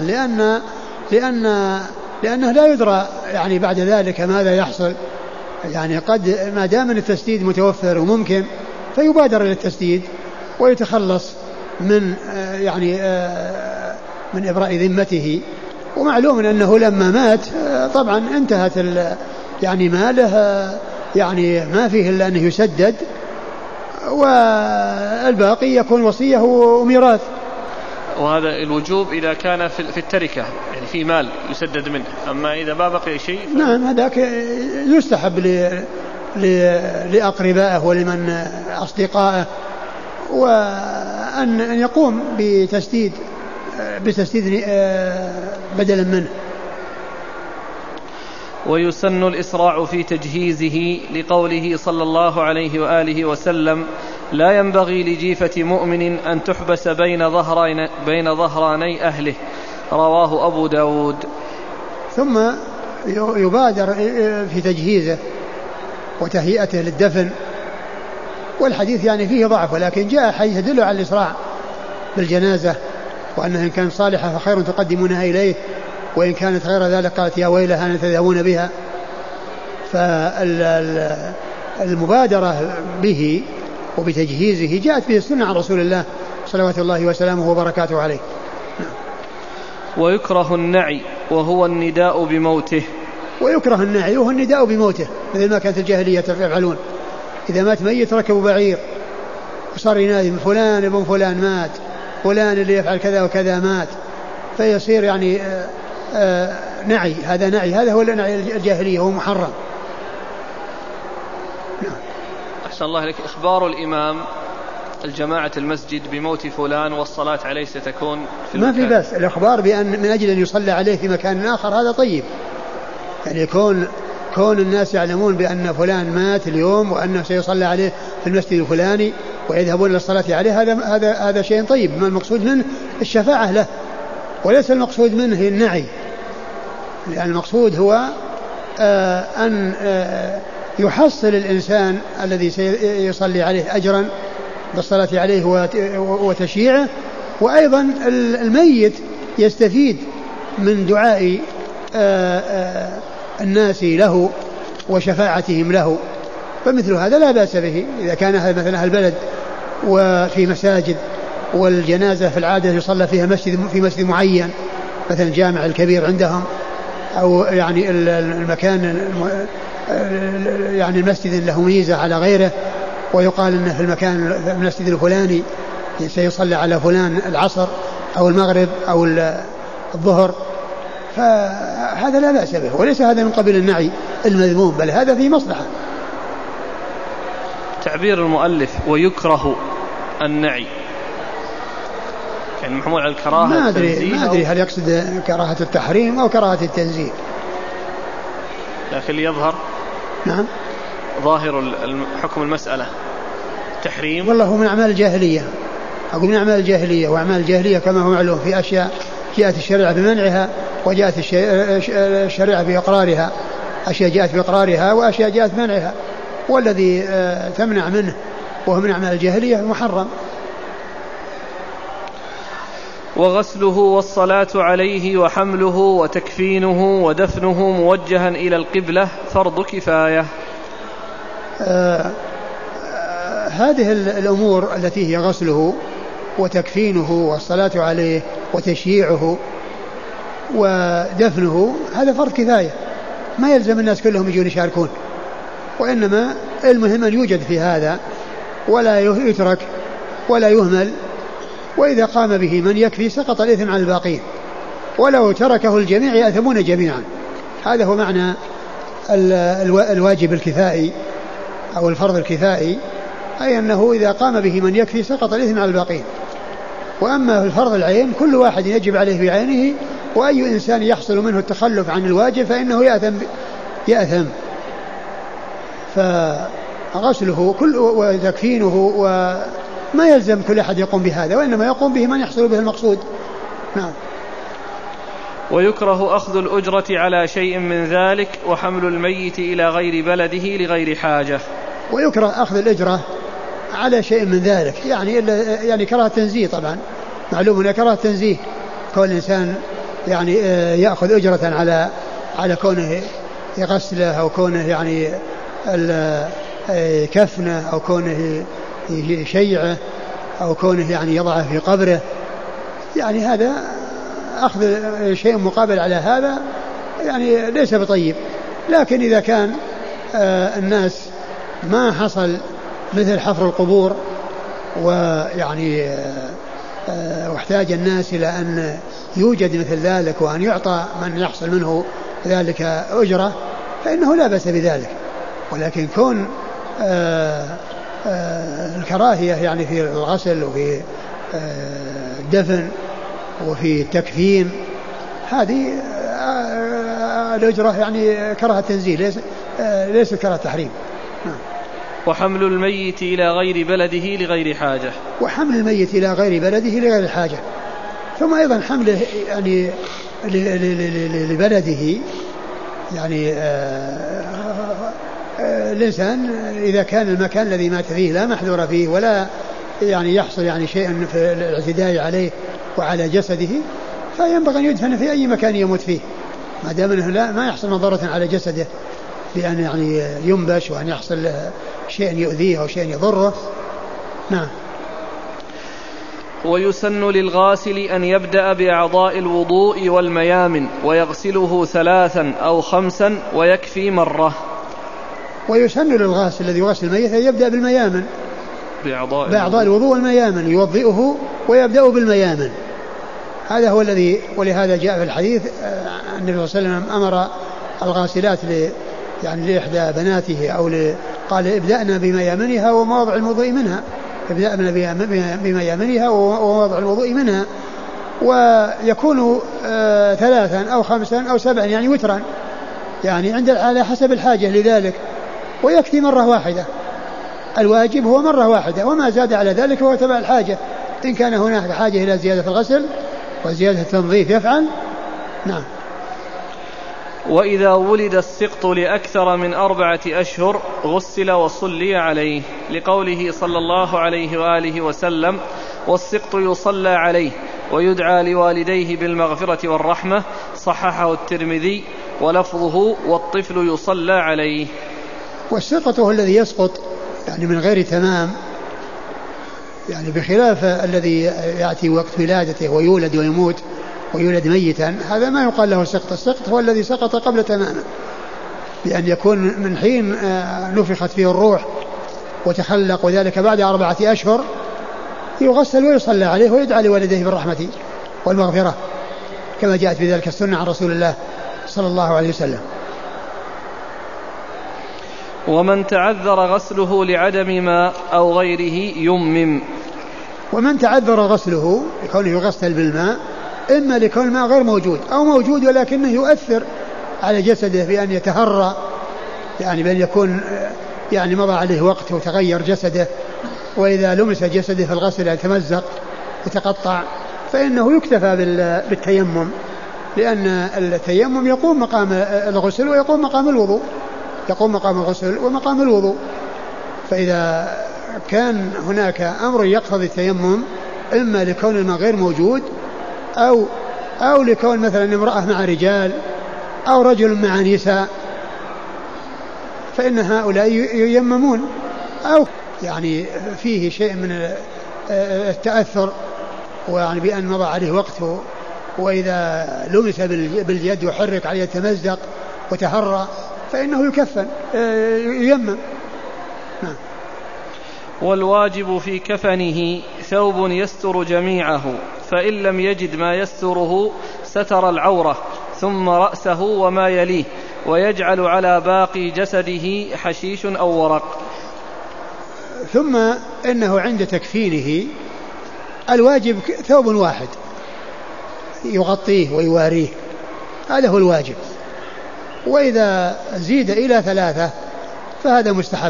لأنه لا يدرى يعني بعد ذلك ماذا يحصل. يعني قد ما دام التسديد متوفر وممكن فيبادر إلى التسديد ويتخلص من من إبراء ذمته. ومعلوم أنه لما مات طبعا انتهت يعني ماله، يعني ما فيه إلا أنه يسدد والباقي يكون وصية وميراث. وهذا الوجوب إذا كان في التركة يعني في مال يسدد منه، أما إذا ما بقي شيء نعم هذاك يستحب لأقربائه ولمن أصدقائه وأن يقوم بتسديد بدلا منه. ويسن الإسراع في تجهيزه لقوله صلى الله عليه وآله وسلم: لا ينبغي لجيفة مؤمن أن تحبس بين ظهراني أهله، رواه أبو داود. ثم يبادر في تجهيزه وتهيئته للدفن. والحديث يعني فيه ضعف، ولكن جاء حديث يدل على الإسراع بالجنازة، وأنه إن كانت صالحة فخير تقدمونها إليه، وإن كانت غير ذلك قالت يا ويلها أن تذهبون بها. فالمبادرة به وبتجهيزه جاءت به السنة عن رسول الله صلوات الله وسلامه وبركاته عليه. ويكره النعي وهو النداء بموته. ويكره النعي وهو النداء بموته، مثل ما كانت الجاهلية يفعلون. إذا مات ميت ركبوا بعير وصار ينادي فلان ابن فلان مات، فلان اللي يفعل كذا وكذا مات، فيصير يعني نعي. هذا نعي، هذا هو النعي الجاهلية، هو محرم. أحسن الله لك. إخبار الإمام الجماعة المسجد بموت فلان والصلاة عليه ستكون في ما في بس الإخبار بأن من أجل أن يصلى عليه في مكان آخر هذا طيب. يعني كون الناس يعلمون بأن فلان مات اليوم وأنه سيصلى عليه في المسجد الفلاني ويذهبون للصلاة عليه، هذا شيء طيب. ما المقصود منه الشفاعة له، وليس المقصود منه النعي. لأن المقصود هو أن يحصل الإنسان الذي سيصلي عليه أجرا بالصلاة عليه وتشييعه، وأيضا الميت يستفيد من دعاء الناس له وشفاعتهم له. فمثل هذا لا بأس به إذا كان مثلا أهل البلد وفي مساجد والجنازة في العادة يصلى فيها في مسجد معين، مثلا الجامع الكبير عندهم، أو يعني المكان يعني المسجد له ميزة على غيره، ويقال أنه في المسجد الفلاني سيصلى على فلان العصر أو المغرب أو الظهر، فهذا لا بأس به، وليس هذا من قبيل النعي المذموم، بل هذا في مصلحة. تعبير المؤلف ويكره النعي يعني محمول على الكراهة. ما أدري هل يقصد كراهة التحريم أو كراهة التنزيه، لكن يظهر نعم ظاهر حكم المسألة تحريم. والله هو من أعمال الجاهلية، أقول من أعمال الجاهلية، وأعمال الجاهلية كما هو معلوم في أشياء جاءت الشريعة بمنعها وجاءت الشريعة بإقرارها، أشياء جاءت بإقرارها وأشياء جاءت بمنعها، والذي تمنع منه وهو من أعمال الجاهلية محرم. وغسله والصلاة عليه وحمله وتكفينه ودفنه موجها إلى القبلة فرض كفاية. هذه الأمور التي هي غسله وتكفينه والصلاة عليه وتشييعه ودفنه هذا فرض كفاية، ما يلزم الناس كلهم يجون يشاركون، وإنما المهم أن يوجد في هذا ولا يترك ولا يهمل، وإذا قام به من يكفي سقط الإثم عن الباقين، ولو تركه الجميع يأثمون جميعا. هذا هو معنى الواجب الكفائي أو الفرض الكفائي، أي أنه إذا قام به من يكفي سقط الإثم عن الباقين. وأما في الفرض العين كل واحد يجب عليه بعينه، وأي إنسان يحصل منه التخلف عن الواجب فإنه يأثم. فغسله وتكفينه وما يلزم كل أحد يقوم بهذا، وإنما يقوم به من يحصل به المقصود. نعم. ويكره أخذ الأجرة على شيء من ذلك وحمل الميت إلى غير بلده لغير حاجة. ويكره أخذ الأجرة على شيء من ذلك، يعني كراهة تنزيه. طبعا معلوم أن كراهة تنزيه كون الإنسان يعني يأخذ أجرة على كونه يغسله أو كونه يعني كفنه أو كونه يشيعه أو كونه يعني يضعه في قبره، يعني هذا أخذ شيء مقابل على هذا يعني ليس بطيب. لكن إذا كان الناس ما حصل مثل حفر القبور ويعني واحتاج الناس إلى أن يوجد مثل ذلك وأن يعطى من يحصل منه ذلك أجرة فإنه لا بأس بذلك. ولكن كون الكراهية يعني في الغسل وفي الدفن وفي التكفين هذه الأجرة يعني كراهة تنزيل ليس كراهة تحريم. وحمل الميت إلى غير بلده لغير حاجة. وحمل الميت إلى غير بلده لغير حاجة. ثم أيضا حمله يعني لبلده يعني الإنسان إذا كان المكان الذي مات فيه لا محذور فيه ولا يعني يحصل يعني شيء في الاعتداء عليه وعلى جسده فينبغي أن يدفن في أي مكان يموت فيه ما دام أنه لا ما يحصل مضرة على جسده بأن يعني ينبش وأن يحصل شيء يؤذيه أو شيء يضره. نعم. ويسن للغاسل أن يبدأ بأعضاء الوضوء والميامن ويغسله 3 أو 5 ويكفي مرة. ويسن للغاسل الذي يغسل الميت أن يبدأ بالميامن بأعضاء الوضوء والميامن يوضئه ويبدأ بالميامن. هذا هو الذي ولهذا جاء في الحديث النبي صلى الله عليه وسلم أمر الغاسلات يعني لإحدى بناته أو قال ابدأنا بميامنها ومواضع الوضوء منها، ابدأنا بميامنها ومواضع الوضوء منها، ويكون 3 أو 5 أو 7 يعني وترا يعني على حسب الحاجة لذلك، ويكفي مرة واحدة. الواجب هو مرة واحدة وما زاد على ذلك هو تبع الحاجة. إن كان هناك حاجة إلى زيادة الغسل وزيادة التنظيف يفعل. نعم. وإذا ولد السقط لأكثر من 4 أشهر غسل وصلي عليه لقوله صلى الله عليه وآله وسلم والسقط يصلى عليه ويدعى لوالديه بالمغفرة والرحمة. صححه الترمذي ولفظه والطفل يصلى عليه. والسقط هو الذي يسقط يعني من غير تمام، يعني بخلاف الذي يأتي وقت ولادته ويولد ويموت ويولد ميتا، هذا ما يقال له سقط. السقط هو الذي سقط قبل تمامه، بأن يكون من حين نفخت فيه الروح وتخلق، وذلك بعد 4 أشهر يغسل ويصلى عليه ويدعى لوالديه بالرحمة والمغفرة كما جاءت في ذلك السنة عن رسول الله صلى الله عليه وسلم. ومن تعذر غسله لعدم ماء أو غيره يمم. ومن تعذر غسله لكونه يغسل بالماء إما لكون الماء غير موجود أو موجود ولكنه يؤثر على جسده بأن يتهرى، يعني بأن يكون يعني مضى عليه وقت وتغير جسده، وإذا لمس جسده في الغسل يتمزق يتقطع فإنه يكتفى بالتيمم، لأن التيمم يقوم مقام الغسل ويقوم مقام الوضوء، يقوم مقام الغسل ومقام الوضوء. فإذا كان هناك أمر يقتضي التيمم إما لكون الماء غير موجود أو لكون مثلا امرأة مع رجال أو رجل مع نساء فإن هؤلاء ييممون، أو يعني فيه شيء من التأثر ويعني بأن مضى عليه وقته، وإذا لمس باليد وحرك عليه يتمزق وتهرى فإنه يكفن ييمم. نعم. والواجب في كفنه ثوب يستر جميعه، فإن لم يجد ما يستره ستر العورة ثم رأسه وما يليه، ويجعل على باقي جسده حشيش أو ورق. ثم إنه عند تكفينه الواجب ثوب واحد يغطيه ويواريه، هذا هو الواجب. وإذا زيد إلى 3 فهذا مستحب.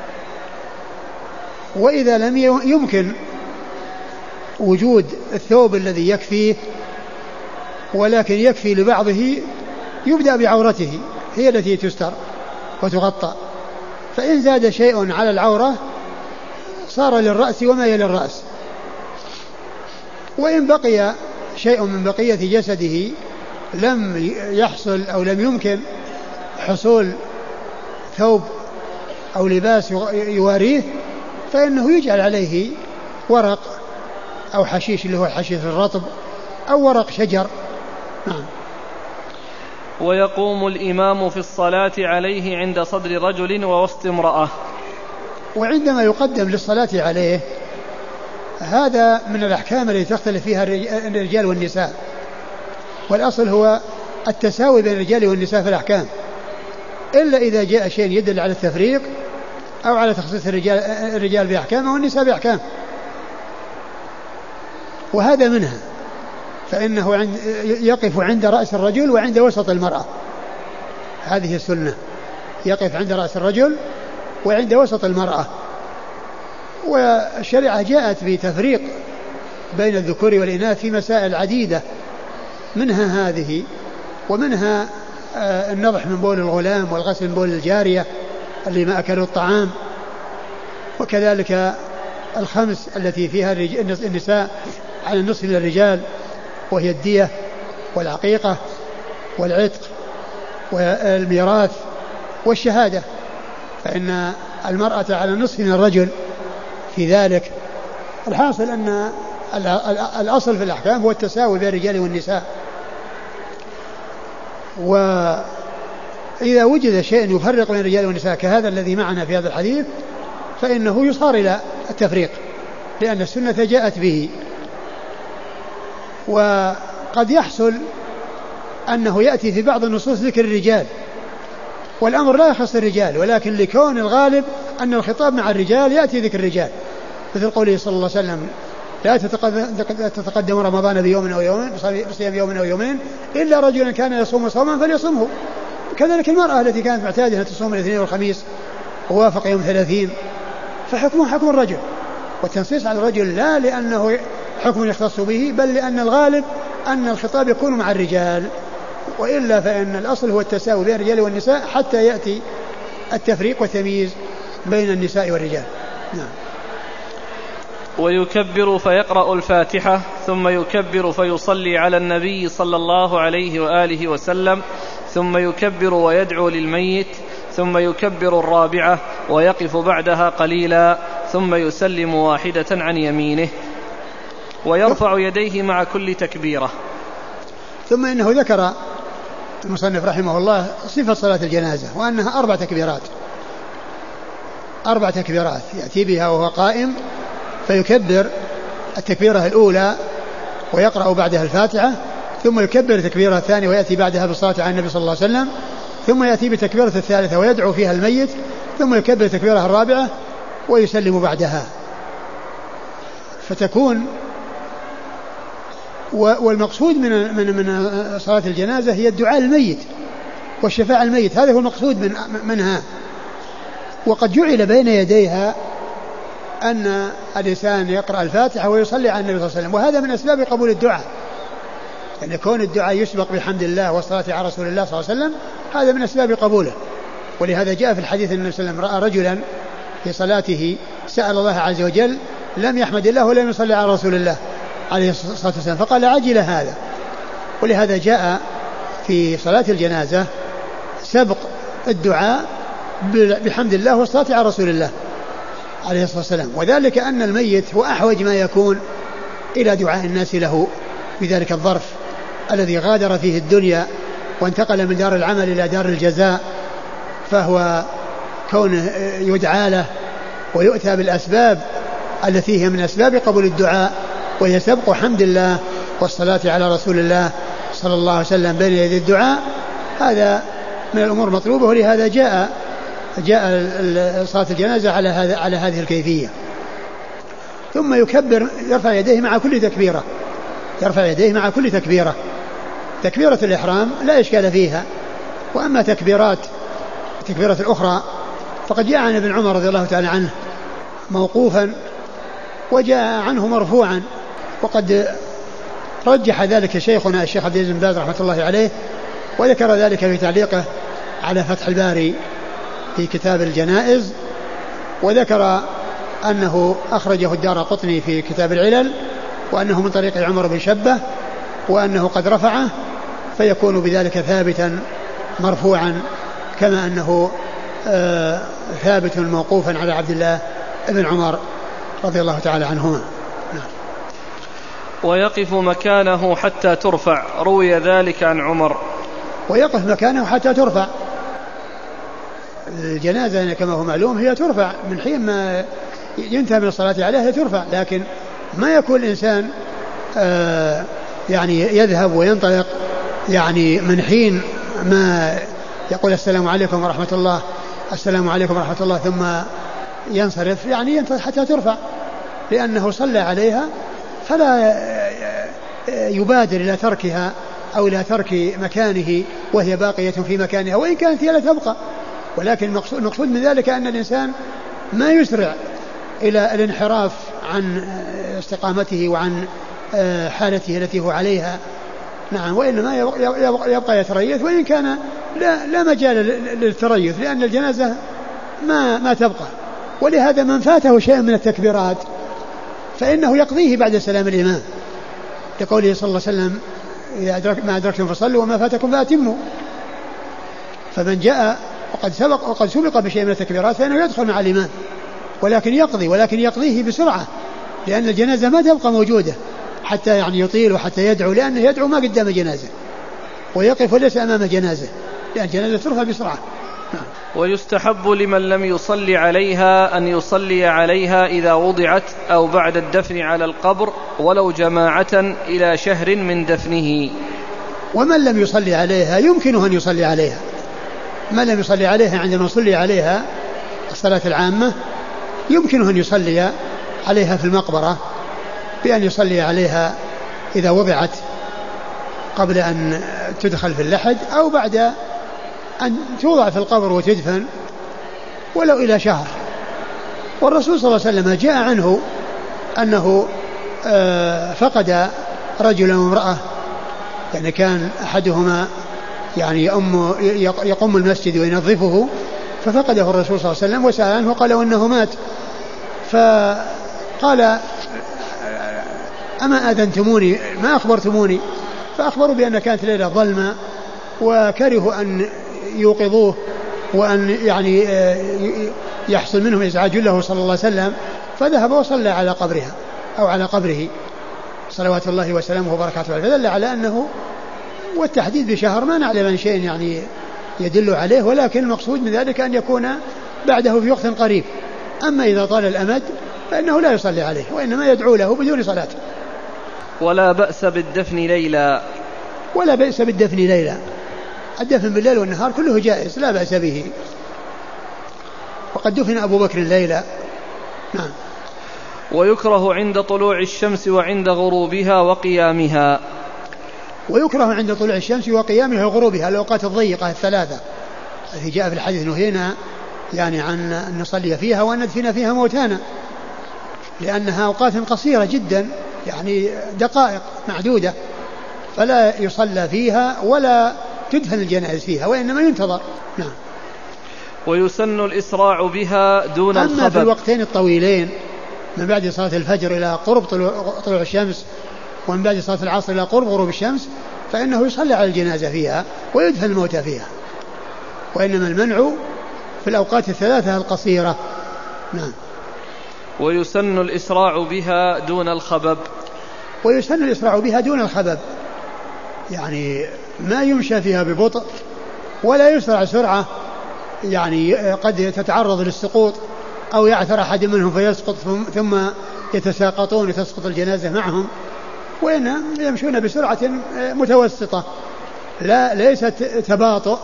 وإذا لم يمكن وجود الثوب الذي يكفيه ولكن يكفي لبعضه، يبدأ بعورته هي التي تستر وتغطى، فإن زاد شيء على العورة صار للرأس وما يلي الرأس، وإن بقي شيء من بقية جسده لم يحصل أو لم يمكن حصول ثوب أو لباس يواريه فإنه يجعل عليه ورق أو حشيش اللي هو الحشيش الرطب أو ورق شجر. نعم. ويقوم الإمام في الصلاة عليه عند صدر رجل ووسط امرأة. وعندما يقدم للصلاة عليه هذا من الأحكام التي تختلف فيها الرجال والنساء، والأصل هو التساوي بين الرجال والنساء في الأحكام، إلا إذا جاء شيء يدل على التفريق أو على تخصيص الرجال بأحكام والنساء بأحكام، وهذا منها. فإنه يقف عند رأس الرجل وعند وسط المرأة، هذه السنة، يقف عند رأس الرجل وعند وسط المرأة. والشريعة جاءت بتفريق بين الذكور والإناث في مسائل عديدة، منها هذه، ومنها النضح من بول الغلام والغسل من بول الجارية اللي ما أكلوا الطعام، وكذلك الخمس التي فيها النساء على النصف من الرجال، وهي الدية والعقيقة والعتق والميراث والشهادة، فإن المرأة على النصف من الرجل في ذلك. الحاصل أن الأصل في الأحكام هو التساوي بين الرجال والنساء، وإذا وجد شيء يفرق بين الرجال والنساء كهذا الذي معنا في هذا الحديث فإنه يصار إلى التفريق، لأن السنة جاءت به. وقد يحصل أنه يأتي في بعض النصوص ذكر الرجال، والأمر لا يخص الرجال، ولكن لكون الغالب أن الخطاب مع الرجال يأتي ذكر الرجال، مثل قوله صلى الله عليه وسلم: لا تتقدم رمضان بيوم أو يومين، بصيام يوم أو يومين، إلا رجلا كان يصوم صوما فليصمه. كذلك المرأة التي كانت معتادة تصوم الاثنين والخميس ووافق يوم 30 فحكمه حكم الرجل، والتنصيص على الرجل لا لأنه حكم يختص به، بل لأن الغالب أن الخطاب يكون مع الرجال، وإلا فإن الأصل هو التساوي بين الرجال والنساء حتى يأتي التفريق والتمييز بين النساء والرجال. نعم. ويكبر فيقرأ الفاتحة، ثم يكبر فيصلي على النبي صلى الله عليه وآله وسلم، ثم يكبر ويدعو للميت، ثم يكبر الرابعة ويقف بعدها قليلا، ثم يسلم واحدة عن يمينه، ويرفع يديه مع كل تكبيرة. ثم إنه ذكر المصنف رحمه الله صفة صلاة الجنازة، وأنها 4 تكبيرات، 4 تكبيرات يأتي بها وهو قائم، فيكبر التكبيرة الأولى ويقرأ بعدها الفاتحة، ثم يكبر التكبيرة الثانية ويأتي بعدها بالصلاة على النبي صلى الله عليه وسلم، ثم يأتي بتكبيرة الثالثة ويدعو فيها الميت، ثم يكبر التكبيرة الرابعة ويسلم بعدها. فتكون والمقصود من صلاة الجنازة هي الدعاء للميت والشفاعة الميت، هذا هو المقصود منها. وقد جعل بين يديها أن الإنسان يقرأ الفاتحة ويصلي على النبي صلى الله عليه وسلم، وهذا من أسباب قبول الدعاء، أن يكون الدعاء يسبق بحمد الله والصلاة على رسول الله صلى الله عليه وسلم، هذا من أسباب قبوله. ولهذا جاء في الحديث أن النبي صلى الله عليه وسلم رأى رجلا في صلاته سأل الله عز وجل لم يحمد الله ولم يصلي على رسول الله عليه الصلاة والسلام، فقال عجل هذا. ولهذا جاء في صلاة الجنازة سبق الدعاء بحمد الله والصلاة على رسول الله عليه الصلاة والسلام، وذلك أن الميت هو أحوج ما يكون إلى دعاء الناس له في ذلك الظرف الذي غادر فيه الدنيا وانتقل من دار العمل إلى دار الجزاء، فهو كونه يدعى له ويؤتى بالأسباب التي هي من أسباب قبول الدعاء، وهي سبق حمد الله والصلاة على رسول الله صلى الله عليه وسلم بين يدي الدعاء، هذا من الأمور المطلوبة. ولهذا جاء صلاة الجنازة على هذه الكيفية. ثم يكبر يرفع يديه مع كل تكبيرة، يرفع يديه مع كل تكبيرة. تكبيرة الإحرام لا إشكال فيها، وأما تكبيرة الأخرى فقد جاء عن ابن عمر رضي الله تعالى عنه موقوفا وجاء عنه مرفوعا، وقد رجح ذلك شيخنا الشيخ عبد العزيز بن باز رحمة الله عليه، وذكر ذلك في تعليقه على فتح الباري في كتاب الجنائز، وذكر أنه أخرجه الدارقطني في كتاب العلل، وأنه من طريق عمر بن شبة، وأنه قد رفعه، فيكون بذلك ثابتا مرفوعا كما أنه ثابت موقوفا على عبد الله بن عمر رضي الله تعالى عنهما. ويقف مكانه حتى ترفع، روي ذلك عن عمر. ويقف مكانه حتى ترفع. الجنازة كما هو معلوم هي ترفع من حين ما ينتهي من الصلاة عليها ترفع، لكن ما يكون الإنسان يعني يذهب وينطلق يعني من حين ما يقول السلام عليكم ورحمة الله، السلام عليكم ورحمة الله، ثم ينصرف، يعني ينتظر حتى ترفع، لأنه صلى عليها، فلا يبادر إلى تركها أو إلى ترك مكانه وهي باقية في مكانها، وإن كانت هي لا تبقى. ولكن المقصود من ذلك أن الإنسان ما يسرع إلى الانحراف عن استقامته وعن حالته التي هو عليها، نعم، وإنما يبقى يتريث، وإن كان لا مجال للتريث، لأن الجنازة ما تبقى. ولهذا من فاته شيء من التكبيرات فإنه يقضيه بعد سلام الإمام، لقوله صلى الله عليه وسلم ما أدركتم فصلوا وما فاتكم فأتموا. فمن جاء وقد سبق بشيء من التكبيرات فإنه يدخل مع الإمام، ولكن يقضيه بسرعة، لأن الجنازة ما تبقى موجودة حتى يعني يطيل وحتى يدعو، لأنه يدعو ما قدام جنازة، ويقف وليس أمام جنازة، لأن الجنازة ترفع بسرعة. ويستحب لمن لم يصلي عليها أن يصلي عليها إذا وضعت أو بعد الدفن على القبر، ولو جماعة إلى شهر من دفنه. ومن لم يصلي عليها يمكنه أن يصلي عليها، من لم يصلي عليها عندما يصلي عليها الصلاة العامة يمكنه أن يصلي عليها في المقبرة، بأن يصلي عليها إذا وضعت قبل أن تدخل في اللحد، أو بعد أن توضع في القبر وتدفن ولو إلى شهر. والرسول صلى الله عليه وسلم جاء عنه أنه فقد رجلا وامرأة، يعني كان أحدهما يعني يقوم المسجد وينظفه، ففقده الرسول صلى الله عليه وسلم وسأل عنه وقال إنه مات، فقال أما أذنتموني ما أخبرتموني؟ فأخبروا بأن كانت ليلة ظلمة وكرهوا أن يوقظوه وأن يعني يحصل منهم إزعاج له صلى الله عليه وسلم، فذهب وصلى على قبرها أو على قبره صلوات الله وسلامه وبركاته عليه. فدل على أنه، والتحديد بشهر ما نعلم عن شيء يعني يدل عليه، ولكن المقصود من ذلك أن يكون بعده في وقت قريب. أما إذا طال الأمد فإنه لا يصلي عليه، وإنما يدعو له بدون صلاة. ولا بأس بالدفن ليلا. ولا بأس بالدفن ليلا، الدفن بالليل والنهار كله جائز لا بأس به، وقد دفن أبو بكر ليلا. نعم. ويكره عند طلوع الشمس وعند غروبها وقيامها. ويكره عند طلوع الشمس وقيامها وغروبها، الأوقات الضيقة الثلاثة التي جاء في الحديث نهينا يعني عن أن نصلي فيها وأن ندفن فيها موتانا، لأنها أوقات قصيرة جدا، يعني دقائق معدودة، فلا يصلى فيها ولا تدفن الجنائز فيها، وإنما ينتظر. نعم. ويسن الإسراع بها دون الخبب. أما في الوقتين الطويلين من بعد صلاة الفجر إلى قرب طلوع الشمس، ومن بعد صلاة العصر إلى قرب غروب الشمس، فإنه يصلى على الجنازة فيها ويدفن الموتى فيها، وإنما المنع في الأوقات الثلاثة القصيرة. نعم. ويسن الإسراع بها دون الخبب. ويسن الإسراع بها دون الخبب، يعني ما يمشى فيها ببطء ولا يسرع سرعة، يعني قد تتعرض للسقوط أو يعثر أحد منهم فيسقط ثم يتساقطون وتسقط الجنازة معهم، وإن يمشون بسرعة متوسطة، ليست تباطؤ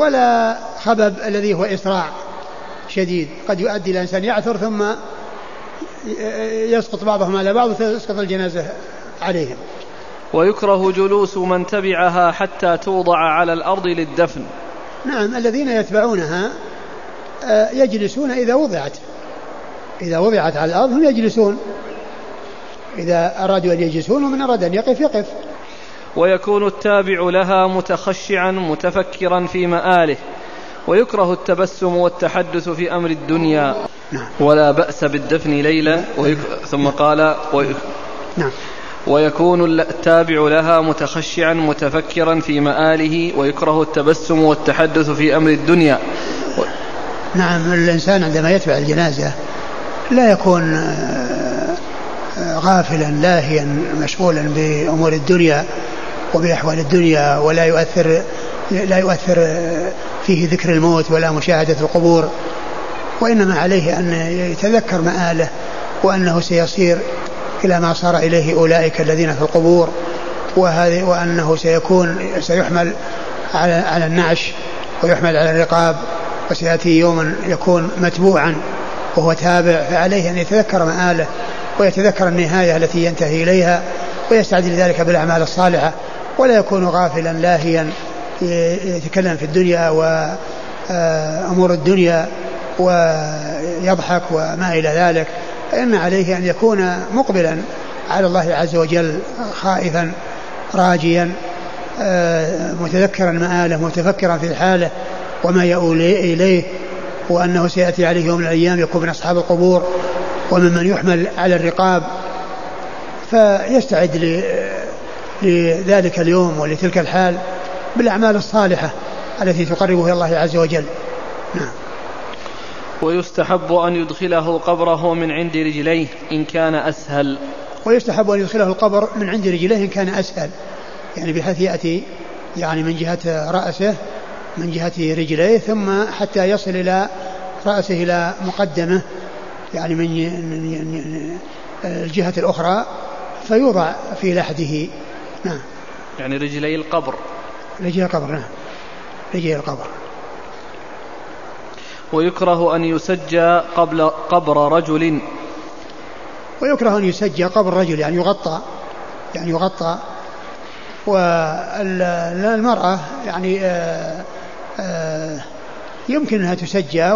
ولا خبب الذي هو إسراع شديد، قد يؤدي الإنسان يعثر ثم يسقط بعضهم على بعض وتسقط الجنازة عليهم. ويكره جلوس من تبعها حتى توضع على الأرض للدفن. نعم، الذين يتبعونها يجلسون إذا وضعت على الأرض هم يجلسون، إذا أرادوا أن يجلسون ومن أراد أن يقف يقف. ويكون التابع لها متخشعا متفكرا في مآله. ويكره التبسم والتحدث في أمر الدنيا. نعم. ولا بأس بالدفن ليلا. ثم قال نعم. ويكون التابع لها متخشعا متفكرا في مآله. ويكره التبسم والتحدث في أمر الدنيا. نعم، الإنسان عندما يتبع الجنازة لا يكون غافلا لاهيا مشغولا بأمور الدنيا وبأحوال الدنيا، ولا يؤثر فيه ذكر الموت ولا مشاهدة القبور، وإنما عليه أن يتذكر مآله وأنه سيصير إلى ما صار إليه أولئك الذين في القبور، وأنه سيحمل على النعش ويحمل على الرقاب، وسيأتي يوم يكون متبوعا وهو تابع، فعليه أن يتذكر مآله ويتذكر النهاية التي ينتهي إليها ويستعد لذلك بالأعمال الصالحة، ولا يكون غافلا لاهيا يتكلم في الدنيا وأمور الدنيا ويضحك وما إلى ذلك. فإن عليه أن يكون مقبلا على الله عز وجل خائفا راجيا متذكرا مآله متفكرا في حاله وما يؤول إليه، وأنه سيأتي عليه يوم من الأيام يكون من أصحاب القبور وممن يحمل على الرقاب، فيستعد لذلك اليوم ولتلك الحال بالأعمال الصالحة التي تقربه إلى الله عز وجل. نعم. ويستحب أن يدخله قبره من عند رجليه إن كان أسهل. ويستحب أن يدخله القبر من عند رجليه إن كان أسهل، يعني بحيث يأتي يعني من جهة رأسه من جهة رجليه ثم حتى يصل إلى رأسه إلى مقدمه، يعني من الجهة الأخرى، فيوضع في لحده. نعم. يعني رجلي القبر. رجلي القبر. نعم، رجلي القبر. ويكره أن يسجى قبل قبر رجل. ويكره أن يسجى قبر رجل، يعني يغطى والمرأة يعني يمكن أنها تسجى،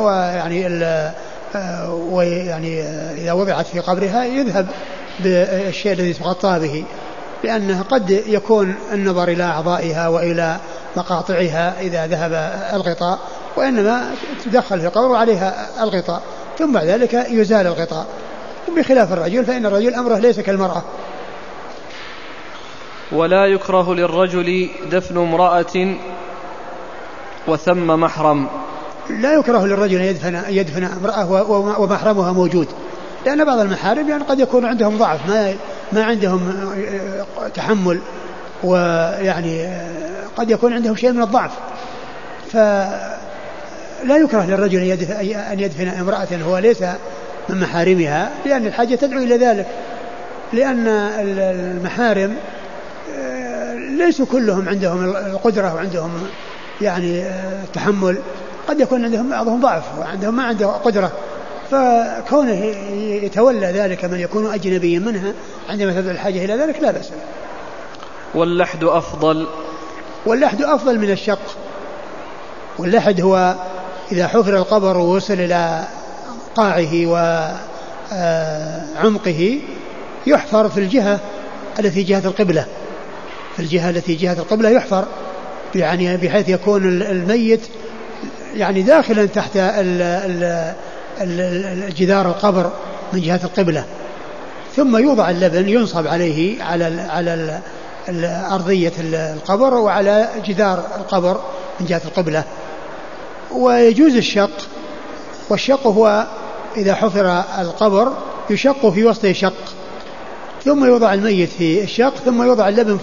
ويعني إذا وضعت في قبرها يذهب بالشيء الذي تغطى به، لأنه قد يكون النظر إلى أعضائها وإلى مقاطعها إذا ذهب الغطاء، وإنما تدخل في القبر وعليها الغطاء ثم بعد ذلك يزال الغطاء. بخلاف الرجل فإن الرجل أمره ليس كالمرأة. ولا يكره للرجل دفن امرأة وثم محرم. لا يكره للرجل أن يدفن امرأة ومحرمها موجود، لأن بعض المحارم يعني قد يكون عندهم ضعف، ما عندهم تحمل، ويعني قد يكون عندهم شيء من الضعف، فلا يكره للرجل أن يدفن امرأة هو ليس من محارمها، لأن الحاجة تدعو إلى ذلك، لأن المحارم ليسوا كلهم عندهم القدرة وعندهم يعني تحمل، قد يكون عندهم بعضهم ضعف وعندهم ما عنده قدرة، فكونه يتولى ذلك من يكون أجنبيا منها عندما تبدأ الحاجة إلى ذلك لا بأس. واللحد أفضل. واللحد أفضل من الشق. واللحد هو إذا حفر القبر ووصل إلى قاعه وعمقه يحفر في الجهة التي جهة القبلة، في الجهة التي جهة القبلة يحفر، يعني بحيث يكون الميت يعني داخلا تحت الجدار القبر من جهة القبلة، ثم يوضع اللبن ينصب عليه على أرضية القبر وعلى جدار القبر من جهة القبلة. ويجوز الشق، والشق هو إذا حفر القبر يشق في وسطه شق، ثم يوضع الميت في الشق ثم يوضع اللبن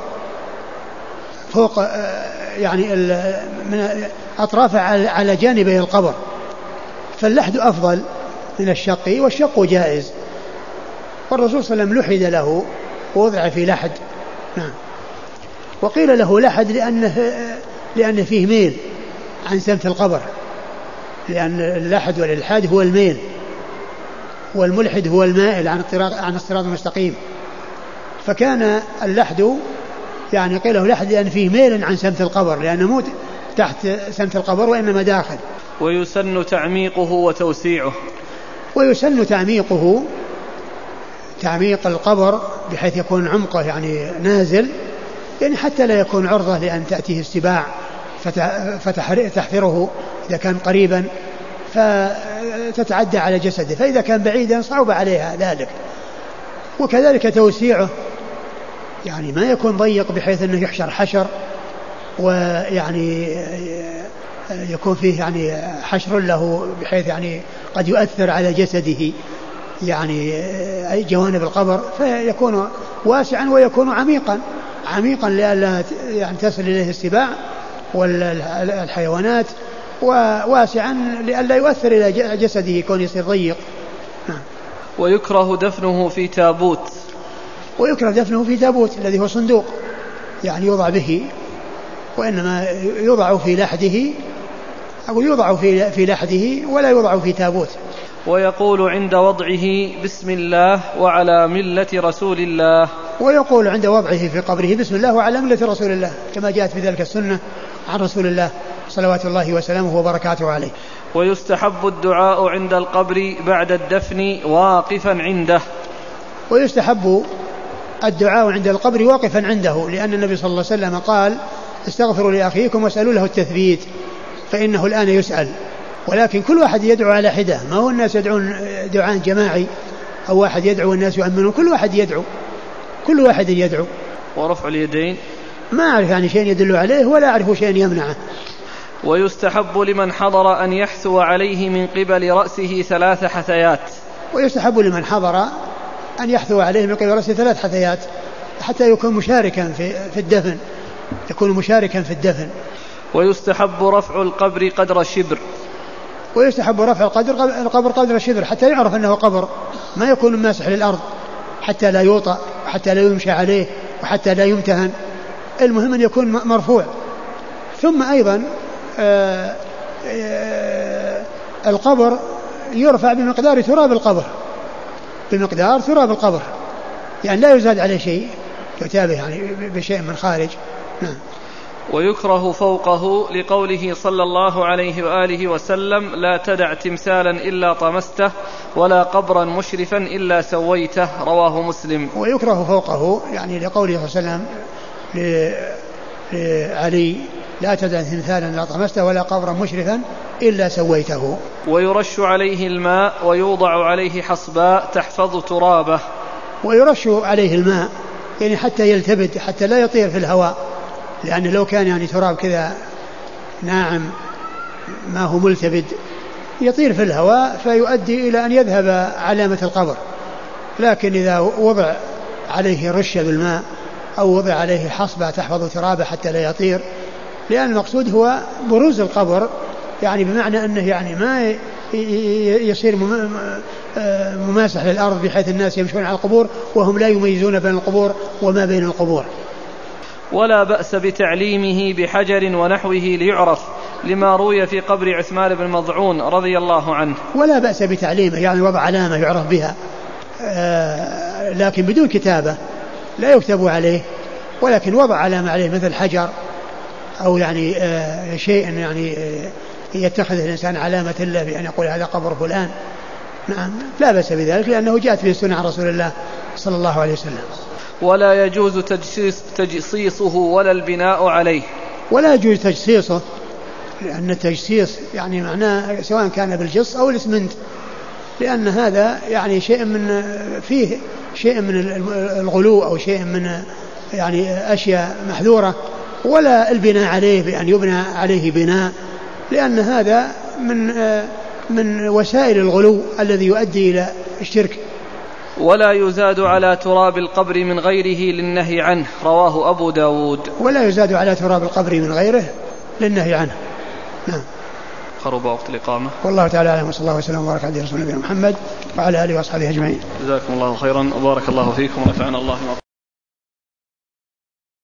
فوق يعني من أطرافه على جانبي القبر، فاللحد أفضل من الشق، والشق جائز، والرسول صلى الله عليه وسلم لحد له ووضع في لحد. نعم. وقيل له لحد لأنه فيه ميل عن سمت القبر، لأن اللحد والإلحاد هو الميل، والملحد هو المائل عن الصراط المستقيم. فكان اللحد يعني قيل له لحد لأن فيه ميل عن سمت القبر، لأنه مو تحت سمت القبر وإنما داخل. ويسن تعميقه وتوسيعه. ويسن تعميق القبر بحيث يكون عمقه يعني نازل، يعني حتى لا يكون عرضة لأن تأتيه السباع فتحفره إذا كان قريبا فتتعدى على جسده، فإذا كان بعيدا صعب عليها ذلك. وكذلك توسيعه يعني ما يكون ضيق بحيث أنه يحشر حشر، ويعني يكون فيه يعني حشر له بحيث يعني قد يؤثر على جسده يعني أي جوانب القبر، فيكون واسعا ويكون عميقا لئلا يعني تصل إليه السباع والحيوانات، وواسعا لئلا يؤثر إلى جسده يكون يصير ضيق. ويكره دفنه في تابوت. ويكره دفنه في تابوت الذي هو صندوق يعني يوضع به، وإنما يوضع في لحده أو يوضع في لحده ولا يوضع في تابوت. ويقول عند وضعه بسم الله وعلى ملة رسول الله. ويقول عند وضعه في قبره بسم الله وعلى ملة رسول الله، كما جاءت في ذلك السنة عن رسول الله صلوات الله وسلامه وبركاته عليه. ويستحب الدعاء عند القبر بعد الدفن واقفا عنده. ويستحب الدعاء عند القبر واقفا عنده، لأن النبي صلى الله عليه وسلم قال استغفروا لأخيكم واسألوا له التثبيت فإنه الآن يسأل. ولكن كل واحد يدعو على حدة، ما هو الناس يدعون دعاء جماعي أو واحد يدعو والناس يؤمنون، كل واحد يدعو. ورفع اليدين ما أعرف يعني شيء يدل عليه ولا أعرف شيء يمنعه. ويستحب لمن حضر أن يحثو عليه من قبل رأسه 3 حثيات. ويستحب لمن حضر أن يحثو عليه من قبل رأسه 3 حثيات حتى يكون مشاركا في الدفن، يكون مشاركا في الدفن. ويستحب رفع القبر قدر الشبر. ويستحب رفع القبر قدر الشبر حتى يعرف أنه قبر، ما يكون ماسح للأرض حتى لا يوطأ وحتى لا يمشى عليه وحتى لا يمتهن، المهم أن يكون مرفوع. ثم أيضا القبر يرفع بمقدار تراب القبر، يعني لا يزاد عليه شيء، يتابع يعني بشيء من خارج. نعم. ويكره فوقه لقوله صلى الله عليه وآله وسلم لا تدع تمثالا إلا طمسته ولا قبرا مشرفا إلا سويته، رواه مسلم. ويكره فوقه يعني لقوله صلى الله عليه وسلم لعلي لا تدع تمثالا إلا طمسته ولا قبرا مشرفا إلا سويته. ويرش عليه الماء ويوضع عليه حصباء تحفظ ترابه. ويرش عليه الماء يعني حتى يلتبد، حتى لا يطير في الهواء، لأن لو كان يعني تراب كذا ناعم ما هو ملتبد يطير في الهواء فيؤدي إلى أن يذهب علامة القبر. لكن إذا وضع عليه رشة بالماء أو وضع عليه حصبة تحفظ ترابه حتى لا يطير، لأن المقصود هو بروز القبر، يعني بمعنى أنه يعني ما يصير مماسح للأرض بحيث الناس يمشون على القبور وهم لا يميزون بين القبور وما بين القبور. ولا بأس بتعليمه بحجر ونحوه ليعرف، لما روي في قبر عثمان بن مضعون رضي الله عنه. ولا بأس بتعليمه يعني وضع علامة يعرف بها، لكن بدون كتابة، لا يكتب عليه، ولكن وضع علامة عليه مثل حجر أو يعني شيء يعني يتخذ الإنسان علامة له بأن يقول هذا قبر فلان. نعم لا بأس بذلك، لأنه جاءت به السنة عن رسول الله صلى الله عليه وسلم. ولا يجوز تجصيصه ولا البناء عليه. ولا يجوز تجصيصه، لأن التجصيص يعني معناه سواء كان بالجص أو الإسمنت، لأن هذا يعني شيء من فيه شيء من الغلو أو شيء من يعني أشياء محذورة. ولا البناء عليه بأن يبنى عليه بناء، لأن هذا من وسائل الغلو الذي يؤدي إلى الشرك. ولا يزاد على تراب القبر من غيره للنهي عنه، رواه أبو داود. ولا يزاد على تراب القبر من غيره للنهي عنه. نعم. قرب وقت الإقامة. والله تعالى أعلم، وصلى الله وسلم وبارك على رسول الله محمد وعلى آله وأصحابه أجمعين. جزاكم الله خيرا وبارك الله فيكم ونفعنا الله